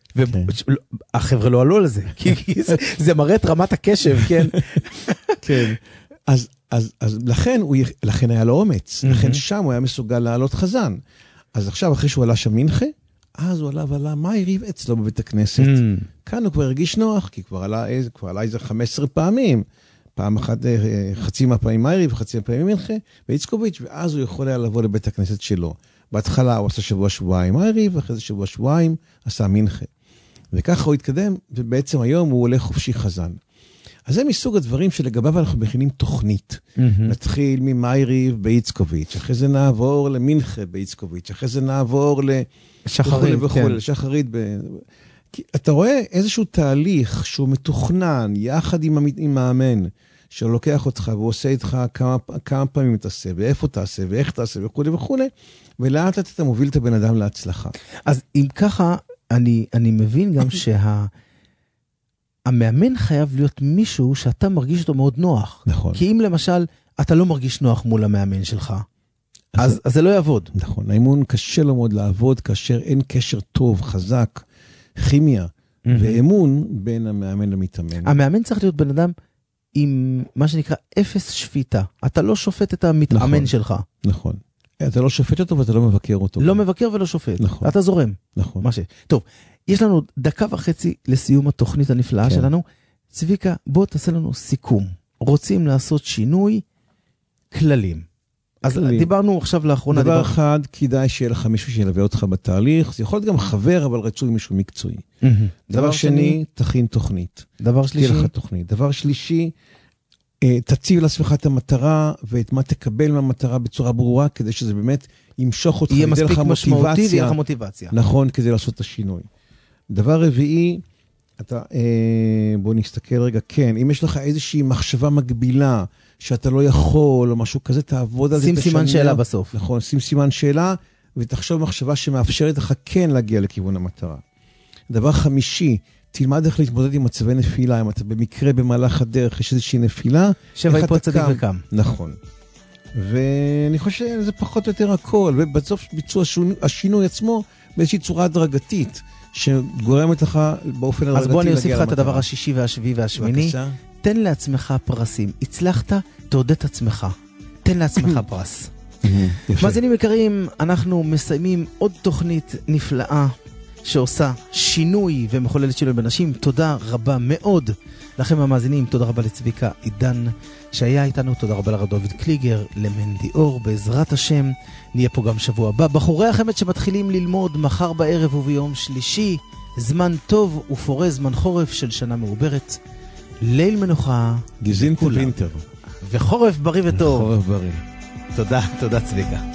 והחבר'ה לא עלו על זה, כי זה מראה את רמת הקשב, כן? כן. אז, אז, אז לכן, הוא, לכן היה לו אומץ, לכן שם הוא היה מסוגל לעלות חזן. אז עכשיו, אחרי שהוא עלה שם מנחה, אז הוא עלה ועלה, מה יריב אצלו בבית הכנסת? כאן הוא כבר הרגיש נוח, כי כבר עלה, כבר עלה איזה חמש עשרה פעמים. פעם אחת, חצי מהפעמים מיירי וחצי מהפעמים מנחה, ואיצקוביץ', ואז הוא יכול היה לבוא לבית הכנסת שלו. בהתחלה הוא עשה שבוע שבועיים מיירי, ואחרי זה שבוע שבועיים עשה מנחה. וככה הוא התקדם, ובעצם היום הוא הולך חופשי חזן. אז זה מסוג הדברים שלגביו אנחנו מכינים תוכנית. נתחיל ממיירי באיצקוביץ', אחרי זה נעבור למנחה באיצקוביץ', אחרי זה נעבור לשחרית, כן. לשחרית. אתה רואה איזשהו תהליך שהוא מתוכנן יחד עם מאמן, שלוקח אותך ועושה איתך כמה, כמה פעמים תעשה, ואיפה תעשה, ואיך תעשה, וכו' וכו', ולאט לאט אתה מוביל את הבן אדם להצלחה. אז אם ככה, אני, אני מבין גם שה... המאמן חייב להיות מישהו שאתה מרגיש אותו מאוד נוח. נכון. כי אם למשל, אתה לא מרגיש נוח מול המאמן שלך, אז, אז, אז זה לא יעבוד. נכון, האימון קשה לו מאוד לעבוד, כאשר אין קשר טוב, חזק, כימיה, ואמון בין המאמן למתאמן. המאמן צריך להיות בן אדם עם מה שנקרא אפס שפיטה. אתה לא שופט את המתאמן נכון, שלך. נכון. אתה לא שופט אותו ואתה לא מבקר אותו. לא מבקר ולא שופט. נכון. אתה זורם. נכון. מה ש... טוב, יש לנו דקה וחצי לסיום התוכנית הנפלאה כן. שלנו. צביקה, בוא תעשה לנו סיכום. רוצים לעשות שינוי כללים. אז כללים. דיברנו עכשיו לאחרונה. דבר דיבר... אחד, כדאי שיהיה לך מישהו שילווה אותך בתהליך. זה יכול להיות גם חבר, אבל רצוי מישהו מקצועי. Mm-hmm. דבר, דבר שני, שני, תכין תוכנית. דבר שלישי. תהיה לך תוכנית. דבר שלישי, תציב לעצמך את המטרה, ואת מה תקבל מהמטרה בצורה ברורה, כדי שזה באמת ימשוך אותך. יהיה מספיק משמעותי ויהיה לך מוטיבציה. נכון, כדי לעשות את השינוי. דבר רביעי, אתה, אה, בוא נסתכל רגע, כן, אם יש לך איזושהי מחשבה מגבילה, שאתה לא יכול, או משהו כזה, תעבוד על זה. שים סימן שאלה בסוף. נכון, שים סימן שאלה, ותחשוב מחשבה שמאפשרת לך כן להגיע לכיוון המטרה. דבר חמישי, תלמד איך להתמודד עם מצבי נפילה, אם אתה במקרה במהלך הדרך, יש איזושהי נפילה. שבע יפול צדיק וקם. נכון. ואני חושב שזה פחות או יותר הכל, ובסוף ביצוע השינוי עצמו, באיזושהי צורה הדרגתית, שגורמת לך באופן הדרגתי. אז בוא אני אוסיף לך את הדבר השישי והשביעי והשמיני. בבקשה. תן לעצמך פרסים. הצלחת, תעודד את עצמך. תן לעצמך פרס. מאזינים יקרים, אנחנו מסיימים עוד תוכנית נפלאה שעושה שינוי ומחוללת שינוי בנשים. תודה רבה מאוד לכם המאזינים. תודה רבה לצביקה עידן שהיה איתנו. תודה רבה לרב דוד קליגר, למנדי אור. בעזרת השם נהיה פה גם שבוע הבא. בחורי החמד שמתחילים ללמוד מחר בערב וביום שלישי. זמן טוב ופורה, זמן חורף של שנה מעוברת. ליל מנוחה. גזינטר וינטר. וחורף בריא וטוב. חורף בריא. תודה, תודה צביקה.